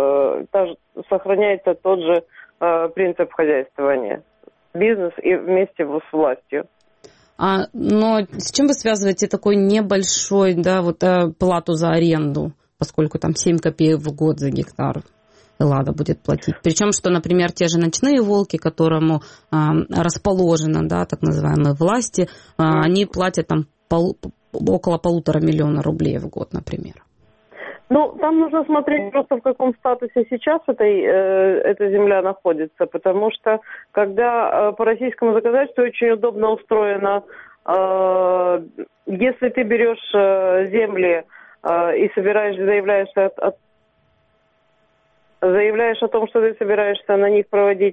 сохраняется тот же принцип хозяйствования. Бизнес и вместе с властью.
А, но с чем вы связываете такой небольшой, да, вот плату за аренду, поскольку там семь копеек в год за гектар «Эллада» будет платить? Причем, что, например, те же «Ночные волки», которому а, расположено, да, так называемые власти, а, они платят там пол, около полутора миллиона рублей в год, например.
Ну, там нужно смотреть просто, в каком статусе сейчас этой, э, эта земля находится, потому что, когда э, по российскому законодательству очень удобно устроено, э, если ты берешь э, земли э, и собираешь, заявляешься от, от заявляешь о том, что ты собираешься на них проводить,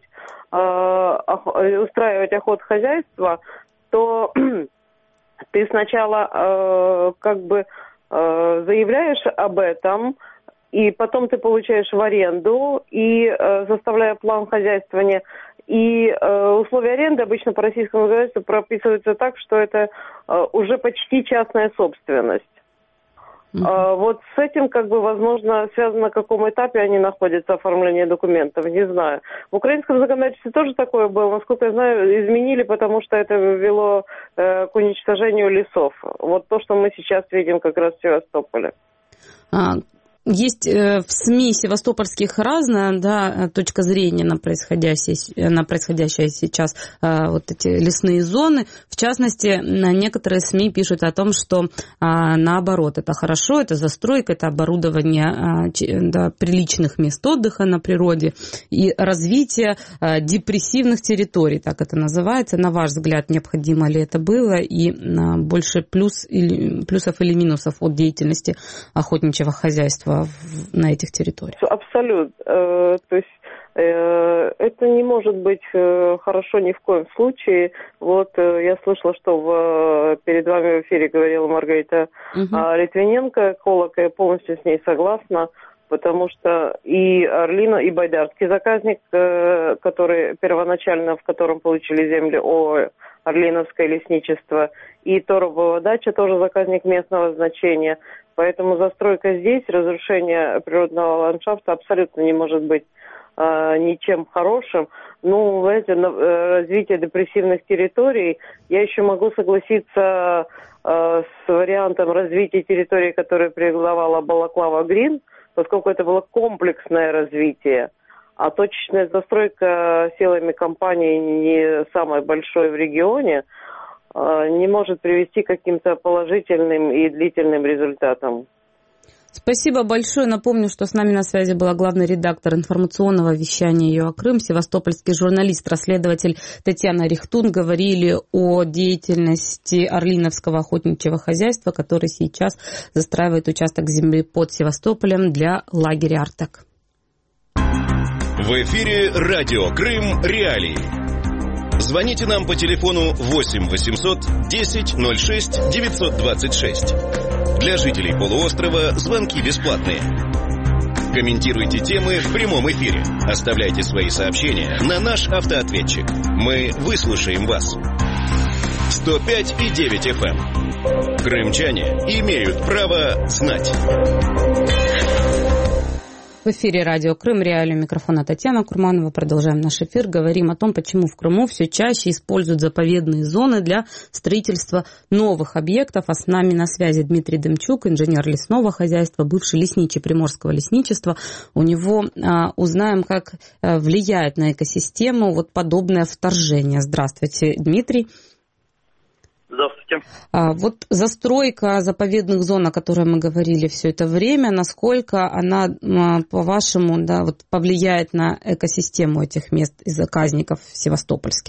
э, устраивать охотхозяйство, то ты сначала э, как бы э, заявляешь об этом, и потом ты получаешь в аренду, и э, составляя план хозяйствования, и э, условия аренды обычно по российскому законодательству прописываются так, что это э, уже почти частная собственность. Uh, вот с этим, как бы, возможно, связано, на каком этапе они находятся, оформление документов, не знаю. В украинском законодательстве тоже такое было, насколько я знаю, изменили, потому что это вело э, к уничтожению лесов. Вот то, что мы сейчас видим как раз в Севастополе.
Uh. Есть в СМИ севастопольских разная, да, точка зрения на происходящее, на происходящее сейчас вот эти лесные зоны. В частности, некоторые СМИ пишут о том, что наоборот, это хорошо, это застройка, это оборудование, да, приличных мест отдыха на природе и развитие депрессивных территорий, так это называется. На ваш взгляд, необходимо ли это было и больше плюс, или, плюсов или минусов от деятельности охотничьего хозяйства на этих территориях?
Абсолютно. Э, то есть э, это не может быть э, хорошо ни в коем случае. Вот э, я слышала, что в, перед вами в эфире говорила Маргарита uh-huh. Литвиненко, эколог, я полностью с ней согласна, потому что и Орлина, и Байдарский заказник, э, который первоначально, в котором получили земли ООО Орлиновское лесничество, и Торопова дача, тоже заказник местного значения. Поэтому застройка здесь, разрушение природного ландшафта абсолютно не может быть э, ничем хорошим. Ну, знаете, на, э, развитие депрессивных территорий, я еще могу согласиться э, с вариантом развития территории, которую преобладала Балаклава Грин, поскольку это было комплексное развитие. А точечная застройка силами компании не самой большой в регионе не может привести к каким-то положительным и длительным результатам.
Спасибо большое. Напомню, что с нами на связи была главный редактор информационного вещания ЮАКрым, севастопольский журналист, расследователь Татьяна Рихтун. Говорили о деятельности Орлиновского охотничьего хозяйства, который сейчас застраивает участок земли под Севастополем для лагеря «Артек».
В эфире радио Крым Реалии. Звоните нам по телефону восемь восемьсот десять ноль шесть девятьсот двадцать шесть. Для жителей полуострова звонки бесплатные. Комментируйте темы в прямом эфире. Оставляйте свои сообщения на наш автоответчик. Мы выслушаем вас. сто пять и девять эф эм. Крымчане имеют право знать.
В эфире радио Крым Реалии, у микрофона Татьяна Курманова. Продолжаем наш эфир. Говорим о том, почему в Крыму все чаще используют заповедные зоны для строительства новых объектов. А с нами на связи Дмитрий Демчук, инженер лесного хозяйства, бывший лесничий Приморского лесничества. У него а, узнаем, как а, влияет на экосистему вот подобное вторжение. Здравствуйте, Дмитрий.
Здравствуйте.
А, вот застройка заповедных зон, о которой мы говорили все это время, насколько она, по-вашему, да, вот повлияет на экосистему этих мест и заказников севастопольских?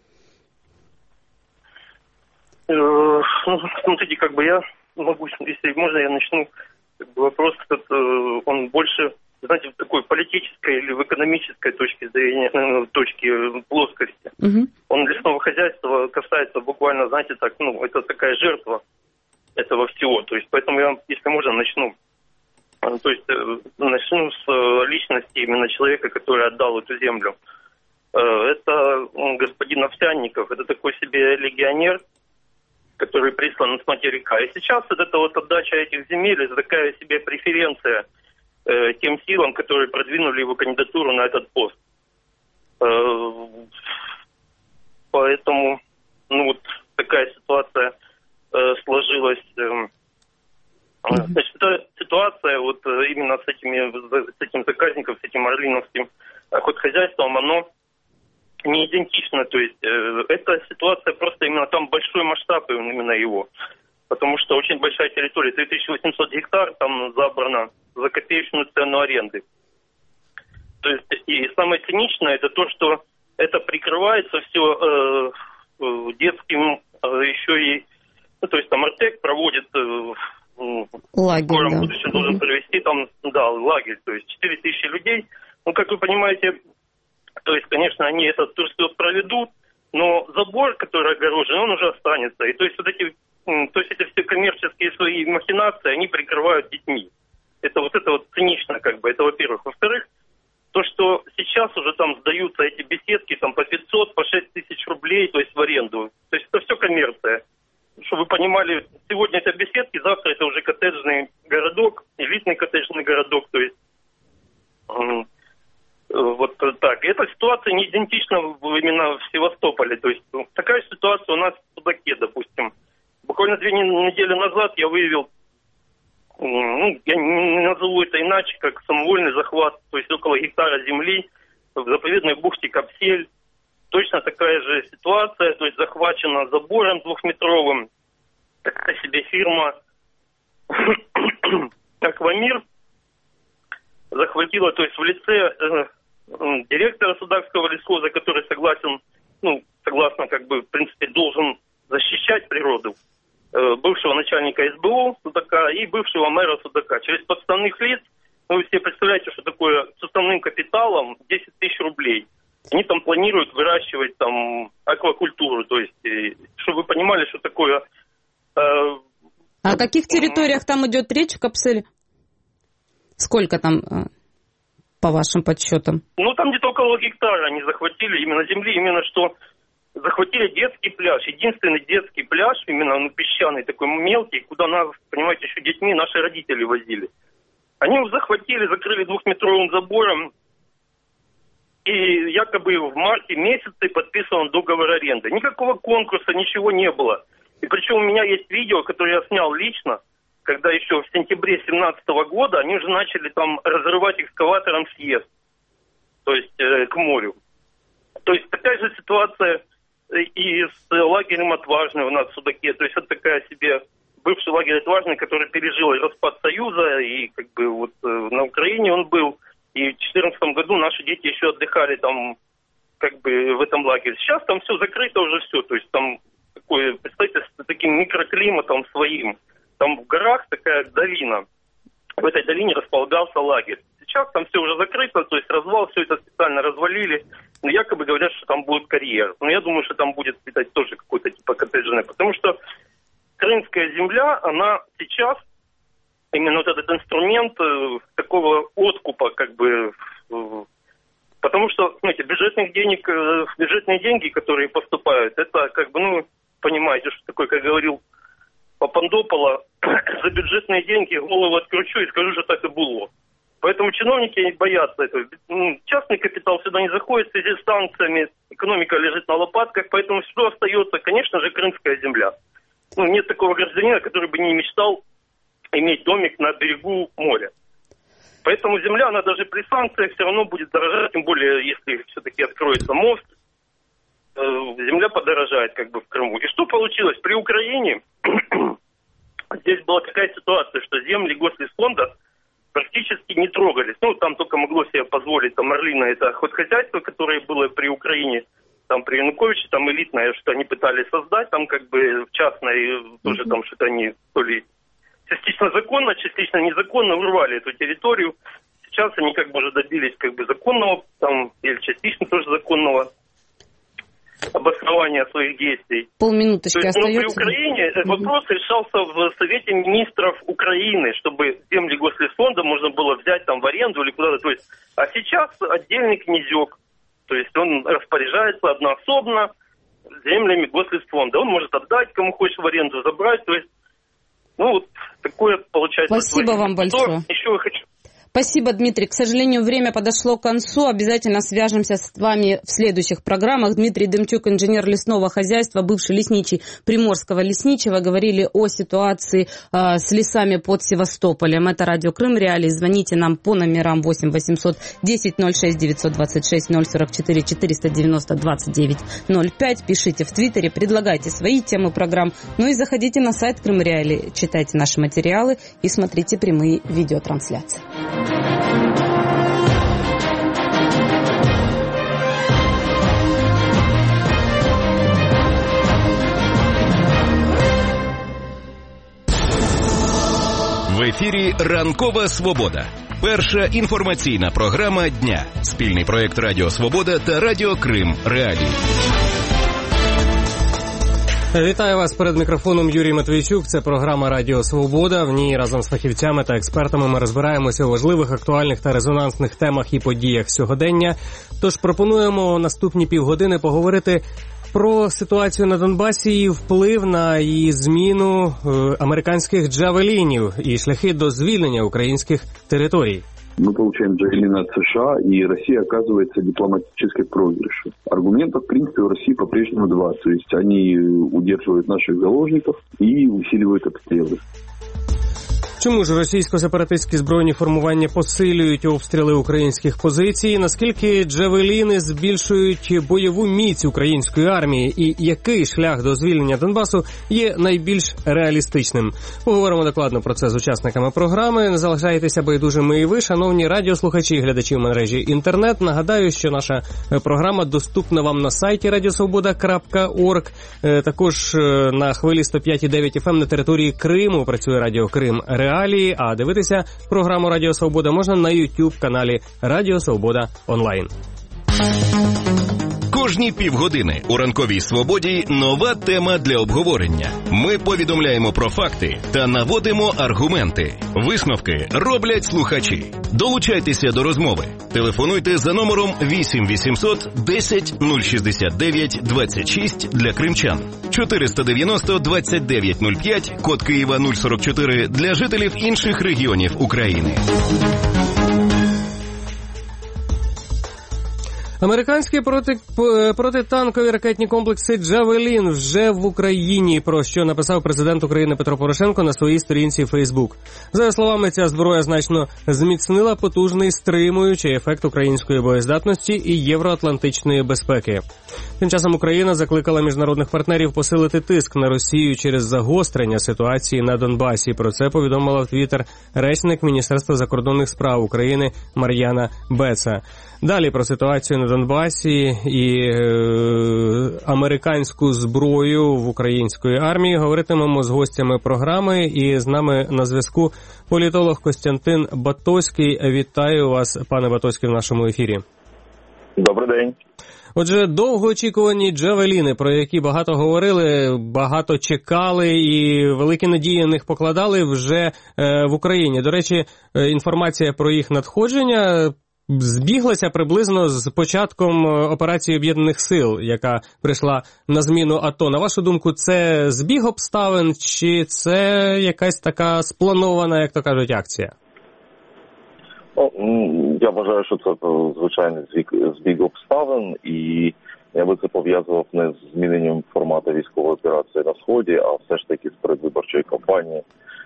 Ну, смотрите, как бы я могу, если можно, я начну. Как бы вопрос этот, он больше, знаете, в такой политической или в экономической точке зрения, точке плоскости. Угу. Он лесного хозяйства касается буквально, знаете, так, ну, это такая жертва этого всего. То есть, поэтому я, если можно, начну. То есть, начну с личности именно человека, который отдал эту землю. Это господин Овсянников, это такой себе легионер, который прислан с материка. И сейчас вот эта вот отдача этих земель, это такая себе преференция э, тем силам, которые продвинули его кандидатуру на этот пост. Э, поэтому, ну вот такая ситуация э, сложилась. Э, значит, эта ситуация вот именно с этими, с этим заказником, с этим орлиновским охотхозяйством, оно не идентично, то есть э, эта ситуация просто именно там большой масштаб именно его, потому что очень большая территория, три тысячи восемьсот гектар, там забрано за копеечную цену аренды. То есть и самое циничное это то, что это прикрывается все э, детским э, еще и, ну то есть там Артек проводит э,
лагерь,
в скором
да.
будущем должен провести там, да, лагерь, то есть четыре тысячи людей, ну как вы понимаете. То есть, конечно, они этот турстёт проведут, но забор, который огорожен, он уже останется. И то есть вот эти, то есть эти все коммерческие свои махинации, они прикрывают детьми. Это вот это вот цинично, как бы, это во-первых. Во-вторых, то, что сейчас уже там сдаются эти беседки там по пятьсот, по шесть тысяч рублей, то есть в аренду. То есть это все коммерция. Чтобы вы понимали, сегодня это беседки, завтра это уже коттеджный городок, элитный коттеджный городок, то есть... Вот так. И эта ситуация не идентична именно в Севастополе. То есть ну, такая ситуация у нас в Судаке, допустим. Буквально две недели назад я выявил, ну, я не назову это иначе, как самовольный захват, то есть около гектара земли в заповедной бухте Капсель. Точно такая же ситуация, то есть захвачена забором двухметровым. Такая себе фирма Аквамир захватила, то есть в лице э, э, директора Судакского лесхоза, который согласен, ну, согласно, как бы, в принципе, должен защищать природу, э, бывшего начальника эс бэ о Судака и бывшего мэра Судака. Через подставных лиц, ну, вы себе представляете, что такое с уставным капиталом десять тысяч рублей. Они там планируют выращивать там аквакультуру, то есть, э, чтобы вы понимали, что такое... Э,
а о каких территориях там идет речь в Капселе? Сколько там, по вашим подсчетам?
Ну, там где-то около гектара они захватили именно земли, именно что захватили детский пляж. Единственный детский пляж, именно ну, песчаный, такой мелкий, куда нас, понимаете, еще детьми наши родители возили. Они его захватили, закрыли двухметровым забором, и якобы в марте месяце подписан договор аренды. Никакого конкурса, ничего не было. И причем у меня есть видео, которое я снял лично, когда еще в сентябре две тысячи семнадцатого года они уже начали там разрывать экскаватором съезд, то есть э, к морю. То есть такая же ситуация и с лагерем Отважный у нас в Судаке. То есть это такая себе бывший лагерь Отважный, который пережил распад Союза, и как бы вот на Украине он был, и в две тысячи четырнадцатом году наши дети еще отдыхали там как бы в этом лагере. Сейчас там все закрыто уже все, то есть там такое, представьте, с таким микроклиматом своим. Там в горах такая долина. В этой долине располагался лагерь. Сейчас там все уже закрыто, то есть развал, все это специально развалили. Но якобы говорят, что там будет карьер. Но я думаю, что там будет, видать, тоже какой-то типа коттеджный. Потому что крымская земля, она сейчас, именно вот этот инструмент э, такого откупа, как бы... Э, потому что, знаете, бюджетных денег, э, бюджетные деньги, которые поступают, это как бы, ну, понимаете, что такое, как говорил Папандопола, за бюджетные деньги голову откручу и скажу, что так и было. Поэтому чиновники боятся этого. Частный капитал сюда не заходит в связи с санкциями, экономика лежит на лопатках, поэтому сюда остается, конечно же, крымская земля. Ну, нет такого гражданина, который бы не мечтал иметь домик на берегу моря. Поэтому земля, она даже при санкциях все равно будет дорожать, тем более, если все-таки откроется мост, земля подорожает как бы в Крыму. И что получилось? При Украине здесь была такая ситуация, что земли Гослесфонда практически не трогались. Ну, там только могло себе позволить, там, Орлино, это хозяйство, которое было при Украине, там, при Януковиче, там, элитное, что они пытались создать, там, как бы, в частной, тоже там, что-то они, то ли, частично законно, частично незаконно урвали эту территорию. Сейчас они, как бы, уже добились, как бы, законного, там, или частично тоже законного обоснования своих действий.
Полминуточки
есть,
остается.
Но при Украине этот вопрос решался в Совете министров Украины, чтобы земли Гослесфонда можно было взять там в аренду или куда-то. То есть, а сейчас отдельный князек, то есть он распоряжается одноособно землями Гослесфонда. Он может отдать кому хочешь в аренду, забрать. То есть, ну вот такое получается.
Спасибо вам большое.
Еще я хочу.
Спасибо, Дмитрий. К сожалению, время подошло к концу. Обязательно свяжемся с вами в следующих программах. Дмитрий Демчук, инженер лесного хозяйства, бывший лесничий Приморского лесничего. Говорили о ситуации э, с лесами под Севастополем. Это радио Крым Реалии. Звоните нам по номерам восемь восемьсот десять ноль шесть девятьсот двадцать шесть ноль сорок четыре четыреста девяносто двадцать девять ноль пять. Пишите в Твиттере, предлагайте свои темы программ. Ну и заходите на сайт Крым Реалии, читайте наши материалы и смотрите прямые видеотрансляции.
В ефірі «Ранкова Свобода». Перша інформаційна програма дня. Спільний проєкт Радіо Свобода та Радіо Крим Реалії.
Вітаю вас перед мікрофоном Юрій Матвійчук. Це програма «Радіо Свобода». В ній разом з фахівцями та експертами ми розбираємося у важливих, актуальних та резонансних темах і подіях сьогодення. Тож пропонуємо наступні півгодини поговорити про ситуацію на Донбасі і вплив на її зміну е, американських джавелінів і шляхи до звільнення українських територій.
Мы получаем джавелины от США, и Россия оказывается дипломатически в проигрыше. Аргументов, в принципе, у России по-прежнему два. То есть они удерживают наших заложников и усиливают обстрелы.
Чому ж російсько-сепаратистські збройні формування посилюють обстріли українських позицій? Наскільки джавеліни збільшують бойову міць української армії? І який шлях до звільнення Донбасу є найбільш реалістичним? Поговоримо докладно про це з учасниками програми. Не залишайтеся байдужими і ви, шановні радіослухачі і глядачі в мережі інтернет. Нагадаю, що наша програма доступна вам на сайті радіосвобода крапка орг. Також на хвилі сто п'ять і дев'ять еф ем на території Криму працює Радіо Крим Реалії, а дивитися програму Радіо Свобода можна на YouTube-каналі Радіо Свобода онлайн.
Кожні півгодини у «Ранковій Свободі» нова тема для обговорення. Ми повідомляємо про факти та наводимо аргументи. Висновки роблять слухачі. Долучайтеся до розмови. Телефонуйте за номером вісім вісімсот десять нуль шістдесят дев'ять двадцять шість для кримчан, чотириста дев'яносто двадцять дев'ять нуль п'ять, код Києва нуль сорок чотири для жителів інших регіонів України.
Американські проти, протитанкові ракетні комплекси «Джавелін» вже в Україні, про що написав президент України Петро Порошенко на своїй сторінці Facebook. За його словами, ця зброя значно зміцнила потужний стримуючий ефект української боєздатності і євроатлантичної безпеки. Тим часом Україна закликала міжнародних партнерів посилити тиск на Росію через загострення ситуації на Донбасі. Про це повідомила в Твіттер речник Міністерства закордонних справ України Мар'яна Беца. Далі про ситуацію на Донбасі і е, американську зброю в української армії говоритимемо з гостями програми. І з нами на зв'язку політолог Костянтин Батоський. Вітаю вас, пане Батоський, в нашому ефірі.
Добрий день.
Отже, довгоочікувані «Джавеліни», про які багато говорили, багато чекали і великі надії на них покладали, вже е, в Україні. До речі, е, інформація про їх надходження збіглася приблизно з початком операції Об'єднаних сил, яка прийшла на зміну АТО. На вашу думку, це збіг обставин, чи це якась така спланована, як то кажуть, акція?
Я вважаю, що це звичайний збіг обставин, і я би це пов'язував не з зміненням формату військової операції на Сході, а все ж таки з передвиборчої кампанії,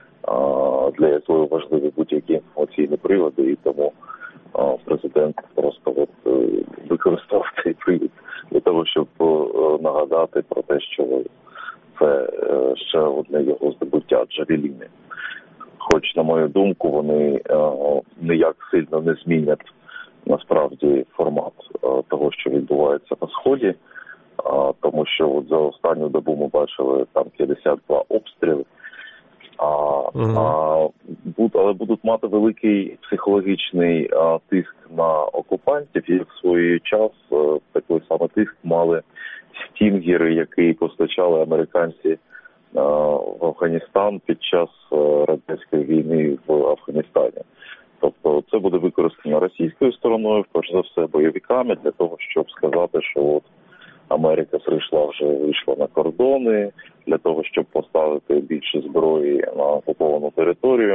для якої важливі будь-які інформаційні приводи, і тому президент просто от використав цей привід для того, щоб нагадати про те, що це ще одне його здобуття – «Джавеліни». Хоч, на мою думку, вони ніяк сильно не змінять насправді формат того, що відбувається на Сході, тому що от за останню добу ми бачили там п'ятдесят два обстріли, а, угу. а, буд, але будуть мати великий психологічний а, тиск на окупантів, і в свій час а, такий саме тиск мали стінгери, які постачали американці в Афганістан під час радянської війни в Афганістані. Тобто це буде використано російською стороною, перш за все, бойовиками, для того, щоб сказати, що от Америка прийшла вже, вийшла на кордони, для того, щоб поставити більше зброї на окуповану територію.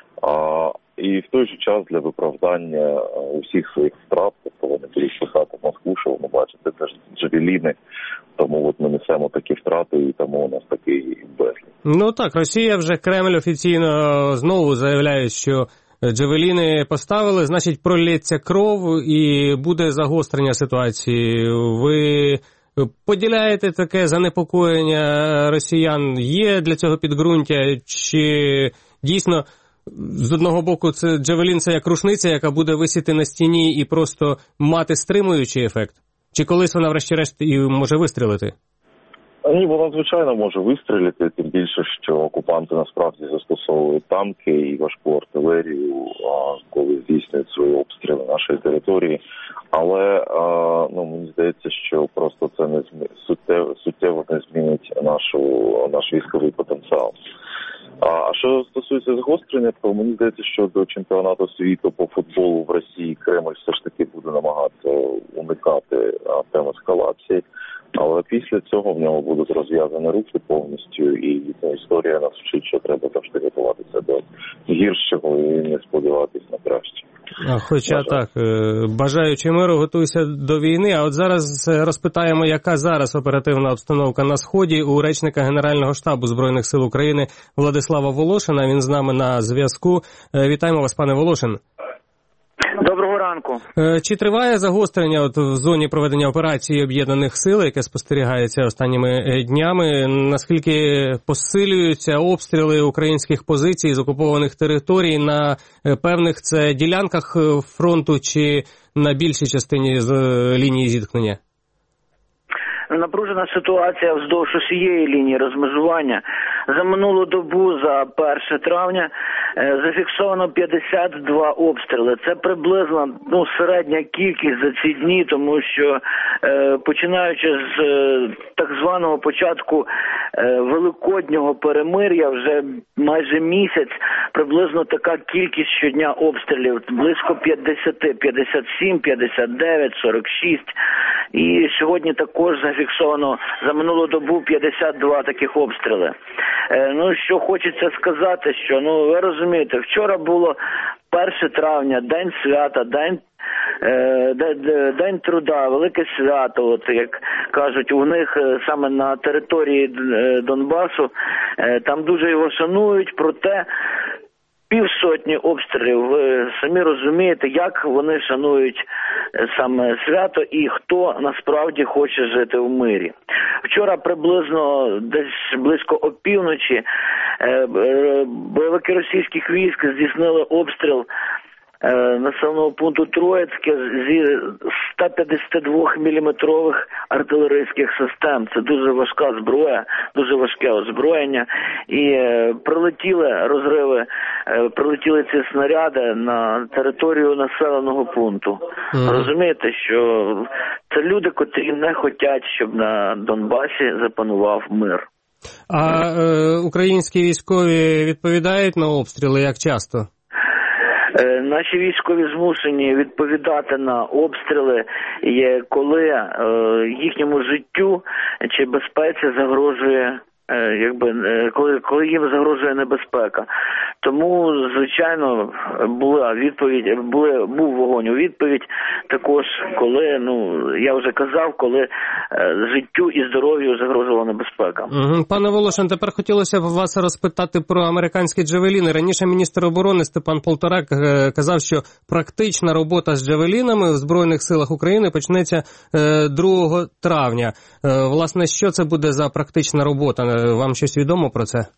А, і в той же час для виправдання усіх своїх втрат, тобто вони будуть писати в Москву, що вони бачать, це ж «Джавеліни», тому от ми несемо такі втрати, і тому у нас такий безліч.
Ну так, Росія вже, Кремль офіційно знову заявляє, що «Джавеліни» поставили, значить пролється кров і буде загострення ситуації. Ви поділяєте таке занепокоєння росіян? Є для цього підґрунтя? Чи дійсно з одного боку це «Джавелін» – це як рушниця, яка буде висіти на стіні і просто мати стримуючий ефект? Чи колись вона врешті-решт і може вистрілити?
Ні, вона, звичайно, може вистрілити, тим більше, що окупанти насправді застосовують танки і важку артилерію, коли здійснюють свої обстріли нашої території. Але, ну, мені здається, що просто це не змі... суттєво, суттєво не змінить нашу, наш військовий потенціал. А що стосується загострення, то мені здається, що до чемпіонату світу по футболу в Росії Кремль все ж таки буде намагатися уникати тем ескалації. Але після цього в ньому будуть розв'язані руки повністю, і ця історія нас вчить, що треба завжди готуватися до гіршого і не сподіватися на краще.
Хоча Бажаю. так, бажаючи миру, готуйся до війни. А от зараз розпитаємо, яка зараз оперативна обстановка на Сході у речника Генерального штабу Збройних сил України Владислава Волошина. Він з нами на зв'язку. Вітаємо вас, пане Волошин.
Доброго ранку.
Чи триває загострення от в зоні проведення операції Об'єднаних сил, яке спостерігається останніми днями? Наскільки посилюються обстріли українських позицій з окупованих територій на певних це ділянках фронту чи на більшій частині лінії зіткнення?
Напружена ситуація вздовж усієї лінії розмежування. За минулу добу, за перше травня, зафіксовано п'ятдесят два обстріли. Це приблизно ну, середня кількість за ці дні, тому що е, починаючи з е, так званого початку е, великоднього перемир'я, вже майже місяць, приблизно така кількість щодня обстрілів, близько п'ятдесят, п'ятдесят сім, п'ятдесят дев'ять, сорок шість. І сьогодні також зафіксовано за минулу добу п'ятдесят два таких обстріли. Е, ну, що хочеться сказати, що, ну, ви розумієте, вчора було перше травня, День свята, День День труда, велике свято, от як кажуть, у них саме на території Донбасу, там дуже його шанують, проте півсотні обстрілів, ви самі розумієте, як вони шанують саме свято і хто насправді хоче жити в мирі. Вчора приблизно десь близько опівночі бойовики російських військ здійснили обстріл населеного пункту Троїцьке зі ста п'ятдесят два міліметрових артилерійських систем. Це дуже важка зброя, дуже важке озброєння. І прилетіли розриви, прилетіли ці снаряди на територію населеного пункту. Mm. Розумієте, що це люди, котрі не хочуть, щоб на Донбасі запанував мир.
А е, українські військові відповідають на обстріли як часто?
Наші військові змушені відповідати на обстріли, коли е, їхньому життю чи безпеці загрожує, е, якби, коли, коли їм загрожує небезпека. Тому, звичайно, була відповідь, були, був вогонь у відповідь також, коли, ну, я вже казав, коли е, життю і здоров'ю загрожувала небезпека.
Угу. Пане Волошин, тепер хотілося б вас розпитати про американські джавеліни. Раніше міністр оборони Степан Полторак е, казав, що практична робота з джавелінами в Збройних силах України почнеться е, другого травня. Е, власне, що це буде за практична робота? Вам щось відомо про це?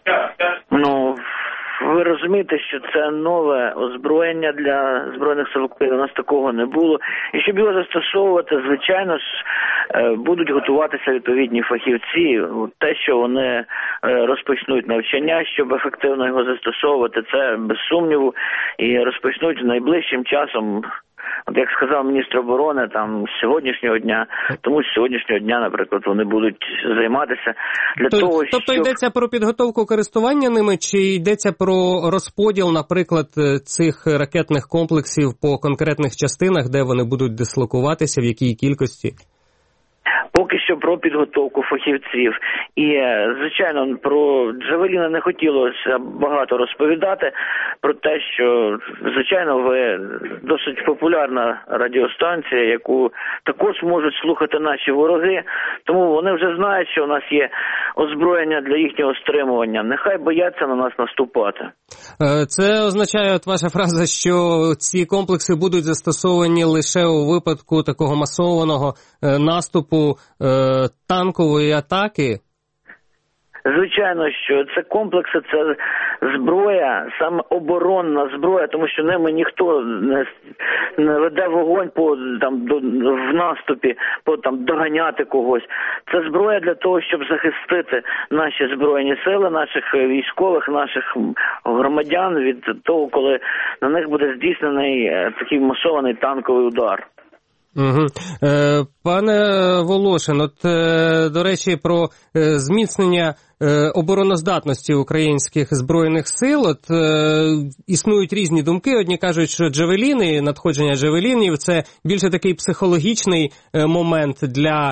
Ну, ви розумієте, що це нове озброєння для Збройних сил України, у нас такого не було. І щоб його застосовувати, звичайно ж, будуть готуватися відповідні фахівці. Те, що вони розпочнуть навчання, щоб ефективно його застосовувати, це без сумніву. І розпочнуть найближчим часом, от як сказав міністр оборони, там з сьогоднішнього дня, тому з сьогоднішнього дня, наприклад, вони будуть займатися для
Тобто,
того,
тобто
щоб...
йдеться про підготовку користування ними, чи йдеться про розподіл, наприклад, цих ракетних комплексів по конкретних частинах, де вони будуть дислокуватися, в якій кількості?
Поки що про підготовку фахівців. І, звичайно, про джавеліни не хотілося багато розповідати, про те, що, звичайно, ви досить популярна радіостанція, яку також можуть слухати наші вороги, тому вони вже знають, що у нас є озброєння для їхнього стримування. Нехай бояться на нас наступати.
Це означає, от ваша фраза, що ці комплекси будуть застосовані лише у випадку такого масованого наступу танкової атаки?
Звичайно, що це комплекси, це зброя, саме оборонна зброя, тому що ними ніхто не, не веде вогонь по там до, в наступі, по там доганяти когось. Це зброя для того, щоб захистити наші збройні сили, наших військових, наших громадян від того, коли на них буде здійснений такий масований танковий удар.
Угу. Е, пане Волошин, от, е, до речі, про е, зміцнення е, обороноздатності українських Збройних сил, от, е, існують різні думки. Одні кажуть, що джавеліни, надходження джавелінів – це більше такий психологічний е, момент для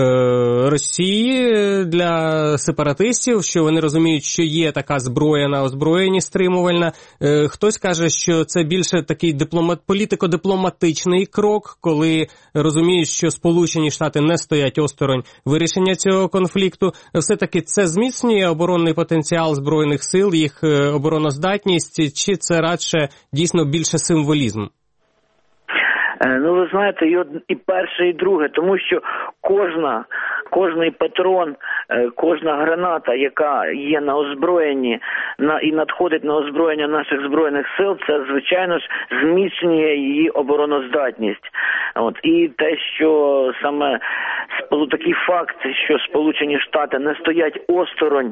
Росії, для сепаратистів, що вони розуміють, що є така зброя на озброєнні стримувальна. Хтось каже, що це більше такий дипломат, політико-дипломатичний крок, коли розуміють, що Сполучені Штати не стоять осторонь вирішення цього конфлікту. Все-таки це зміцнює оборонний потенціал Збройних сил, їх обороноздатність, чи це радше дійсно більше символізм?
Ну, ви знаєте, і, од... і перше, і друге, тому що кожна, кожний патрон, кожна граната, яка є на озброєнні на... і надходить на озброєння наших Збройних сил, це, звичайно ж, зміцнює її обороноздатність. От. І те, що саме такий факт, що Сполучені Штати не стоять осторонь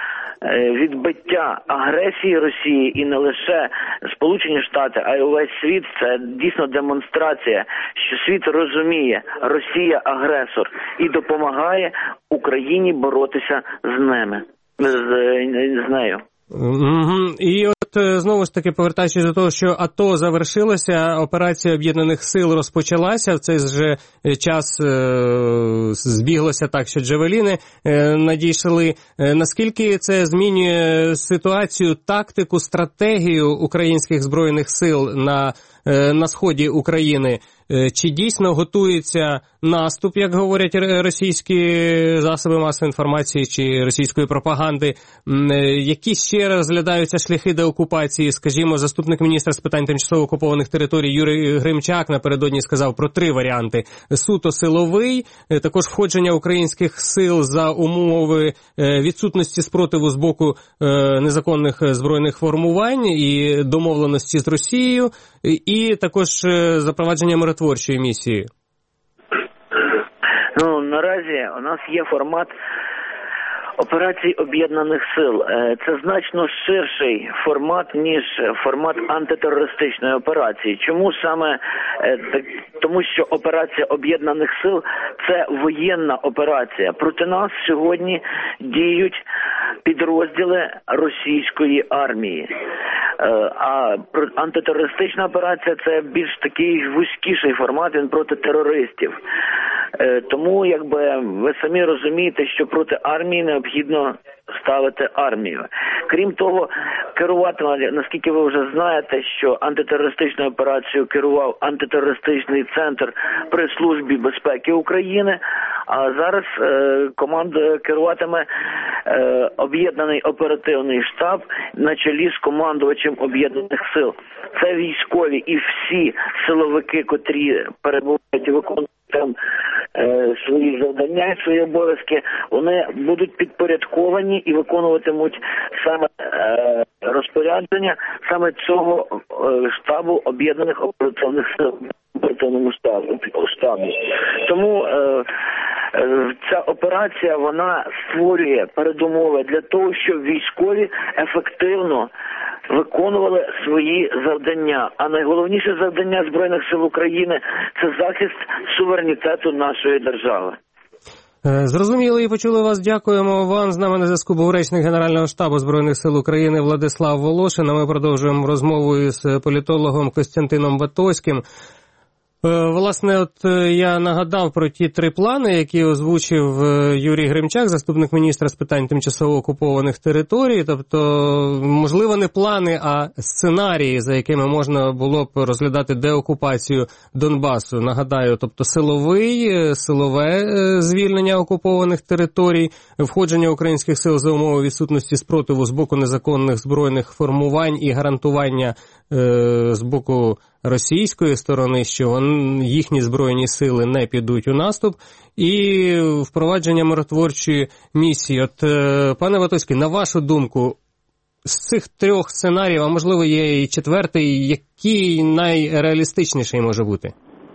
відбиття агресії Росії, і не лише Сполучені Штати, а й увесь світ, це дійсно демонстрація, що світ розуміє, Росія агресор і допомагає Україні боротися з ними, з, з нею.
І от знову ж таки, повертаючись до того, що АТО завершилося, операція Об'єднаних Сил розпочалася, в цей же час збіглося так, що джавеліни надійшли. Наскільки це змінює ситуацію, тактику, стратегію українських Збройних Сил на, на сході України? Чи дійсно готується наступ, як говорять російські засоби масової інформації чи російської пропаганди? Які ще розглядаються шляхи деокупації? Скажімо, заступник міністра з питань тимчасово окупованих територій Юрій Гримчак напередодні сказав про три варіанти. Суто силовий, також входження українських сил за умови відсутності спротиву з боку незаконних збройних формувань і домовленості з Росією, і також запровадження миротворчої місії.
Ну, наразі у нас є формат операцій Об'єднаних Сил. Це значно ширший формат, ніж формат антитерористичної операції. Чому саме? Тому що операція Об'єднаних Сил – це воєнна операція. Проти нас сьогодні діють підрозділи російської армії. А антитерористична операція – це більш такий вузькіший формат, він проти терористів. Тому, якби, ви самі розумієте, що проти армії необхідно ставити армію. Крім того, керуватиме, наскільки ви вже знаєте, що антитерористичною операцією керував антитерористичний центр при Службі безпеки України, а зараз е, командою керуватиме е, об'єднаний оперативний штаб на чолі з командувачем Об'єднаних Сил. Це військові і всі силовики, котрі перебувають і виконують там е, свої завдання і свої обов'язки, вони будуть підпорядковані і виконуватимуть саме е, розпорядження саме цього е, штабу Об'єднаних оперативних сил, оперативному штабу. штабу. Тому е, е, ця операція, вона створює передумови для того, щоб військові ефективно виконували свої завдання. А найголовніше завдання Збройних сил України – це захист суверенітету нашої держави.
Зрозуміло і почули вас. Дякуємо вам. З нами на зв'язку був речник Генерального штабу Збройних сил України Владислав Волошин. А ми продовжуємо розмову із політологом Костянтином Батоським. Власне, от я нагадав про ті три плани, які озвучив Юрій Гримчак, заступник міністра з питань тимчасово окупованих територій. Тобто, можливо, не плани, а сценарії, за якими можна було б розглядати деокупацію Донбасу. Нагадаю, тобто силовий, силове звільнення окупованих територій, входження українських сил за умови відсутності спротиву з боку незаконних збройних формувань і гарантування з боку російської сторони, що їхні збройні сили не підуть у наступ, і впровадження миротворчої місії. От, пане Батоський, на вашу думку, з цих трьох сценаріїв, а можливо є і четвертий, який найреалістичніший може бути?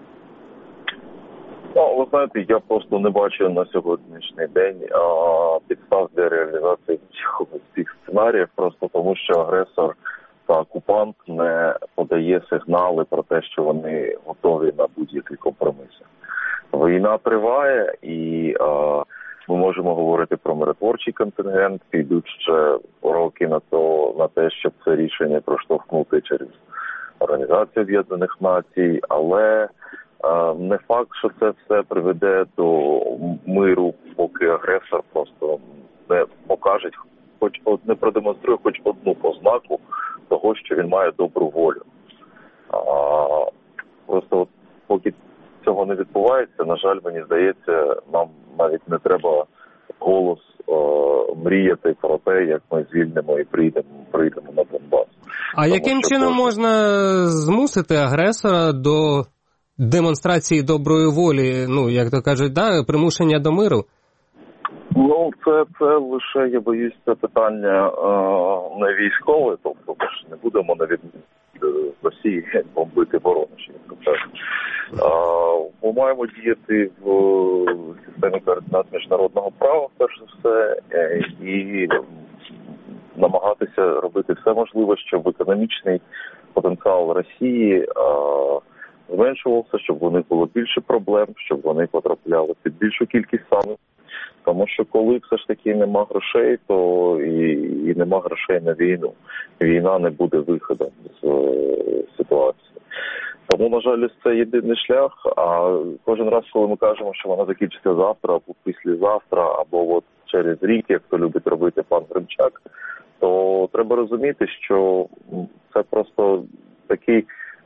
Ну, ви знаєте, я просто не бачу на сьогоднішній день а, підстав для реалізації цих сценаріїв, просто тому що агресор та окупант не подає сигнали про те, що вони готові на будь-які компроміси. Війна триває, і е, ми можемо говорити про миротворчий контингент, підуть ще роки на то, на те, щоб це рішення проштовхнути через Організацію Об'єднаних Націй, але е, не факт, що це все приведе до миру, поки агресор просто не покаже, хоч не продемонструє хоч одну познаку того, що він має добру волю. А, просто от, поки цього не відбувається, на жаль, мені здається, нам навіть не треба голос а, мріяти про те, як ми звільнимо і прийдемо, прийдемо на Донбас.
А Тому, яким чином кожен... можна змусити агресора до демонстрації доброї волі, ну, як то кажуть, да, примушення до миру?
Ну, це, це лише, я боюсь, це питання е, не військове, тобто ми ж не будемо на відміну Росії бомбити Воронежі. Е, ми маємо діяти в системі координат міжнародного права, перш за все, е, і намагатися робити все можливе, щоб економічний потенціал Росії е, зменшувався, щоб у них було більше проблем, щоб вони потрапляли під більшу кількість санкцій. Тому що коли все ж таки нема грошей, то і і нема грошей на війну. Війна не буде виходом з ситуації. Тому, на жаль, це єдиний шлях, а кожен раз, коли ми кажемо, що вона закінчиться завтра, або післязавтра, або от через рік, як то любить робити пан Гринчак, то треба розуміти, що це просто такий...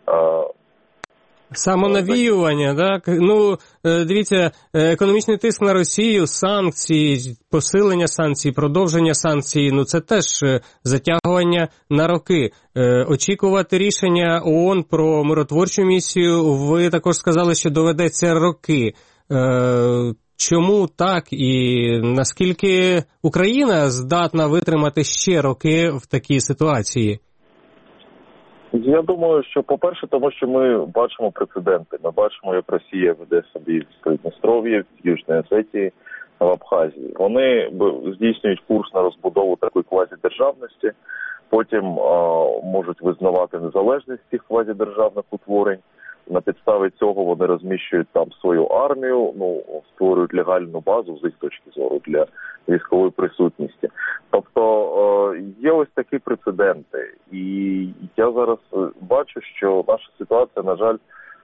Самонавіювання, так? Ну, дивіться, економічний тиск на Росію, санкції, посилення санкцій, продовження санкцій, ну це теж затягування на роки. Очікувати рішення ООН про миротворчу місію, ви також сказали, що доведеться роки. Чому так і наскільки Україна здатна витримати ще роки в такій ситуації?
Я думаю, що, по-перше, тому що ми бачимо прецеденти. Ми бачимо, як Росія веде собі в Придністров'ї, в Южній Осетії, в Абхазії. Вони здійснюють курс на розбудову такої квазідержавності, потім а, можуть визнавати незалежність цих квазідержавних утворень. На підставі цього вони розміщують там свою армію, ну, створюють легальну базу з їх точки зору для військової присутності. Тобто є ось такі прецеденти. І я зараз бачу, що наша ситуація, на жаль,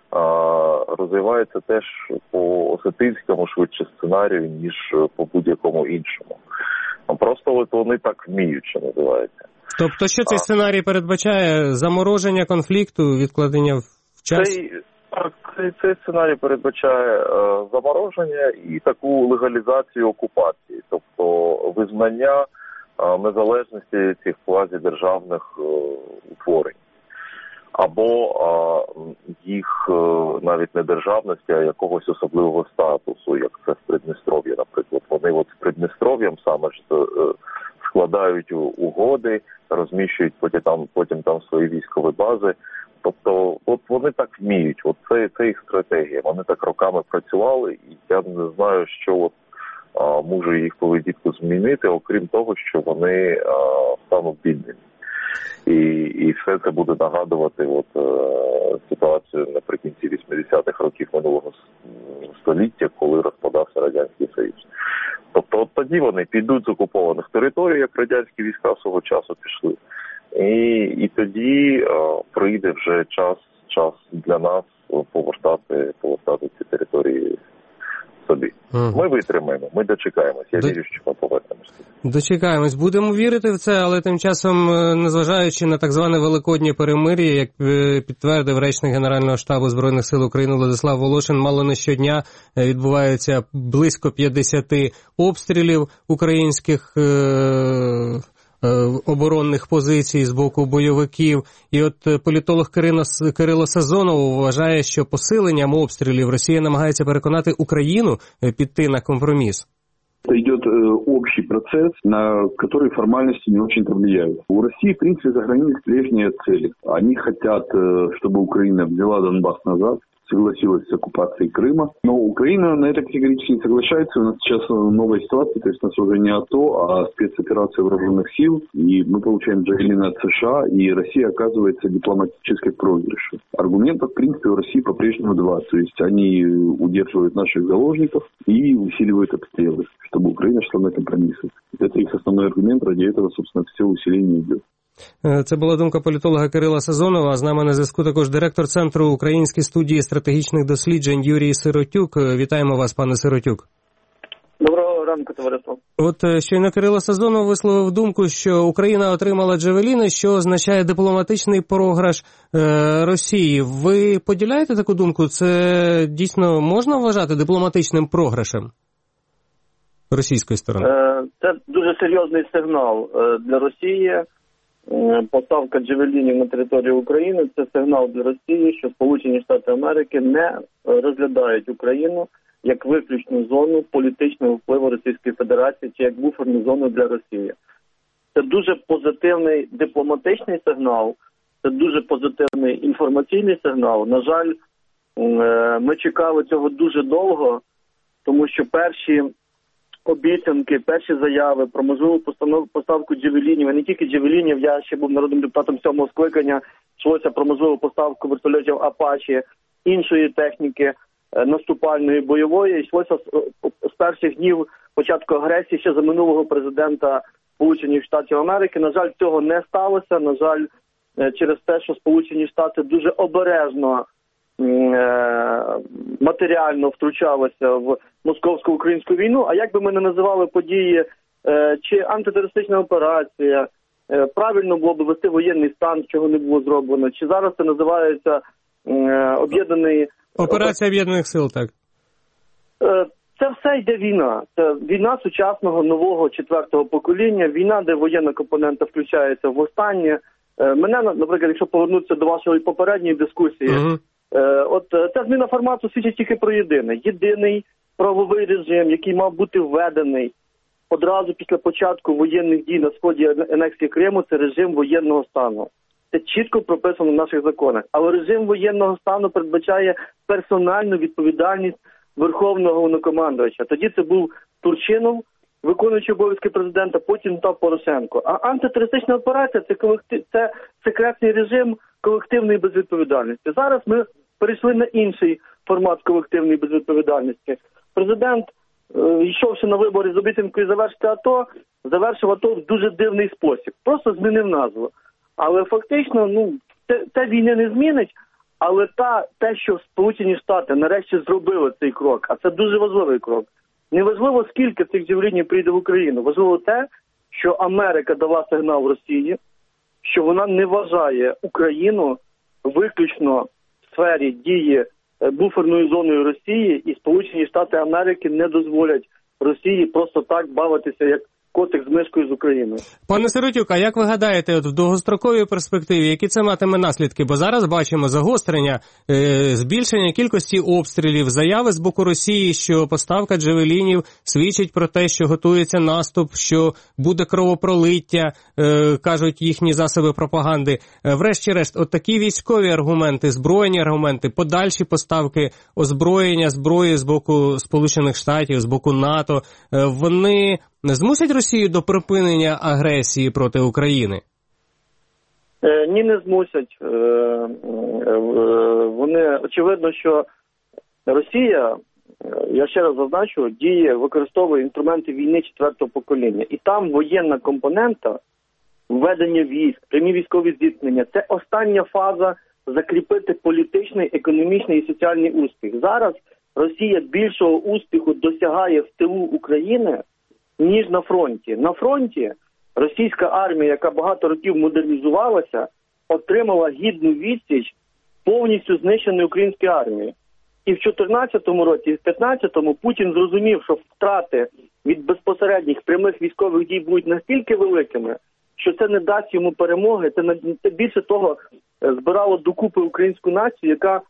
розвивається теж по осетинському швидше сценарію, ніж по будь-якому іншому. Просто от вони так вміють, що називається.
Тобто що цей сценарій передбачає? Замороження конфлікту, відкладення в час?
Цей, цей, цей сценарій передбачає е, замороження і таку легалізацію окупації, тобто визнання е, незалежності цих квазідержавних е, утворень. Або е, їх е, навіть не державності, а якогось особливого статусу, як це в Придністров'ї, наприклад. Вони от з Придністров'ям саме ж е, складають угоди, розміщують потім там, потім там свої військові бази. Тобто, от вони так вміють, от це, це їх стратегія. Вони так роками працювали, і я не знаю, що от, а, може їх поведінку змінити, окрім того, що вони а, стануть бідними. І, і все це буде нагадувати от, а, ситуацію наприкінці вісімдесятих років минулого століття, коли розпадався Радянський Союз. Тобто, от тоді вони підуть з окупованих територій, як радянські війська свого часу пішли. І, і тоді о, прийде вже час, час для нас повертати, повертати ці території собі. Mm. Ми витримаємо, ми дочекаємось. Я До... вірю, що ми повернемося.
Дочекаємось. Будемо вірити в це, але тим часом, незважаючи на так зване великоднє перемир'я, як підтвердив речник Генерального штабу Збройних сил України Владислав Волошин, мало не щодня відбувається близько п'ятдесят обстрілів українських е- оборонних позицій з боку бойовиків. І от політолог Кирило Сазонов вважає, що посиленням обстрілів Росія намагається переконати Україну піти на компроміс.
Это идет э, общий процесс, на который формальности не очень-то влияют. У России, в принципе, сохранились прежние цели. Они хотят, э, чтобы Украина взяла Донбасс назад, согласилась с оккупацией Крыма. Но Украина на это категорически не соглашается. У нас сейчас новая ситуация, то есть у нас уже не АТО, а спецоперация вооруженных сил. И мы получаем джавелины от США, и Россия оказывается дипломатически в проигрыше. Аргументов, в принципе, у России по-прежнему два. То есть они удерживают наших заложников и усиливают обстрелы, чтобы Украина шла на компромиссы. Это их основной аргумент, ради этого, собственно, все усиление идет.
Це була думка політолога Кирила Сазонова. З нами на зв'язку також директор Центру Української студії стратегічних досліджень Юрій Сиротюк. Вітаємо вас, пане Сиротюк.
Доброго ранку, товариство.
От щойно Кирило Сазонов висловив думку, що Україна отримала джавеліни, що означає дипломатичний програш е, Росії. Ви поділяєте таку думку? Це дійсно можна вважати дипломатичним програшем російської сторони?
Е, це дуже серйозний сигнал е, для Росії. Поставка джавелінів на територію України – це сигнал для Росії, що Сполучені Штати Америки не розглядають Україну як виключну зону політичного впливу Російської Федерації чи як буферну зону для Росії. Це дуже позитивний дипломатичний сигнал, це дуже позитивний інформаційний сигнал. На жаль, ми чекали цього дуже довго, тому що перші обіцянки, перші заяви про можливу поставку джавелінів, а не тільки джавелінів, я ще був народним депутатом сьомого скликання, йшлося про можливу поставку вертольотів Апачі, іншої техніки наступальної, бойової, йшлося з перших днів початку агресії ще за минулого президента Сполучених Штатів Америки. На жаль, цього не сталося. На жаль, через те, що Сполучені Штати дуже обережно матеріально втручалися в московсько-українську війну. А як би ми не називали події, чи антитерористична операція, правильно було б вести воєнний стан, чого не було зроблено, чи зараз це називається об'єднаний...
Операція Об'єднаних Сил, так.
Це все йде війна. Це війна сучасного, нового, четвертого покоління, війна, де воєнна компонента включається в останнє. Мене, наприклад, якщо повернутися до вашої попередньої дискусії, uh-huh. от ця зміна формату свідчить тільки про єдине. Єдиний правовий режим, який мав бути введений одразу після початку воєнних дій на сході анексії Криму, це режим воєнного стану. Це чітко прописано в наших законах. Але режим воєнного стану передбачає персональну відповідальність Верховного Головнокомандувача. Тоді це був Турчинов, виконуючий обов'язки президента, потім став Порошенко. А антитерористична операція – це колектив, це секретний режим колективної безвідповідальності. Зараз ми перейшли на інший формат колективної безвідповідальності. Президент, е, йшовши на вибори з обіцянкою завершити АТО, завершив АТО в дуже дивний спосіб. Просто змінив назву. Але фактично, ну, те, те війни не змінить, але та, те, що Сполучені Штати нарешті зробили цей крок, а це дуже важливий крок. Неважливо, скільки цих джавелінів прийде в Україну. Важливо те, що Америка дала сигнал Росії, що вона не вважає Україну виключно в сфері дії буферною зоною Росії, і Сполучені Штати Америки не дозволять Росії просто так бавитися, як котик з мишкою з Україною.
Пане Сиротюк, а як ви гадаєте, от в довгостроковій перспективі, які це матиме наслідки? Бо зараз бачимо загострення, е, збільшення кількості обстрілів, заяви з боку Росії, що поставка джавелінів свідчить про те, що готується наступ, що буде кровопролиття, е, кажуть їхні засоби пропаганди. Е, врешті-решт, от такі військові аргументи, збройні аргументи, подальші поставки озброєння, зброї з боку Сполучених Штатів, з боку НАТО, е, вони не змусять Росію до припинення агресії проти України?
Е, ні, не змусять. Е, е, вони, очевидно, що Росія, я ще раз зазначу, діє, використовує інструменти війни четвертого покоління. І там воєнна компонента, введення військ, прямі військові зіткнення, це остання фаза закріпити політичний, економічний і соціальний успіх. Зараз Росія більшого успіху досягає в тилу України, ніж на фронті. На фронті російська армія, яка багато років модернізувалася, отримала гідну відсіч повністю знищеної української армії. І в чотирнадцятому році, і в п'ятнадцятому Путін зрозумів, що втрати від безпосередніх прямих військових дій будуть настільки великими, що це не дасть йому перемоги. Це, це більше того збирало докупи українську націю, яка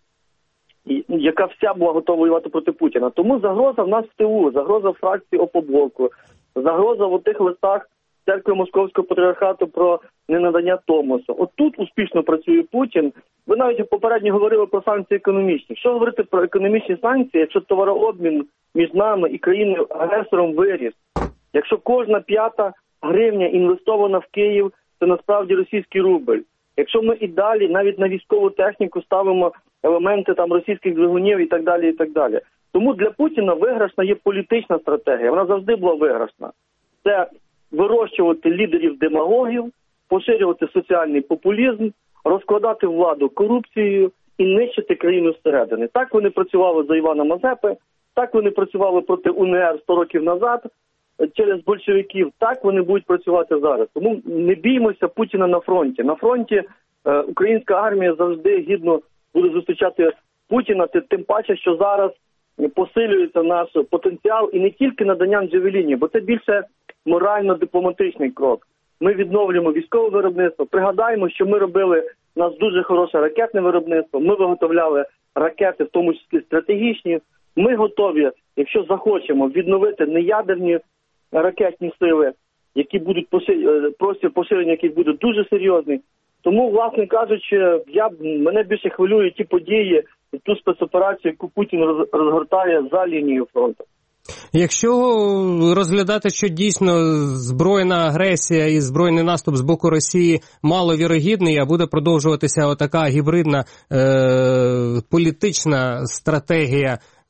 яка вся була готова воювати проти Путіна. Тому загроза в нас в тилу, загроза в фракції Опоблоку, загроза в тих листах церкви Московського патріархату про ненадання Томосу. От тут успішно працює Путін. Ви навіть попередньо говорили про санкції економічні. Що говорити про економічні санкції, якщо товарообмін між нами і країною-агресором виріс? Якщо кожна п'ята гривня інвестована в Київ, це насправді російський рубль. Якщо ми і далі навіть на військову техніку ставимо елементи там російських двигунів і так далі, і так далі. Тому для Путіна виграшна є політична стратегія. Вона завжди була виграшна. Це вирощувати лідерів-демагогів, поширювати соціальний популізм, розкладати владу корупцією і нищити країну зсередини. Так вони працювали за Івана Мазепи, так вони працювали проти УНР сто років назад, через большевиків, так вони будуть працювати зараз. Тому не біймося Путіна на фронті. На фронті е, українська армія завжди гідно буде зустрічати Путіна, тим паче, що зараз посилюється наш потенціал і не тільки наданням джавелінів, бо це більше морально-дипломатичний крок. Ми відновлюємо військове виробництво. Пригадаємо, що ми робили, у нас дуже хороше ракетне виробництво, ми виготовляли ракети, в тому числі стратегічні. Ми готові, якщо захочемо, відновити неядерні ракетні сили, які будуть простір поширення, який буде дуже серйозний. Тому, власне кажучи, я мене більше хвилюють ті події, ту спецоперацію, яку Путін розгортає за лінією фронту.
Якщо розглядати, що дійсно збройна агресія і збройний наступ з боку Росії маловірогідний, а буде продовжуватися отака гібридна е- політична стратегія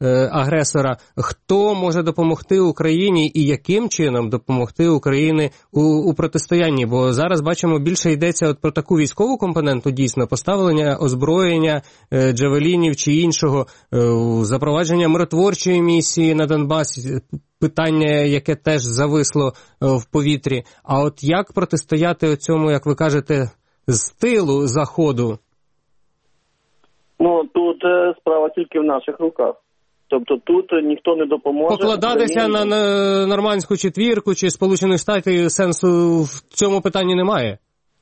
агресора. Хто може допомогти Україні і яким чином допомогти Україні у, у протистоянні? Бо зараз бачимо, більше йдеться от про таку військову компоненту, дійсно, поставлення озброєння, джавелінів чи іншого, запровадження миротворчої місії на Донбасі, питання, яке теж зависло в повітрі. А от як протистояти цьому, як ви кажете, з тилу Заходу?
Ну, тут е, справа тільки в наших руках. Тобто тут ніхто не допоможе.
Покладатися
Україні...
на, на нормандську четвірку чи Сполучених Штатів сенсу в цьому питанні немає?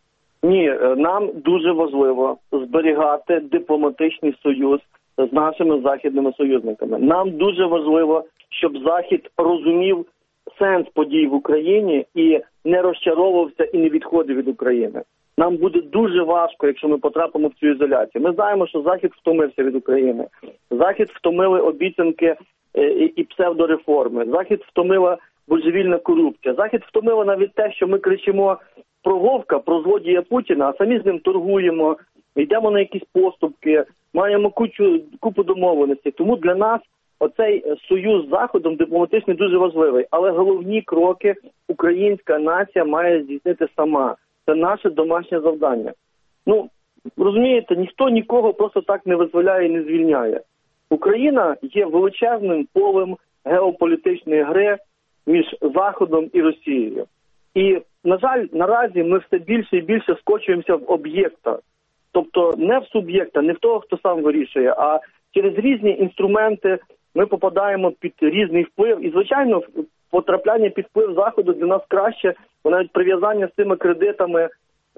Ні, нам дуже важливо зберігати дипломатичний союз з нашими західними союзниками. Нам дуже важливо, щоб Захід розумів сенс подій в Україні і не розчаровувався і не відходив від України. Нам буде дуже важко, якщо ми потрапимо в цю ізоляцію. Ми знаємо, що Захід втомився від України. Захід втомили обіцянки і псевдореформи. Захід втомила божевільна корупція. Захід втомила навіть те, що ми кричимо про Вовка, про злодія Путіна, а самі з ним торгуємо, йдемо на якісь поступки, маємо кучу, купу домовленостей. Тому для нас оцей союз з Заходом дипломатичний дуже важливий. Але головні кроки українська нація має здійснити сама. Це наше домашнє завдання. Ну, розумієте, ніхто нікого просто так не визволяє і не звільняє. Україна є величезним полем геополітичної гри між Заходом і Росією. І, на жаль, наразі ми все більше і більше скочуємося в об'єкта. Тобто не в суб'єкта, не в того, хто сам вирішує, а через різні інструменти ми попадаємо під різний вплив. І, звичайно, потрапляння під вплив Заходу для нас краще, бо навіть прив'язання з цими кредитами,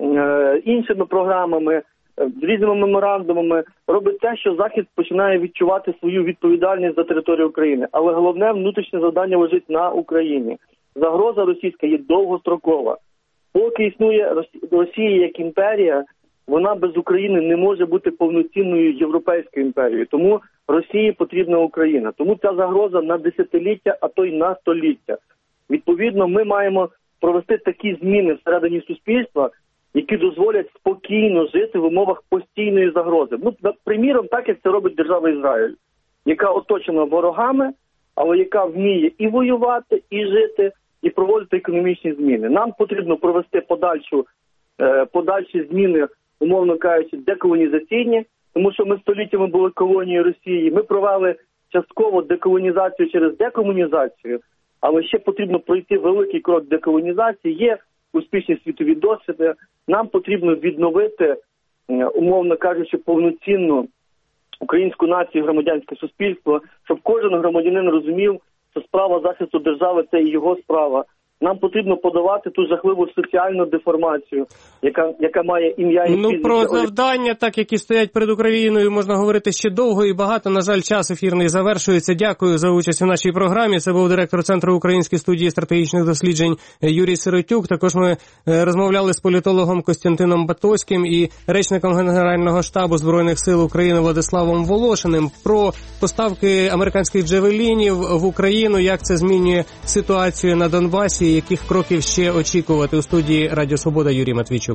е, іншими програмами, е, різними меморандумами робить те, що Захід починає відчувати свою відповідальність за територію України. Але головне внутрішнє завдання лежить на Україні. Загроза російська є довгострокова. Поки існує Росія як імперія, вона без України не може бути повноцінною європейською імперією. Тому Росії потрібна Україна. Тому ця загроза на десятиліття, а то й на століття. Відповідно, ми маємо провести такі зміни всередині суспільства, які дозволять спокійно жити в умовах постійної загрози. Ну, приміром, так, як це робить держава Ізраїль, яка оточена ворогами, але яка вміє і воювати, і жити, і проводити економічні зміни. Нам потрібно провести подальшу, е, подальші зміни, умовно кажучи, деколонізаційні, тому що ми століттями були колонією Росії. Ми провели частково деколонізацію через декомунізацію, але ще потрібно пройти великий крок деколонізації. Є успішні світові досвіди. Нам потрібно відновити, умовно кажучи, повноцінну українську націю, громадянське суспільство, щоб кожен громадянин розумів, що справа захисту держави – це і його справа. Нам потрібно подавати ту жахливу соціальну деформацію, яка, яка має ім'я і прізвище.
Ну, про завдання, так, які стоять перед Україною, можна говорити ще довго і багато. На жаль, час ефірний завершується. Дякую за участь у нашій програмі. Це був директор Центру Української студії стратегічних досліджень Юрій Сиротюк. Також ми розмовляли з політологом Костянтином Батоським і речником Генерального штабу Збройних сил України Владиславом Волошиним про поставки американських джавелінів в Україну, як це змінює ситуацію на Донбасі, яких кроків ще очікувати. У студії Радіо Свобода Юрій Матвійчук.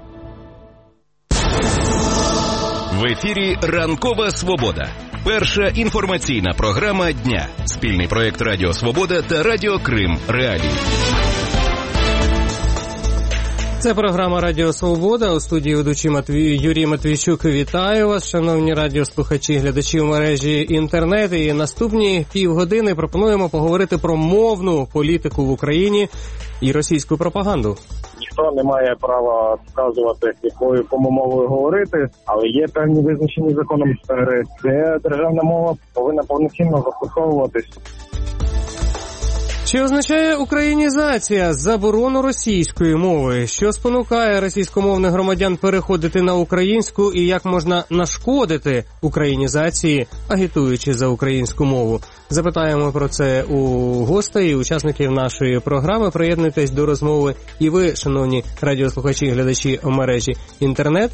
В ефірі «Ранкова Свобода». Перша інформаційна програма дня. Спільний проєкт Радіо Свобода та Радіо Крим Реалії.
Це програма Радіо Свобода. У студії ведучий Матвій... Юрій Матвійчук. Вітаю вас, шановні радіослухачі, глядачі в мережі інтернет. І наступні півгодини пропонуємо поговорити про мовну політику в Україні і російську пропаганду.
Ніхто не має права вказувати, якою кому мовою говорити, але є певні визначені законом сфери, де державна мова повинна повноцінно застосовуватись.
Чи означає українізація заборону російської мови? Що спонукає російськомовних громадян переходити на українську і як можна нашкодити українізації, агітуючи за українську мову? Запитаємо про це у гостей і учасників нашої програми. Приєднуйтесь до розмови і ви, шановні радіослухачі і глядачі в мережі інтернет.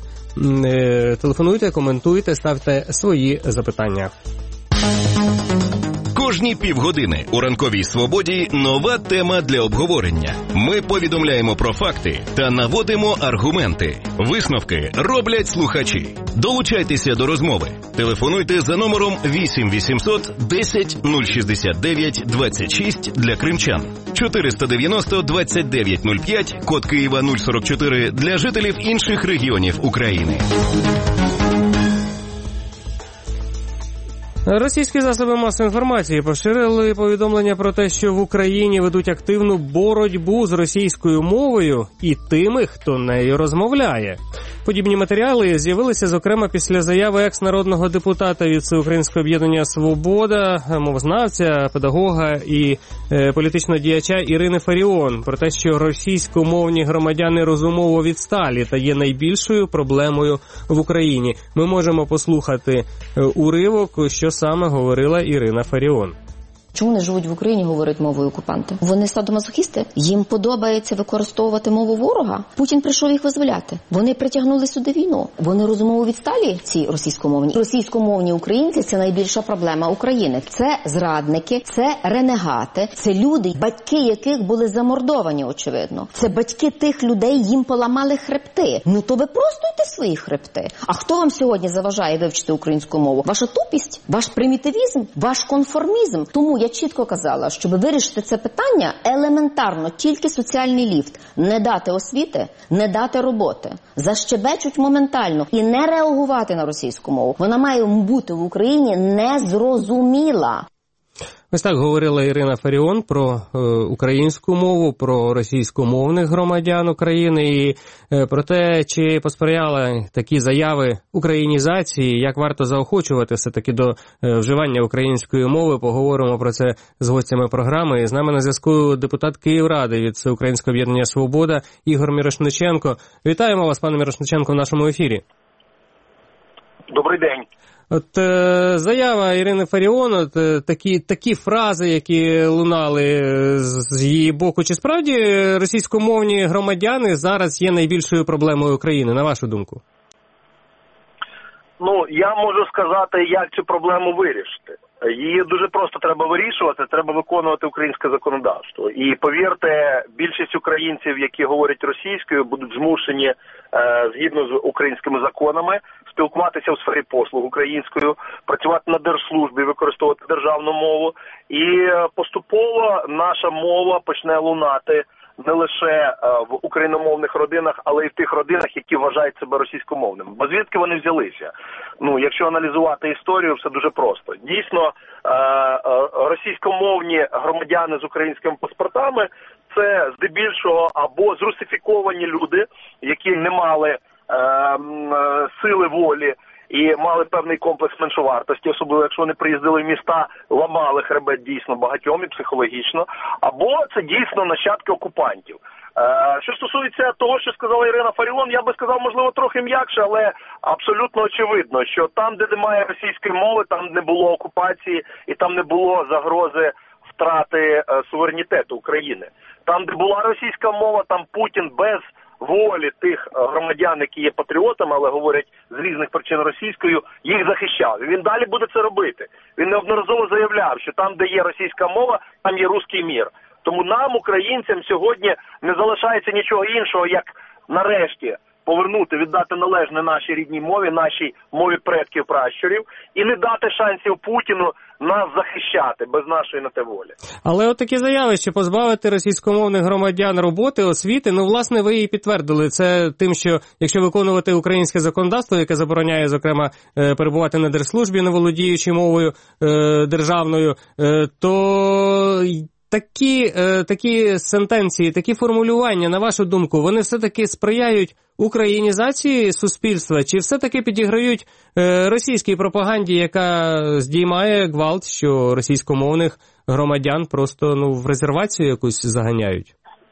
Телефонуйте, коментуйте, ставте свої запитання.
Кожні півгодини у «Ранковій свободі» нова тема для обговорення. Ми повідомляємо про факти та наводимо аргументи. Висновки роблять слухачі. Долучайтеся до розмови. Телефонуйте за номером вісім вісімсот десять нуль шістдесят дев'ять двадцять шість для кримчан. чотириста дев'яносто двадцять дев'ять нуль п'ять, код Києва нуль сорок чотири для жителів інших регіонів України.
Російські засоби масової інформації поширили повідомлення про те, що в Україні ведуть активну боротьбу з російською мовою і тими, хто нею розмовляє. Подібні матеріали з'явилися, зокрема, після заяви екс-народного депутата від Всеукраїнського об'єднання «Свобода», мовознавця, педагога і е, політичного діяча Ірини Фаріон про те, що російськомовні громадяни розумово відсталі та є найбільшою проблемою в Україні. Ми можемо послухати е, уривок, що саме говорила Ірина Фаріон.
Чому вони живуть в Україні, говорять мовою окупанти? Вони садомазохісти? Їм подобається використовувати мову ворога? Путін прийшов їх визволяти. Вони притягнули сюди війну. Вони розумово відсталі, ці російськомовні. Російськомовні українці – це найбільша проблема України. Це зрадники, це ренегати, це люди, батьки яких були замордовані, очевидно. Це батьки тих людей, їм поламали хребти. Ну то ви простуйте свої хребти. А хто вам сьогодні заважає вивчити українську мову? Ваша тупість? Ваш примітивізм? Ваш конформізм? Тому я Я чітко казала, щоб вирішити це питання, елементарно, тільки соціальний ліфт. Не дати освіти, не дати роботи. Защебечуть моментально. І не реагувати на російську мову. Вона має бути в Україні незрозуміла.
Ось так говорила Ірина Фаріон про е, українську мову, про російськомовних громадян України і е, про те, чи посприяли такі заяви українізації, як варто заохочувати все-таки до е, вживання української мови. Поговоримо про це з гостями програми. З нами на зв'язку депутат Київради від Всеукраїнського об'єднання «Свобода» Ігор Мірошниченко. Вітаємо вас, пане Мірошниченко, в нашому ефірі.
Добрий день.
От е, заява Ірини Фаріон, от, е, такі, такі фрази, які лунали з, з її боку. Чи справді російськомовні громадяни зараз є найбільшою проблемою України, на вашу думку?
Ну, я можу сказати, як цю проблему вирішити. Її дуже просто треба вирішувати, треба виконувати українське законодавство. І повірте, більшість українців, які говорять російською, будуть змушені, е, згідно з українськими законами, спілкуватися в сфері послуг українською, працювати на держслужбі, використовувати державну мову. І поступово наша мова почне лунати не лише в україномовних родинах, але й в тих родинах, які вважають себе російськомовними. Бо звідки вони взялися? Ну, якщо аналізувати історію, все дуже просто. Дійсно, російськомовні громадяни з українськими паспортами – це здебільшого або зрусифіковані люди, які не мали сили волі і мали певний комплекс меншовартості, особливо якщо вони приїздили в міста, ламали хребет дійсно багатьом і психологічно, або це дійсно нащадки окупантів. Е, що стосується того, що сказала Ірина Фаріон, я би сказав, можливо, трохи м'якше, але абсолютно очевидно, що там, де немає російської мови, там не було окупації і там не було загрози втрати е, суверенітету України. Там, де була російська мова, там Путін без волі тих громадян, які є патріотами, але говорять з різних причин російською, їх захищав. І він далі буде це робити. Він неодноразово заявляв, що там, де є російська мова, там є руський мір. Тому нам, українцям, сьогодні не залишається нічого іншого, як нарешті повернути, віддати належне нашій рідній мові, нашій мові предків-пращурів, і не дати шансів Путіну нас захищати без нашої на те волі.
Але от такі заяви, що позбавити російськомовних громадян роботи, освіти, ну, власне, ви її підтвердили. Це тим, що якщо виконувати українське законодавство, яке забороняє, зокрема, перебувати на держслужбі, не володіючи мовою державною, то такі, такі сентенції, такі формулювання, на вашу думку, вони все-таки сприяють українізації суспільства, чи все-таки підіграють е, російській пропаганді, яка здіймає гвалт, що російськомовних громадян просто ну в резервацію якусь заганяють?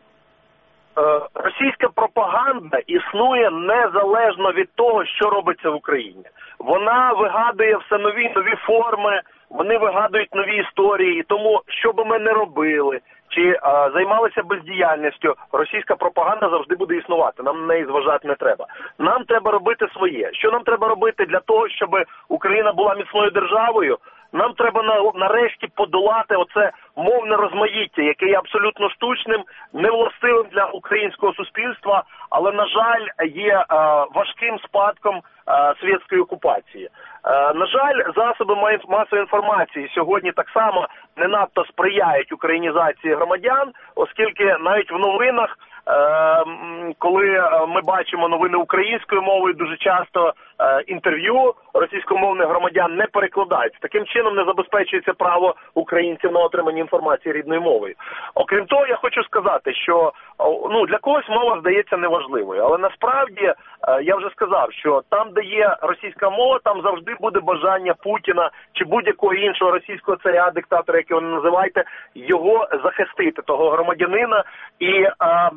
Е, російська пропаганда існує незалежно від того, що робиться в Україні. Вона вигадує все нові нові форми, вони вигадують нові історії, і тому, що би ми не робили, чи а, займалися бездіяльністю, російська пропаганда завжди буде існувати, нам на неї зважати не треба. Нам треба робити своє. Що нам треба робити для того, щоб Україна була міцною державою? нам треба на, нарешті подолати оце мовне розмаїття, яке є абсолютно штучним, невластивим для українського суспільства, але, на жаль, є е, важким спадком е, світської окупації. Е, на жаль, засоби масової інформації сьогодні так само не надто сприяють українізації громадян, оскільки навіть в новинах, Е, коли ми бачимо новини українською мовою, дуже часто е, інтерв'ю російськомовних громадян не перекладаються. Таким чином не забезпечується право українців на отримання інформації рідною мовою. Окрім того, я хочу сказати, що ну, для когось мова здається неважливою, але насправді е, я вже сказав, що там, де є російська мова, там завжди буде бажання Путіна чи будь-якого іншого російського царя, диктатора, який ви називаєте, його захистити, того громадянина, і е,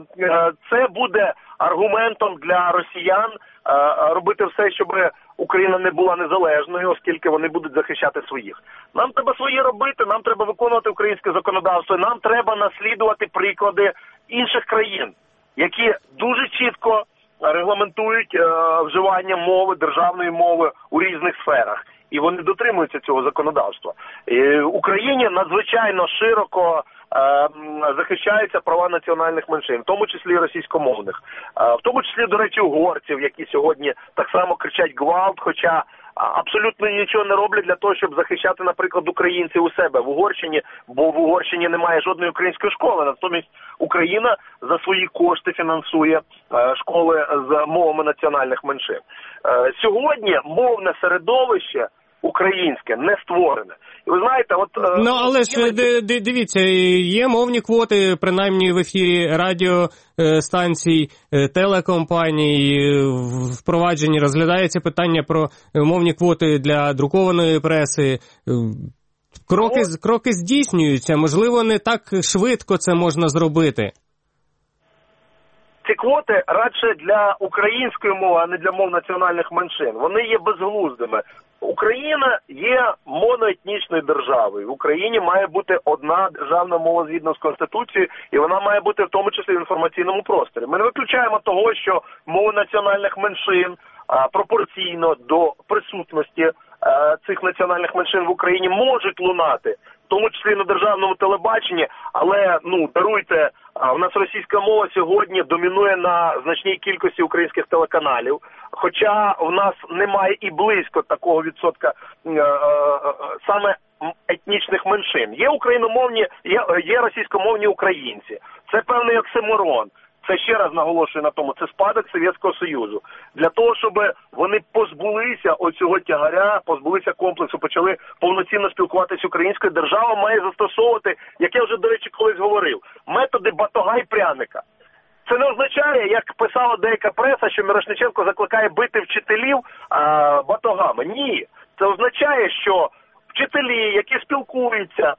це буде аргументом для росіян робити все, щоб Україна не була незалежною, оскільки вони будуть захищати своїх. Нам треба свої робити, нам треба виконувати українське законодавство, нам треба наслідувати приклади інших країн, які дуже чітко регламентують е, вживання мови, державної мови у різних сферах. І вони дотримуються цього законодавства. І в Україні надзвичайно широко е, захищаються права національних меншин, в тому числі російськомовних. Е, в тому числі, до речі, угорців, які сьогодні так само кричать гвалт, хоча абсолютно нічого не роблять для того, щоб захищати, наприклад, українців у себе в Угорщині, бо в Угорщині немає жодної української школи. Натомість Україна за свої кошти фінансує е, школи з мовами національних меншин. Е, сьогодні мовне середовище українське не створене. І ви знаєте, от...
Ну, але ж, дивіться, є мовні квоти, принаймні в ефірі радіостанцій, телекомпаній, впровадженні розглядається питання про мовні квоти для друкованої преси. Кроки, кроки здійснюються, можливо, не так швидко це можна зробити.
Ці квоти радше для української мови, а не для мов національних меншин. Вони є безглуздими. Україна є моноетнічною державою. В Україні має бути одна державна мова згідно з Конституцією, і вона має бути в тому числі в інформаційному просторі. Ми не виключаємо того, що мови національних меншин а, пропорційно до присутності а, цих національних меншин в Україні можуть лунати, в тому числі на державному телебаченні, але, ну, даруйте, у нас російська мова сьогодні домінує на значній кількості українських телеканалів, хоча в нас немає і близько такого відсотка е, е, саме етнічних меншин. Є україномовні, є, є російськомовні українці. Це певний оксиморон. Це, ще раз наголошую на тому, це спадок Совєтського Союзу. Для того, щоб вони позбулися оцього тягаря, позбулися комплексу, почали повноцінно спілкуватися українською, держава має застосовувати, як я вже, до речі, колись говорив, методи батога й пряника. Це не означає, як писала деяка преса, що Мірошниченко закликає бити вчителів а, батогами. Ні. Це означає, що вчителі, які спілкуються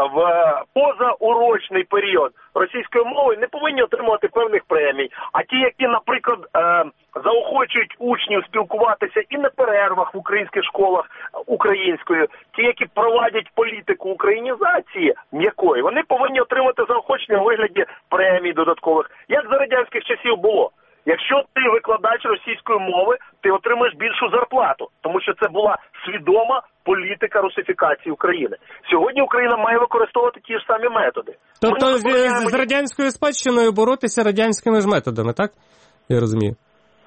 в позаурочний період російської мови, не повинні отримувати певних премій. А ті, які, наприклад, е, заохочують учнів спілкуватися і на перервах в українських школах українською, ті, які проводять політику українізації м'якої, вони повинні отримати заохочення у вигляді премій додаткових. Як за радянських часів було. Якщо ти викладач російської мови, ти отримаєш більшу зарплату, тому що це була свідома політика русифікації України. Сьогодні Україна має використовувати ті ж самі методи.
Тобто з, з, з радянською спадщиною боротися радянськими ж методами, так? Я розумію.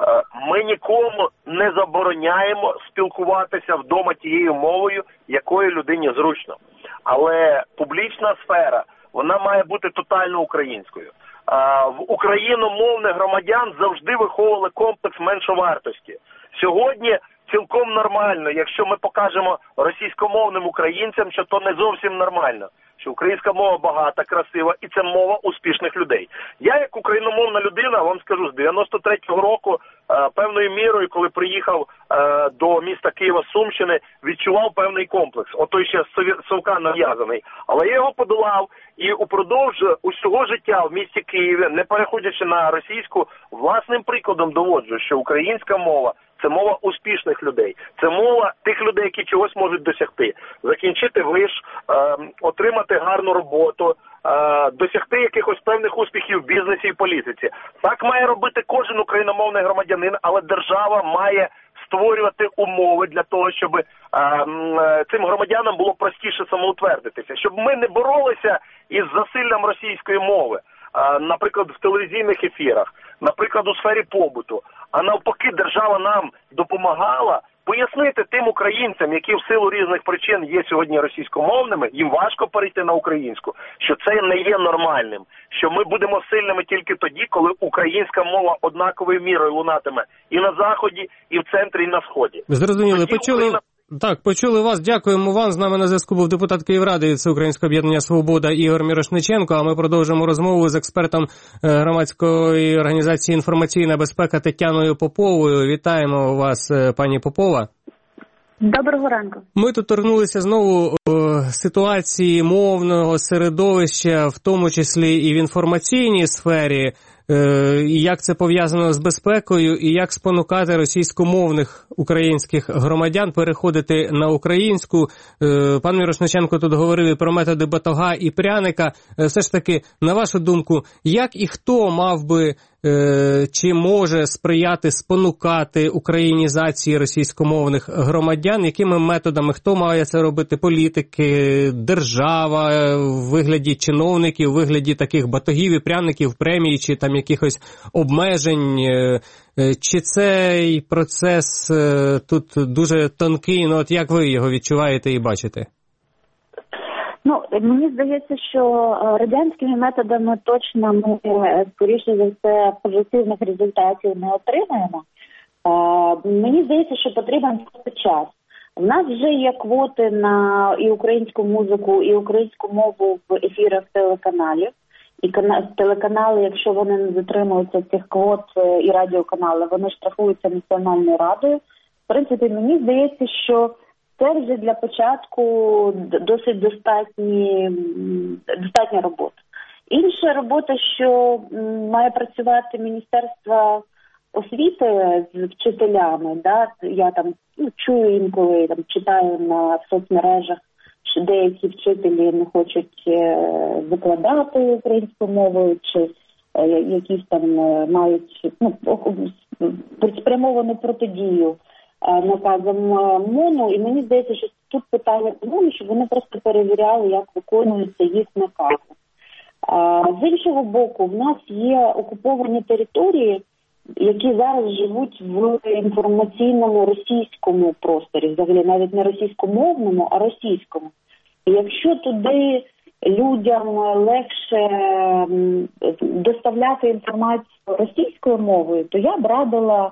Ми нікому не забороняємо спілкуватися вдома тією мовою, якою людині зручно. Але публічна сфера, вона має бути тотально українською. В україномовних громадян завжди виховували комплекс меншовартості. Сьогодні цілком нормально, якщо ми покажемо російськомовним українцям, що то не зовсім нормально, що українська мова багата, красива, і це мова успішних людей. Я, як україномовна людина, вам скажу, з дев'яносто третього року певною мірою, коли приїхав до міста Києва з Сумщини, відчував певний комплекс. Отой ще з совка нав'язаний. Але я його подолав і упродовж усього життя в місті Києві, не переходячи на російську, власним прикладом доводжу, що українська мова – це мова успішних людей. Це мова тих людей, які чогось можуть досягти. Закінчити виш, е, отримати гарну роботу, е, досягти якихось певних успіхів в бізнесі і політиці. Так має робити кожен україномовний громадянин, але держава має створювати умови для того, щоб цим громадянам було простіше самоутвердитися, щоб ми не боролися із засиллям російської мови, наприклад, в телевізійних ефірах, наприклад, у сфері побуту, а навпаки держава нам допомагала пояснити тим українцям, які в силу різних причин є сьогодні російськомовними, їм важко перейти на українську, що це не є нормальним, що ми будемо сильними тільки тоді, коли українська мова однаковою мірою лунатиме і на Заході, і в центрі, і на Сході.
Зрозуміли, почули... Україна... Так, почули вас, дякуємо вам. З нами на зв'язку був депутат Київради від Всеукраїнського об'єднання «Свобода» Ігор Мірошниченко, а ми продовжимо розмову з експертом громадської організації «Інформаційна безпека» Тетяною Поповою. Вітаємо вас, пані Попова.
Доброго ранку.
Ми тут торкнулися знову о, ситуації мовного середовища, в тому числі і в інформаційній сфері, е, і як це пов'язано з безпекою, і як спонукати російськомовних українських громадян переходити на українську. Е, пан Мірошниченко тут говорив про методи батога і пряника. Е, все ж таки, на вашу думку, як і хто мав би чи може сприяти, спонукати українізації російськомовних громадян, якими методами, хто має це робити, політики, держава, в вигляді чиновників, в вигляді таких батогів і пряників, премій, чи там якихось обмежень, чи цей процес тут дуже тонкий, ну от як ви його відчуваєте і бачите?
Ну, мені здається, що радянськими методами точно ми, скоріше за все, позитивних результатів не отримаємо. Мені здається, що потрібен час. У нас вже є квоти на і українську музику, і українську мову в ефірах телеканалів. І телеканали, якщо вони не дотримуються цих квот, і радіоканали, вони штрафуються Національною радою. В принципі, мені здається, що це вже для початку досить достатні, достатня робота. Інша робота, що має працювати Міністерство освіти з вчителями, да? Я там ну, чую інколи, там читаю на соцмережах, що деякі вчителі не хочуть викладати українською мовою, чи якісь там мають ну, спрямовану протидію наказом МОНу, і мені здається, що тут питання тому, щоб вони просто перевіряли, як виконуються їх накази. З іншого боку, в нас є окуповані території, які зараз живуть в інформаційному російському просторі, взагалі навіть не російськомовному, а російському. І якщо туди людям легше доставляти інформацію російською мовою, то я б радила,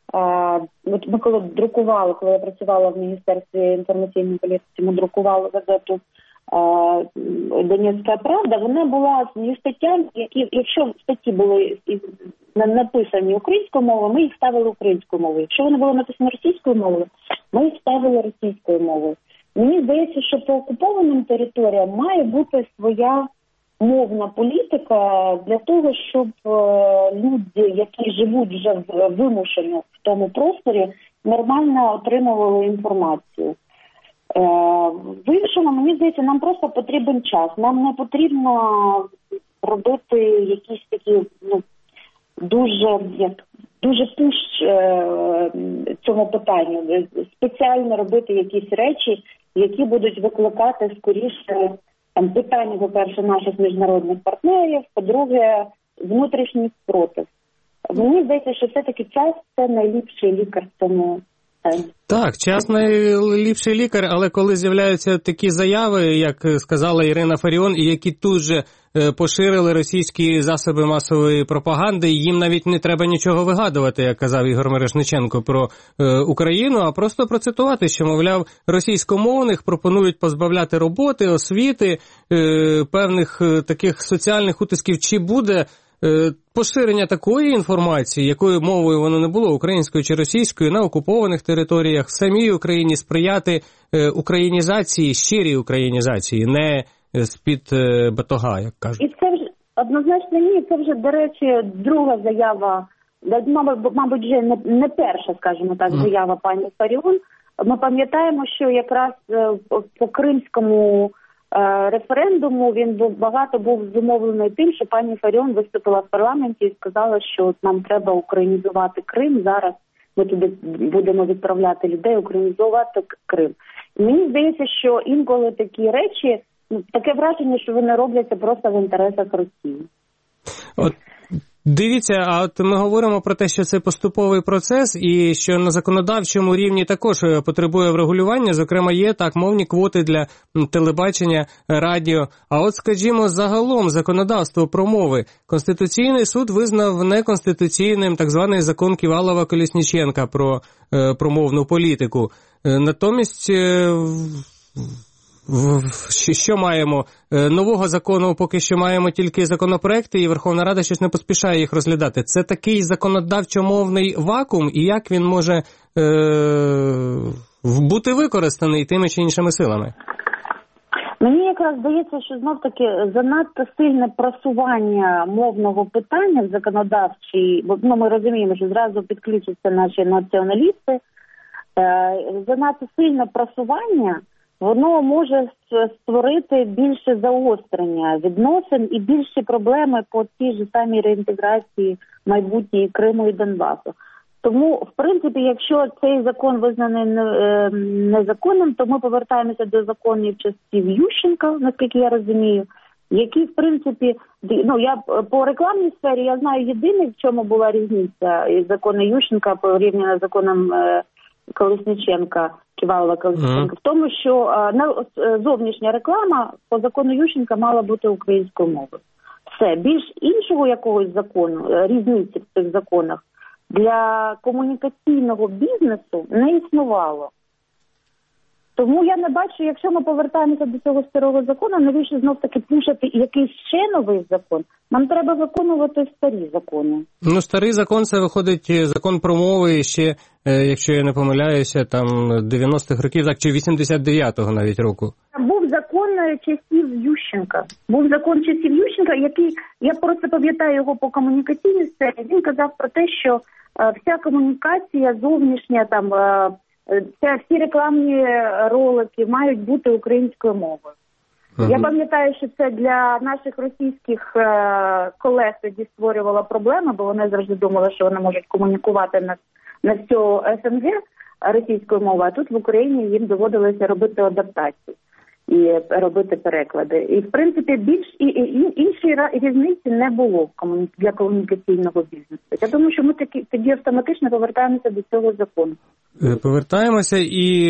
от ми коли друкували, коли я працювала в Міністерстві інформаційної політики, ми друкували газету «Донецька правда», вона з її статтями, які, якщо в статті були написані українською мовою, ми їх ставили українською мовою. Якщо вони були написані російською мовою, ми їх ставили російською мовою. Мені здається, що по окупованим територіям має бути своя мовна політика для того, щоб люди, які живуть вже вимушено в тому просторі, нормально отримували інформацію. В іншому, мені здається, нам просто потрібен час. Нам не потрібно робити якісь такі ну, дуже, як, дуже пуш е, цьому питанню. Спеціально робити якісь речі, які будуть викликати скоріше там, питання, по-перше, наших міжнародних партнерів, по-друге, внутрішній спротив. Мені здається, що все-таки час – це найліпший лікар в цьому.
Так, час найліпший лікар, але коли з'являються такі заяви, як сказала Ірина Фаріон, і які тут же поширили російські засоби масової пропаганди, їм навіть не треба нічого вигадувати, як казав Ігор Мірошниченко про е, Україну, а просто процитувати, що, мовляв, російськомовних пропонують позбавляти роботи, освіти, е, певних е, таких соціальних утисків. Чи буде поширення такої інформації, якою мовою воно не було, українською чи російською, на окупованих територіях, в самій Україні сприяти українізації, щирій українізації, не з-під батога, як кажуть?
І це вже, однозначно ні, це вже, до речі, друга заява, мабуть, мабуть вже не, не перша, скажімо так, заява пані Фаріон. Ми пам'ятаємо, що якраз по кримському референдуму він був багато був зумовлений тим, що пані Фаріон виступила в парламенті і сказала, що нам треба українізувати Крим зараз, ми туди будемо відправляти людей, українізувати Крим. І мені здається, що інколи такі речі, ну, таке враження, що вони робляться просто в інтересах Росії.
От. Дивіться, а от ми говоримо про те, що це поступовий процес і що на законодавчому рівні також потребує врегулювання, зокрема є так, мовні квоти для телебачення, радіо. А от, скажімо, загалом законодавство про мови. Конституційний суд визнав неконституційним так званий закон Ківалова-Колесніченка про, про мовну політику. Натомість... Що маємо? Нового закону поки що маємо тільки законопроекти, і Верховна Рада щось не поспішає їх розглядати. Це такий законодавчо-мовний вакуум, і як він може е- бути використаний тими чи іншими силами?
Мені якраз здається, що знов-таки занадто сильне просування мовного питання в законодавчій, бо ну, ми розуміємо, що зразу підключаться наші націоналісти, е- занадто сильне просування воно може створити більше заострення відносин і більші проблеми по тій ж самій реінтеграції майбутньої Криму і Донбасу. Тому, в принципі, якщо цей закон визнаний незаконним, то ми повертаємося до законів часів Ющенка, наскільки я розумію, які, в принципі, ну, я по рекламній сфері, я знаю єдине, в чому була різниця із закону Ющенка порівняно з законом Колесніченка, Ківалова Колесніченка, mm-hmm. в тому, що а, зовнішня реклама по закону Ющенка мала бути українською мовою. Все. Більш іншого якогось закону, різниці в цих законах для комунікаційного бізнесу не існувало. Тому я не бачу, якщо ми повертаємося до цього старого закону, навіщо знов-таки пушити якийсь ще новий закон? Нам треба виконувати старі закони.
Ну, старий закон, це виходить закон про мови ще, якщо я не помиляюся, там дев'яностих років, так, чи вісімдесят дев'ятого навіть року.
Був закон часів Ющенка. Був закон часів Ющенка, який, я просто пам'ятаю його по комунікаційній сфері, він казав про те, що вся комунікація зовнішня, там, Це всі рекламні ролики мають бути українською мовою. Uh-huh. Я пам'ятаю, що це для наших російських е- колег тоді створювало проблеми, бо вони завжди думали, що вони можуть комунікувати на, на всю СНГ російською мовою, а тут в Україні їм доводилося робити адаптацію і робити переклади. І, в принципі, більш і, і, іншої різниці не було для комунікаційного бізнесу. Я думаю, що ми такі, тоді автоматично повертаємося до цього закону.
Повертаємося і,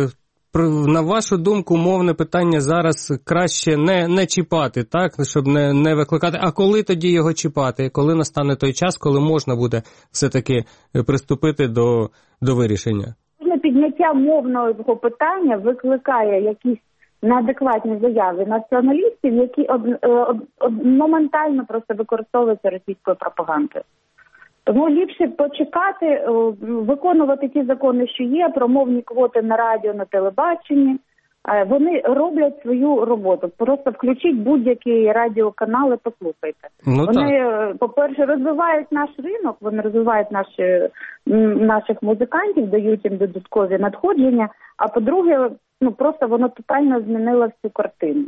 на вашу думку, мовне питання зараз краще не, не чіпати, так, щоб не, не викликати. А коли тоді його чіпати? Коли настане той час, коли можна буде все-таки приступити до, до вирішення?
Підняття мовного питання викликає якісь неадекватні заяви націоналістів, які од, од, од, моментально просто використовуються російською пропагандою. Тому ліпше почекати, виконувати ті закони, що є, про мовні квоти на радіо, на телебаченні. Вони роблять свою роботу. Просто включіть будь-які радіоканали, послухайте. Ну, вони, так. По-перше, розвивають наш ринок, вони розвивають наші, наших музикантів, дають їм додаткові надходження. А по-друге, ну просто воно тотально змінило всю картину.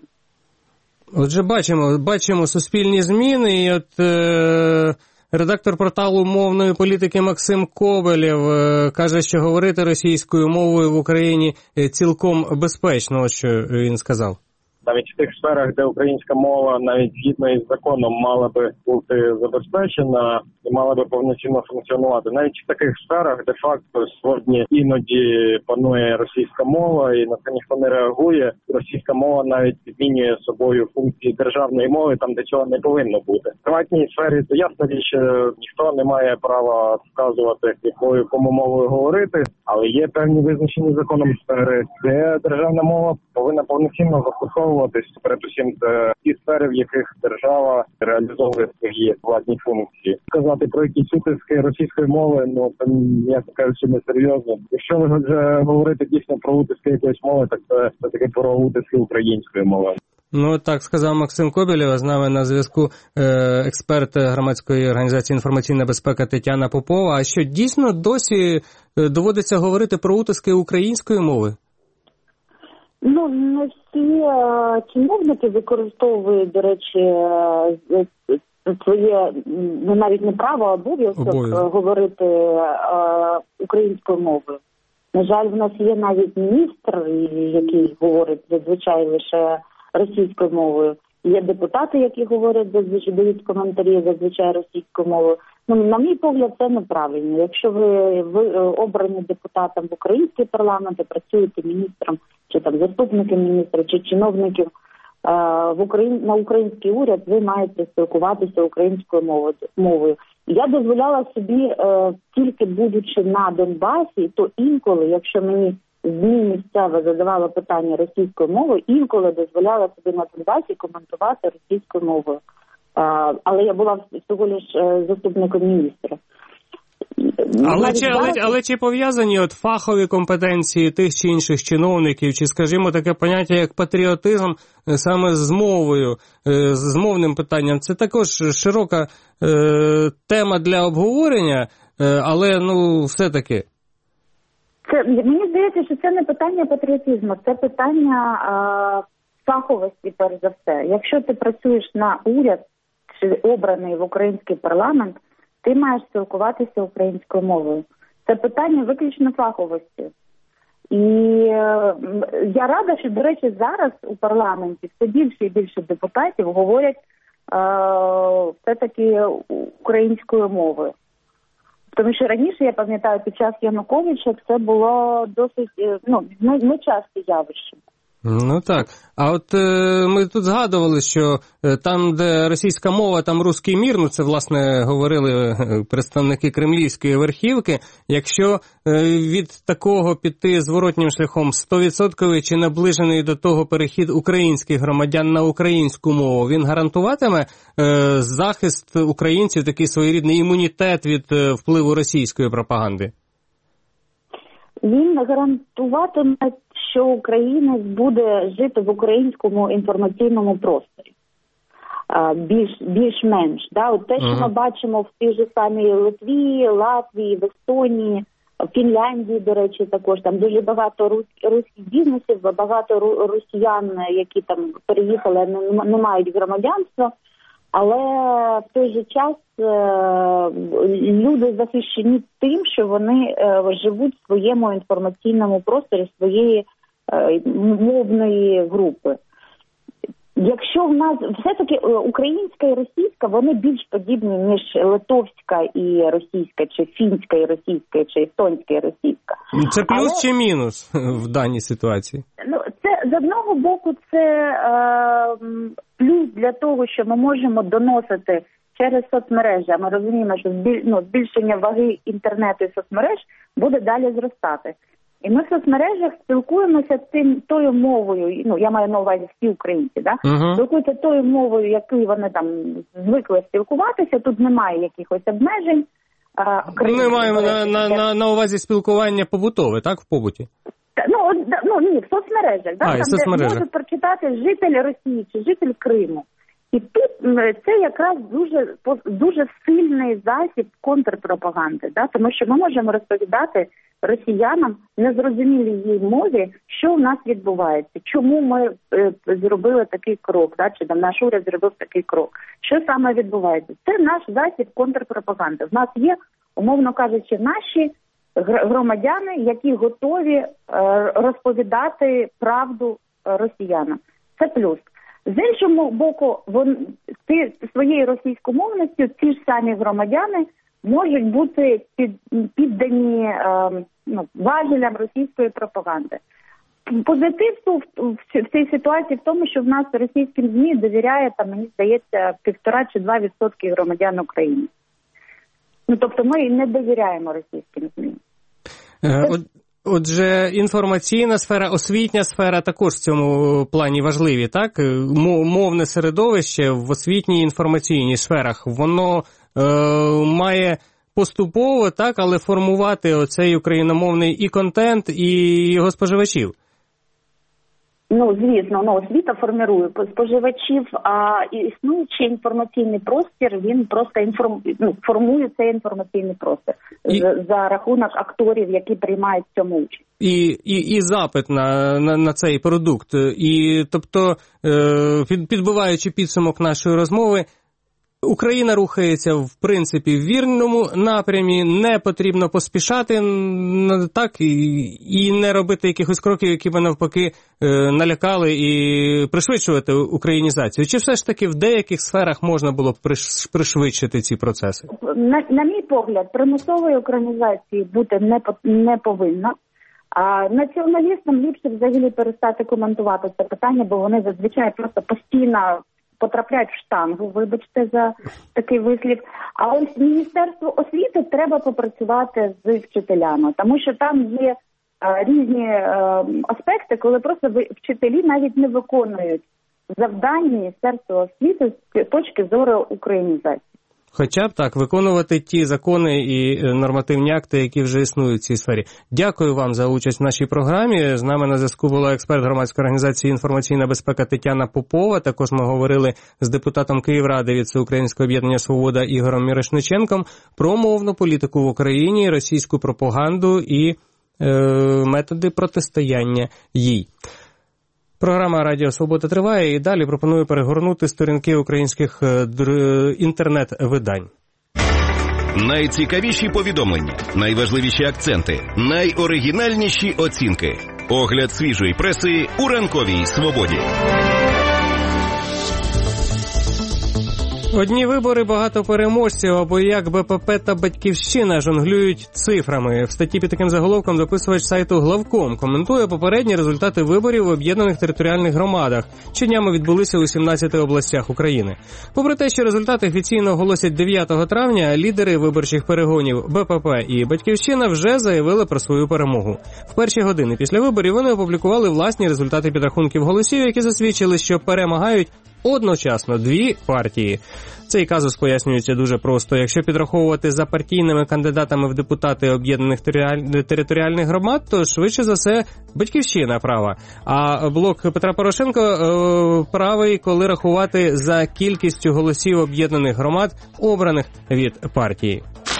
Отже, бачимо, бачимо суспільні зміни, і от... Е... Редактор порталу мовної політики Максим Кобелєв каже, що говорити російською мовою в Україні цілком безпечно, ось що він сказав.
Навіть в тих сферах, де українська мова навіть згідно із законом мала би бути забезпечена і мала би повноцінно функціонувати. Навіть в таких сферах де-факто сьогодні іноді панує російська мова і на це ніхто не реагує. Російська мова навіть підмінює собою функції державної мови там, де цього не повинно бути. В приватній сфері то ясно річ, ніхто не має права вказувати, якою кому мовою говорити, але є певні визначені законом сфери, де державна мова повинна повноцінно застосовуватися. Передусім, це ті сфери, в яких держава реалізовує свої владні функції. Сказати про якісь утиски російської мови, ну це, м'яко кажучи, не серйозно. Якщо ви вже говорите дійсно про утиски якоїсь мови, так це, це таки про утиски української мови.
Ну, так сказав Максим Кобелєв, з нами на зв'язку експерт громадської організації «Інформаційна безпека» Тетяна Попова. А що, дійсно досі доводиться говорити про утиски української мови?
Ну, не всі чиновники використовують, до речі, своє, ну навіть не право, а обов'язок
Обов'язок.
говорити е, українською мовою. На жаль, в нас є навіть міністр, який говорить зазвичай лише російською мовою. Є депутати, які говорять зазвичай, дають коментарі зазвичай російською мовою. Ну, на мій погляд, це неправильно. Якщо ви, ви обрані депутатом в український парламент і працюєте міністром, чи там заступником міністра, чи чиновників в Україн... на український уряд, ви маєте спілкуватися українською мовою. мовою. Я дозволяла собі, е, тільки будучи на Донбасі, то інколи, якщо мені ЗМІ місцево задавало питання російською мовою, інколи дозволяла собі на Донбасі коментувати російською мовою. Е, але я була всього лише заступником міністра.
Але чи, але, але чи пов'язані от фахові компетенції тих чи інших чиновників, чи, скажімо, таке поняття, як патріотизм саме з мовою, з мовним питанням? Це також широка е, тема для обговорення, е, але, ну, все-таки.
Це, мені здається, що це не питання патріотизму, це питання е, фаховості, перш за все. Якщо ти працюєш на уряд, чи обраний в український парламент, ти маєш спілкуватися українською мовою. Це питання виключно фаховості. І е, я рада, що, до речі, зараз у парламенті все більше і більше депутатів говорять е, все-таки українською мовою. Тому що раніше, я пам'ятаю, під час Януковича це було досить, ну, нечасте явище.
Ну так. А от е, ми тут згадували, що е, там, де російська мова, там руський мір, ну це, власне, говорили представники кремлівської верхівки. Якщо е, від такого піти зворотнім шляхом сто відсотків чи наближений до того перехід українських громадян на українську мову, він гарантуватиме е, захист українців, такий своєрідний імунітет від е, впливу російської пропаганди?
Він гарантуватиме, що українець буде жити в українському інформаційному просторі. Більш, більш-менш. Да? От те, що uh-huh. ми бачимо в тій же самій Литві, Латвії, в Естонії, в Фінляндії, до речі, також там дуже багато руських бізнесів, багато росіян, які там переїхали, не, не мають громадянства. Але в той же час люди захищені тим, що вони живуть в своєму інформаційному просторі своєї мовної групи. Якщо в нас все-таки українська і російська, вони більш подібні, ніж литовська і російська, чи фінська і російська, чи естонська і російська.
Це плюс
Але...
чи мінус в даній ситуації?
Ну, це, з одного боку, це е, плюс для того, що ми можемо доносити через соцмережі. А ми розуміємо, що збіль, ну, збільшення ваги інтернету і соцмереж буде далі зростати. І ми в соцмережах спілкуємося тим, тою мовою, ну, я маю на увазі всі українці, да? Uh-huh. Спілкуються тою мовою, якою вони там звикли спілкуватися, тут немає якихось обмежень.
Ми маємо на, на, на, на увазі спілкування побутове, так, в побуті?
Ну, ну ні, в соцмережах, да?
А,
Там,
соцмережах.
де можуть прочитати житель Росії чи житель Криму. І тут це якраз дуже, дуже сильний засіб контрпропаганди, да? Тому що ми можемо розповідати росіянам незрозумілій їй мові, що в нас відбувається, чому ми е, зробили такий крок, да? Чи там наш уряд зробив такий крок, що саме відбувається. Це наш засіб контрпропаганди. В нас є, умовно кажучи, наші громадяни, які готові е, розповідати правду росіянам. Це плюс. З іншого боку, вон, ти, своєю російськомовністю ці ж самі громадяни можуть бути під, піддані е, ну, важелям російської пропаганди. Позитив в, в, в цій ситуації в тому, що в нас російським ЗМІ довіряє, там, мені здається, півтора чи два відсотки громадян України. Ну, тобто ми не довіряємо російським ЗМІ.
Е, от... Отже, інформаційна сфера, освітня сфера також в цьому плані важливі, так? Мовне середовище в освітній інформаційній сферах, воно е, має поступово, так, але формувати оцей україномовний і контент, і його споживачів.
Ну, звісно, ну, освіта формує споживачів, а існуючий інформаційний простір, він просто інформ... ну, формує цей інформаційний простір і... за, за рахунок акторів, які приймають в цьому участь.
І, і, і запит на, на, на цей продукт. І, тобто, е, під, підбиваючи підсумок нашої розмови, Україна рухається, в принципі, в вірному напрямі, не потрібно поспішати так і не робити якихось кроків, які б навпаки налякали і пришвидшувати українізацію. Чи все ж таки в деяких сферах можна було б пришвидшити ці процеси?
На, на мій погляд, примусової українізації бути не, не повинно. А націоналістам ліпше взагалі перестати коментувати це питання, бо вони зазвичай просто постійно потрапляють в штангу, вибачте за такий вислів. А ось Міністерству освіти треба попрацювати з вчителями, тому що там є а, різні а, аспекти, коли просто вчителі навіть не виконують завдань Міністерства освіти з точки зору українізації.
Хоча б так, виконувати ті закони і нормативні акти, які вже існують в цій сфері. Дякую вам за участь в нашій програмі. З нами на зв'язку була експерт громадської організації «Інформаційна безпека» Тетяна Попова. Також ми говорили з депутатом Київради від Всеукраїнського об'єднання «Свобода» Ігорем Мірошниченком про мовну політику в Україні, російську пропаганду і е, методи протистояння їй. Програма «Радіо Свобода» триває і далі пропоную перегорнути сторінки українських інтернет-видань.
Найцікавіші повідомлення, найважливіші акценти, найоригінальніші оцінки. Огляд свіжої преси у ранковій «Свободі».
Одні вибори, багато переможців, або як БПП та Батьківщина жонглюють цифрами. В статті під таким заголовком дописувач сайту Главком коментує попередні результати виборів в об'єднаних територіальних громадах, що днями відбулися у сімнадцяти областях України. Попри те, що результати офіційно оголосять дев'ятого травня, лідери виборчих перегонів БПП і Батьківщина вже заявили про свою перемогу. В перші години після виборів вони опублікували власні результати підрахунків голосів, які засвідчили, що перемагають одночасно дві партії. Цей казус пояснюється дуже просто. Якщо підраховувати за партійними кандидатами в депутати об'єднаних територіальних громад, то швидше за все Батьківщина права. А блок Петра Порошенка е, правий, коли рахувати за кількістю голосів об'єднаних громад, обраних від партії.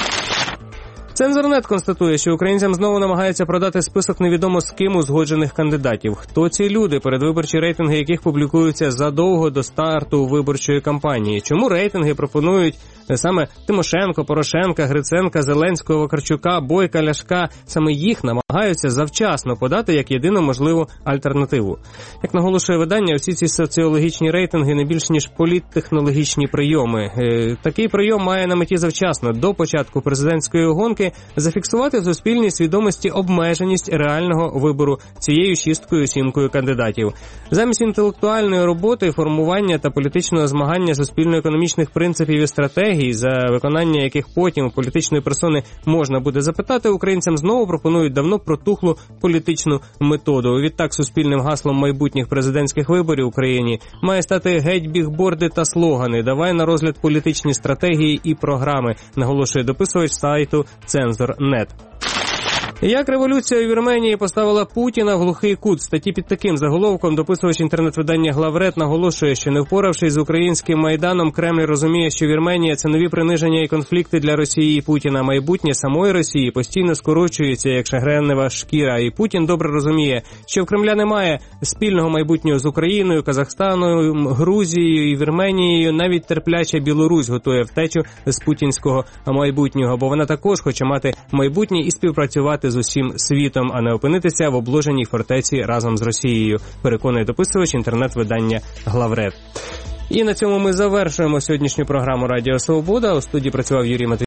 Цензорнет констатує, що українцям знову намагаються продати список невідомо з ким узгоджених кандидатів. Хто ці люди, передвиборчі рейтинги яких публікуються задовго до старту виборчої кампанії? Чому рейтинги пропонують саме Тимошенко, Порошенка, Гриценка, Зеленського, Вакарчука, Бойка, Ляшка? Саме їх намагаються завчасно подати як єдину можливу альтернативу. Як наголошує видання, всі ці соціологічні рейтинги не більш ніж політтехнологічні прийоми. Такий прийом має на меті завчасно, до початку президентської гонки, зафіксувати в суспільній свідомості обмеженість реального вибору цією шісткою-сімкою кандидатів. Замість інтелектуальної роботи, формування та політичного змагання суспільно-економічних принципів і стратегій, за виконання яких потім політичної персони можна буде запитати, українцям знову пропонують давно протухлу політичну методу. Відтак, суспільним гаслом майбутніх президентських виборів в Україні має стати геть бігборди та слогани. Давай на розгляд політичні стратегії і програми, наголошує дописувач сайту Цензорнет. Як революція у Вірменії поставила Путіна в глухий кут? Статті під таким заголовком дописувач інтернет-видання Главред наголошує, що не впоравшись з українським Майданом, Кремль розуміє, що Вірменія – це нові приниження і конфлікти для Росії і Путіна. Майбутнє самої Росії постійно скорочується, як шагренева шкіра. І Путін добре розуміє, що в Кремля немає спільного майбутнього з Україною, Казахстаном, Грузією і Вірменією. Навіть терпляча Білорусь готує втечу з путінського майбутнього, бо вона також хоче мати майбутнє і співпрацювати з усім світом, а не опинитися в обложеній фортеці разом з Росією, переконує дописувач інтернет-видання Главред. І на цьому ми завершуємо сьогоднішню програму «Радіо Свобода». У студії працював Юрій Матвій.